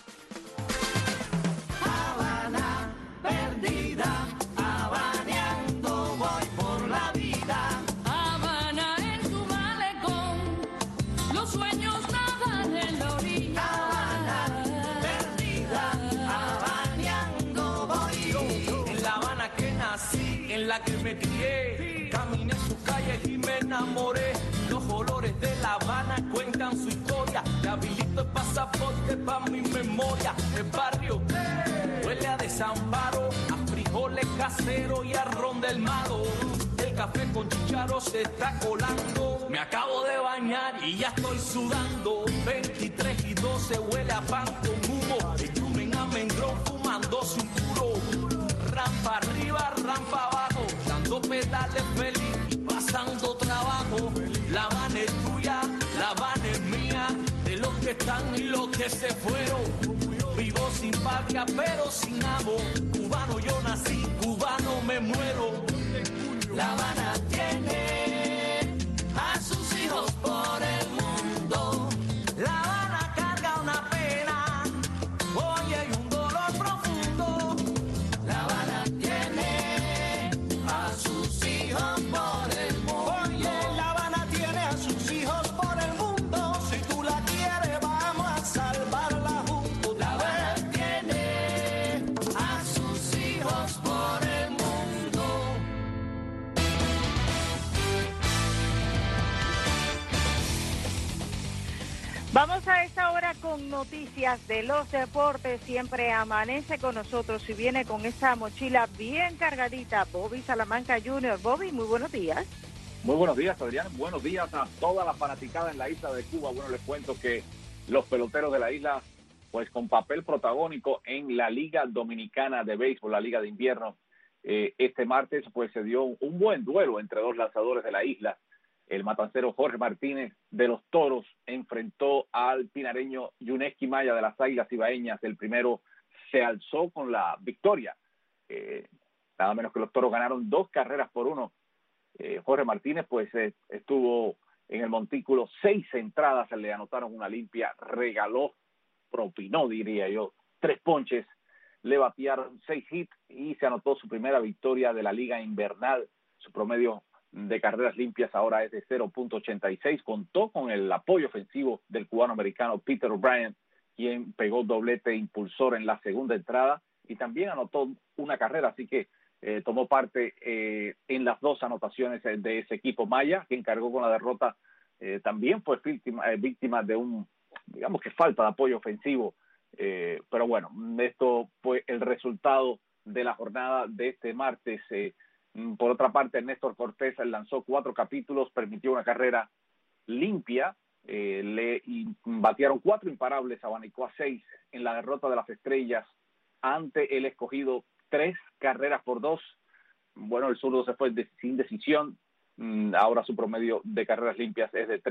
Habana perdida, habaneando voy por la vida. Habana en tu malecón, los sueños nadan en la orilla. Habana perdida, habaneando voy. En La Habana que nací, en la que me crié, caminé sus calles y me enamoré. Los olores de La Habana cuentan su historia, le habilito el pasaporte pa' mi memoria. El barrio huele a desamparo, a frijoles caseros y a ron del malo. El café con chicharo se está colando. Me acabo de bañar y ya estoy sudando. 23 y 12 huele a pan con humo. Echumen a Mengrón fumándose un puro. Rampa arriba, rampa abajo, dando pedales feliz y pasando trabajo. La Habana es tuya, La Habana es mía, de los que están y los que se fueron. Vivo sin patria pero sin amo, cubano yo nací, cubano me muero. La Habana tiene a sus hijos por el mundo. La Habana carga una pena, hoy hay un dolor profundo. La Habana tiene a sus hijos por el mundo. Oye, La Habana tiene a sus hijos por el mundo. Si tú la quieres vamos a salvarla juntos. La Habana tiene a sus hijos por el mundo. Vamos a esta hora con noticias de los deportes. Siempre amanece con nosotros y viene con esta mochila bien cargadita Bobby Salamanca Jr. Bobby, muy buenos días. Muy buenos días, Adrián. Buenos días a toda la fanaticada en la isla de Cuba. Bueno, les cuento que los peloteros de la isla, pues con papel protagónico en la Liga Dominicana de Béisbol, la Liga de Invierno, este martes pues se dio un buen duelo entre dos lanzadores de la isla. El matancero Jorge Martínez de los Toros enfrentó al pinareño Yuneski Maya de las Águilas Ibaeñas. El primero se alzó con la victoria. Nada menos que los Toros ganaron 2-1. Jorge Martínez pues estuvo en el montículo 6 entradas, le anotaron una limpia, regaló, propinó diría yo, 3 ponches, le batearon 6 hits y se anotó su primera victoria de la Liga Invernal. Su promedio de carreras limpias ahora es de 0.86. Contó con el apoyo ofensivo del cubano-americano Peter O'Brien, quien pegó doblete impulsor en la segunda entrada y también anotó una carrera, así que tomó parte en las dos anotaciones de ese equipo. Maya, quien cargó con la derrota, también fue víctima de digamos que falta de apoyo ofensivo, pero bueno, esto fue el resultado de la jornada de este martes. Por otra parte, Néstor Cortés lanzó 4 capítulos, permitió una carrera limpia, le batearon 4 imparables, abanicó a 6 en la derrota de las Estrellas ante el Escogido, 3 carreras por 2. Bueno, el zurdo se fue sin decisión. Ahora su promedio de carreras limpias es de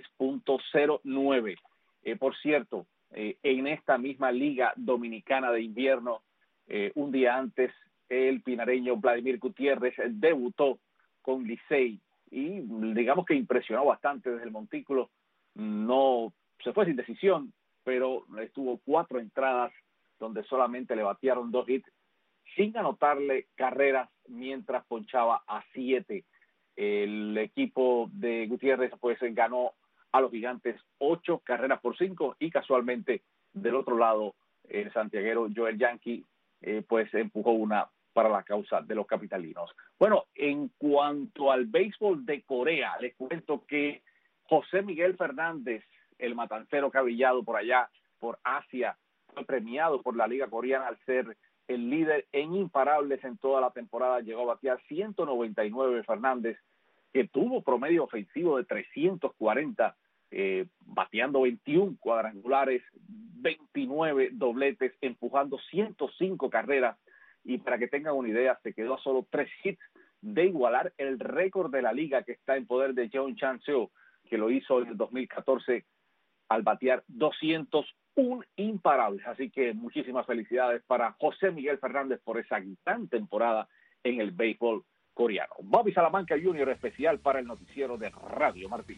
3.09. Por cierto, en esta misma Liga Dominicana de Invierno, un día antes, el pinareño Vladimir Gutiérrez debutó con Licey y digamos que impresionó bastante desde el montículo. No se fue sin decisión, pero estuvo 4 entradas donde solamente le batearon 2 hits sin anotarle carreras mientras ponchaba a 7. El equipo de Gutiérrez pues ganó a los Gigantes 8 carreras por 5 y casualmente del otro lado el santiaguero Joel Yankee pues empujó una para la causa de los capitalinos. Bueno, en cuanto al béisbol de Corea, les cuento que José Miguel Fernández, el matancero cabillado por allá, por Asia, fue premiado por la Liga Coreana al ser el líder en imparables en toda la temporada. Llegó a batear 199 Fernández, que tuvo promedio ofensivo de 340, bateando 21 cuadrangulares, 29 dobletes, empujando 105 carreras. Y para que tengan una idea, se quedó a solo 3 hits de igualar el récord de la liga que está en poder de Jeon Chan-seo, que lo hizo en el 2014 al batear 201 imparables. Así que muchísimas felicidades para José Miguel Fernández por esa gran temporada en el béisbol coreano. Bobby Salamanca Jr., especial para el noticiero de Radio Martí.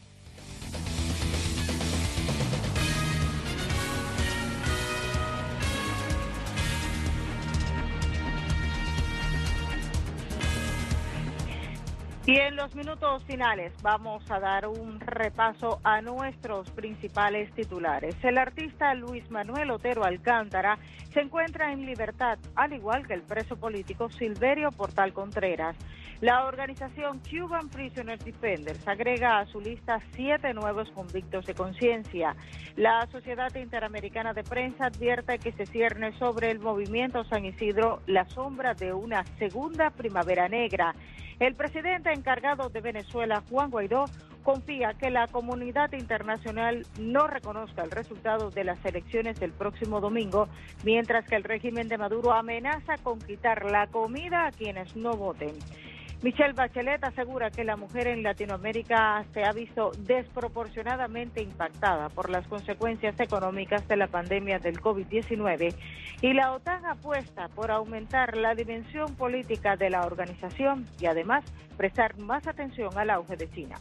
Y en los minutos finales vamos a dar un repaso a nuestros principales titulares. El artista Luis Manuel Otero Alcántara se encuentra en libertad, al igual que el preso político Silverio Portal Contreras. La organización Cuban Prisoners Defenders agrega a su lista 7 nuevos convictos de conciencia. La Sociedad Interamericana de Prensa advierte que se cierne sobre el movimiento San Isidro la sombra de una segunda primavera negra. El presidente encargado de Venezuela, Juan Guaidó, confía que la comunidad internacional no reconozca el resultado de las elecciones del próximo domingo, mientras que el régimen de Maduro amenaza con quitar la comida a quienes no voten. Michelle Bachelet asegura que la mujer en Latinoamérica se ha visto desproporcionadamente impactada por las consecuencias económicas de la pandemia del COVID-19 y la OTAN apuesta por aumentar la dimensión política de la organización y además prestar más atención al auge de China.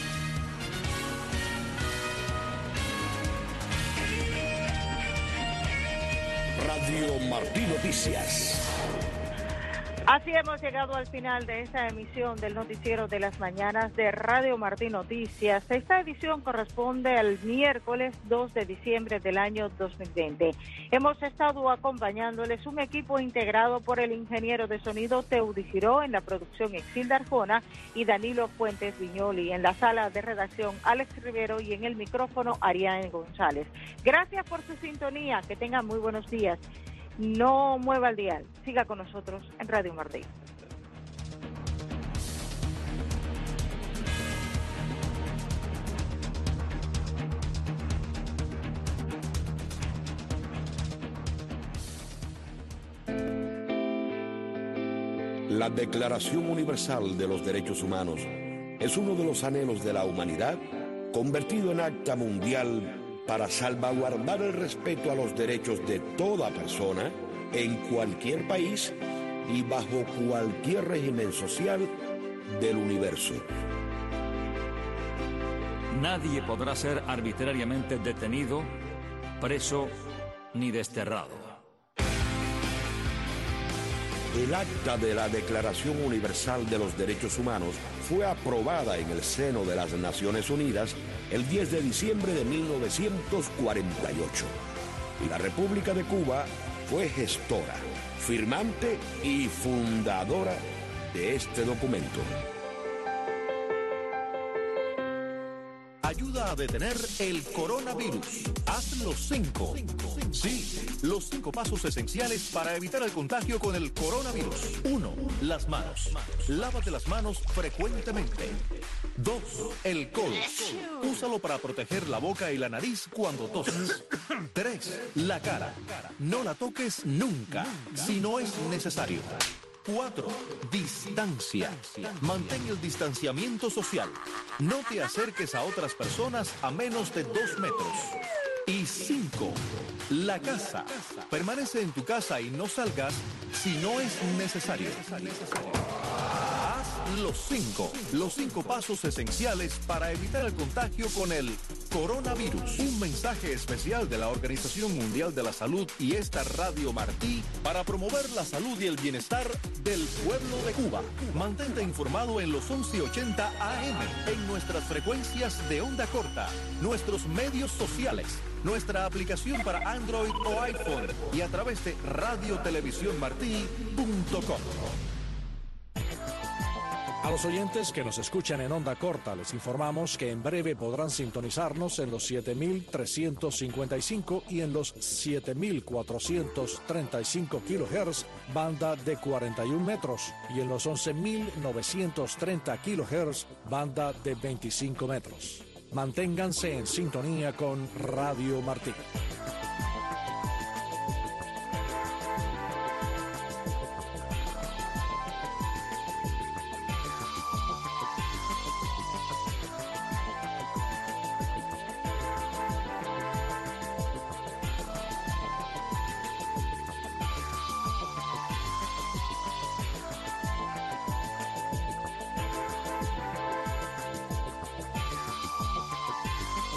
Radio Martí Noticias. Así hemos llegado al final de esta emisión del Noticiero de las Mañanas de Radio Martí Noticias. Esta edición corresponde al miércoles 2 de diciembre del año 2020. Hemos estado acompañándoles un equipo integrado por el ingeniero de sonido Teudi Giró, en la producción Exilda Arjona y Danilo Fuentes Viñoli, en la sala de redacción Alex Rivero y en el micrófono Ariane González. Gracias por su sintonía, que tengan muy buenos días. No mueva el dial, siga con nosotros en Radio Martí. La Declaración Universal de los Derechos Humanos es uno de los anhelos de la humanidad convertido en acta mundial para salvaguardar el respeto a los derechos de toda persona en cualquier país y bajo cualquier régimen social del universo. Nadie podrá ser arbitrariamente detenido, preso ni desterrado. El acta de la Declaración Universal de los Derechos Humanos fue aprobada en el seno de las Naciones Unidas el 10 de diciembre de 1948. Y la República de Cuba fue gestora, firmante y fundadora de este documento. Ayuda a detener el coronavirus. Haz los 5. Sí, los 5 pasos esenciales para evitar el contagio con el coronavirus. 1. Las manos. Lávate las manos frecuentemente. 2. El codo. Úsalo para proteger la boca y la nariz cuando toses. 3. La cara. No la toques nunca, si no es necesario. 4. Distancia. Mantén el distanciamiento social. No te acerques a otras personas a menos de 2 metros. Y 5. La casa. Permanece en tu casa y no salgas si no es necesario. Haz los 5. Los 5 pasos esenciales para evitar el contagio con el coronavirus. Un mensaje especial de la Organización Mundial de la Salud y esta Radio Martí para promover la salud y el bienestar del pueblo de Cuba. Mantente informado en los 1180 AM, en nuestras frecuencias de onda corta, nuestros medios sociales, nuestra aplicación para Android o iPhone y a través de radiotelevisiónmartí.com. A los oyentes que nos escuchan en onda corta, les informamos que en breve podrán sintonizarnos en los 7.355 y en los 7.435 kHz, banda de 41 metros, y en los 11.930 kHz, banda de 25 metros. Manténganse en sintonía con Radio Martí.